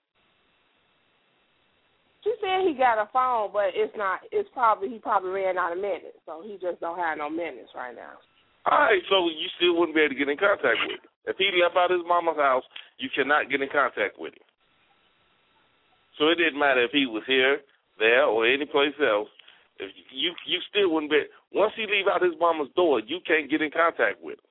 She said he got a phone, but it's not. It's probably he probably ran out of minutes, so he just don't have no minutes right now. All right, so you still wouldn't be able to get in contact with him. If he left out his mama's house, you cannot get in contact with him. So it didn't matter if he was here, there, or any place else. If you you still wouldn't be. Once he leave out his mama's door, you can't get in contact with him.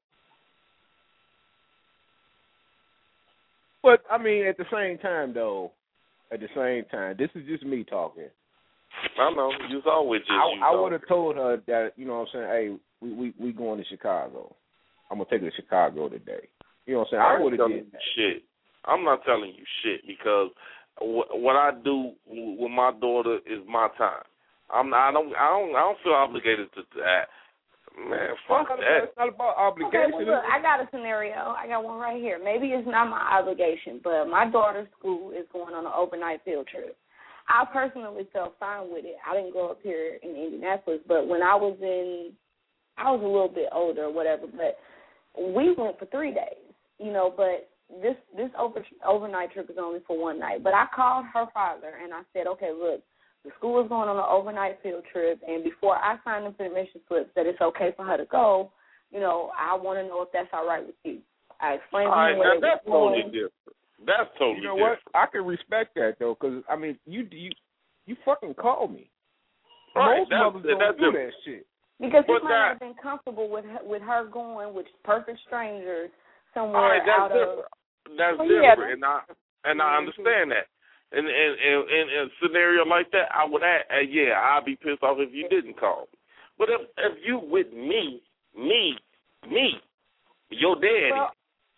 But I mean, at the same time, though. At the same time, this is just me talking. I know. You always just I, you I would have told her that, you know what I'm saying, hey, we, we, we going to Chicago. I'm going to take her to Chicago today. You know what I'm saying? I, I would have did that. Shit. I'm not telling you shit because wh- what I do with my daughter is my time. I'm not, I don't I don't I don't feel obligated to that. Man, fuck that. It's not about obligation. Okay, well, look, I got a scenario. I got one right here. Maybe it's not my obligation, but my daughter's school is going on an overnight field trip. I personally felt fine with it. I didn't grow up here in Indianapolis, but when I was in, I was a little bit older or whatever, but we went for three days, you know, but this this over, overnight trip is only for one night. But I called her father, and I said, okay, look, the school is going on an overnight field trip, and before I sign the permission slips that it's okay for her to go, you know, I want to know if that's all right with you. I explained to all you right, what now that's totally different. That's totally different. You know different. what? I can respect that, though, because, I mean, you you you fucking call me. Right, Most that's, mothers don't that's do different. that shit. Because he But might that, not have been comfortable with her, with her going with perfect strangers all somewhere right, that's out different. of... That's Oh, different, yeah. and I and I understand that. In, in, in, in a scenario like that, I would add, uh, yeah, I'd be pissed off if you didn't call me. But if if you with me, me, me, your daddy, well,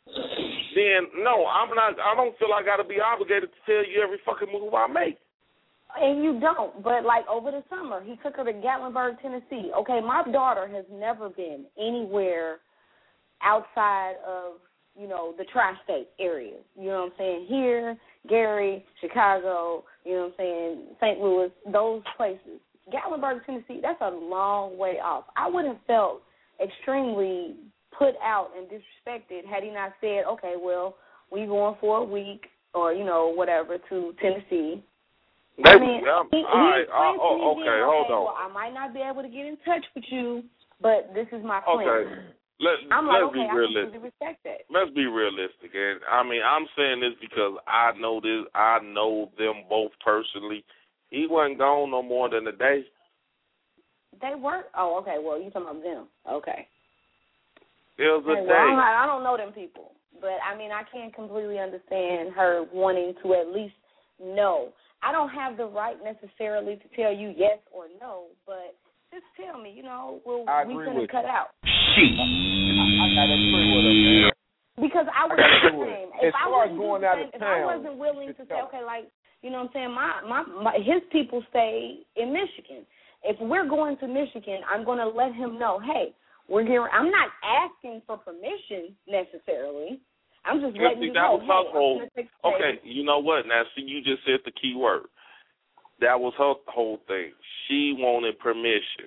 then no, I'm not. I don't feel I got to be obligated to tell you every fucking move I make. And you don't, but like over the summer, he took her to Gatlinburg, Tennessee. Okay, my daughter has never been anywhere outside of, you know, the tri-state area. You know what I'm saying? Here, Gary, Chicago, you know what I'm saying, Saint Louis, those places. Gatlinburg, Tennessee, that's a long way off. I would have felt extremely put out and disrespected had he not said, okay, well, we going for a week or, you know, whatever to Tennessee. They, I mean, um, he, he all right, explained uh, to me oh, okay, then, hold okay, on. well, I might not be able to get in touch with you, but this is my plan. Okay. Let, I'm let's like, okay, be I realistic. completely respect that. Let's be realistic. And I mean, I'm saying this because I know this. I know them both personally. He wasn't gone no more than a day. They were. Oh, okay. Well, you talking about them? Okay. It was a Hey, day. well, I, don't, I don't know them people, but I mean, I can't completely understand her wanting to at least know. I don't have the right necessarily to tell you yes or no, but just tell me, you know, well, we gonna cut out. Shit. I, I gotta agree with her, man. Because I was I the same. If As I far as wasn't going do the out same, of if I town, wasn't willing to say, okay, like, you know what I'm saying, my, my my his people stay in Michigan. If we're going to Michigan, I'm gonna let him know, hey, we're getting. I'm not asking for permission necessarily. I'm just Yeah, letting see, you that know, was her hey, whole. I'm gonna take Okay, you know what? Now, see, you just said the key word. That was her whole thing. She wanted permission.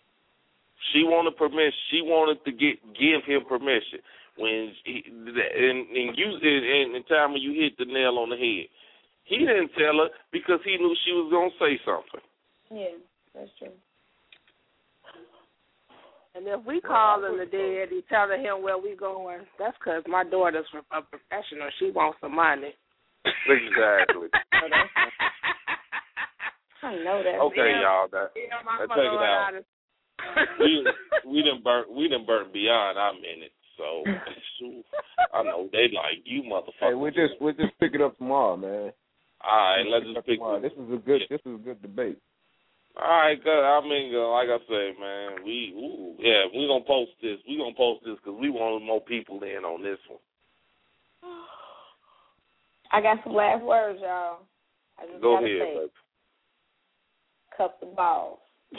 She wanted permission. She wanted to get give him permission. When he, and, and you in the time when you hit the nail on the head, he didn't tell her because he knew she was gonna say something. Yeah, that's true. And if we call him the daddy, telling him where we going, that's because my daughter's a professional. She wants some money. Exactly. I know that. Okay, yeah. y'all. That, Yeah, my that mother take it went out. out of- we we done burnt we done burnt beyond our minute. So shoot, I know they like you, motherfucker. Hey, we just we just pick it up tomorrow, man. All right, let's Pick just up pick tomorrow. it. This is a good. This is a good debate. All right, good. I mean, uh, like I say, man, we ooh, yeah, we gonna post this. We gonna post this because we want more people in on this one. I got some last words, y'all. I just Go gotta ahead, say, baby. cup the balls.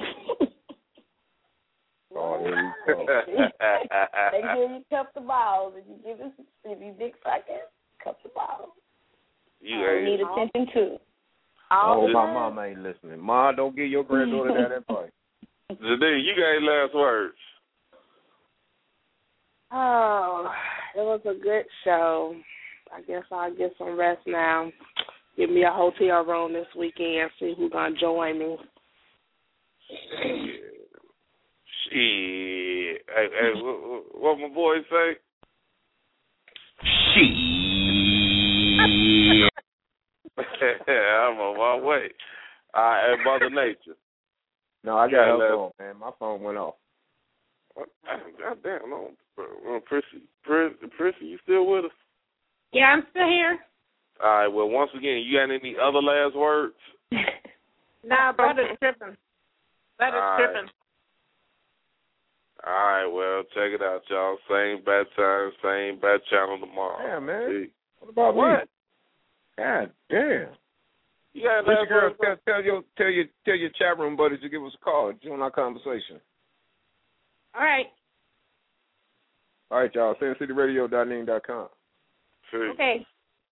Oh, there you go. Make sure you cup the balls. If you give us, if you dick sucking, cup the balls. You I ain't. need attention too. Oh, my mama ain't listening. Ma, don't give your granddaughter that advice. Janine, you got any last words? Oh, it was a good show. I guess I'll get some rest now. Give me a hotel room this weekend. See who's gonna join me. Shit. Shit. Hey, hey, what, what my boy say? Shit. I'm on my way. All right, Mother Nature. No, I got Yeah, her let's- phone, man. My phone went off. God damn, no. Uh, Prissy, Prissy, Prissy, you still with us? Yeah, I'm still here. All right, well, once again, you got any other last words? Nah, brother's tripping. Brother's All right. tripping. All right, well, check it out, y'all. Same bad time, same bad channel tomorrow. Yeah, man. See? What about What? me? God damn. You got Listen, last girl, words? tell, tell your tell your tell your chat room buddies to give us a call. Join our conversation. All right. All right, y'all. Sin City Radio dot ning dot com. See. Okay.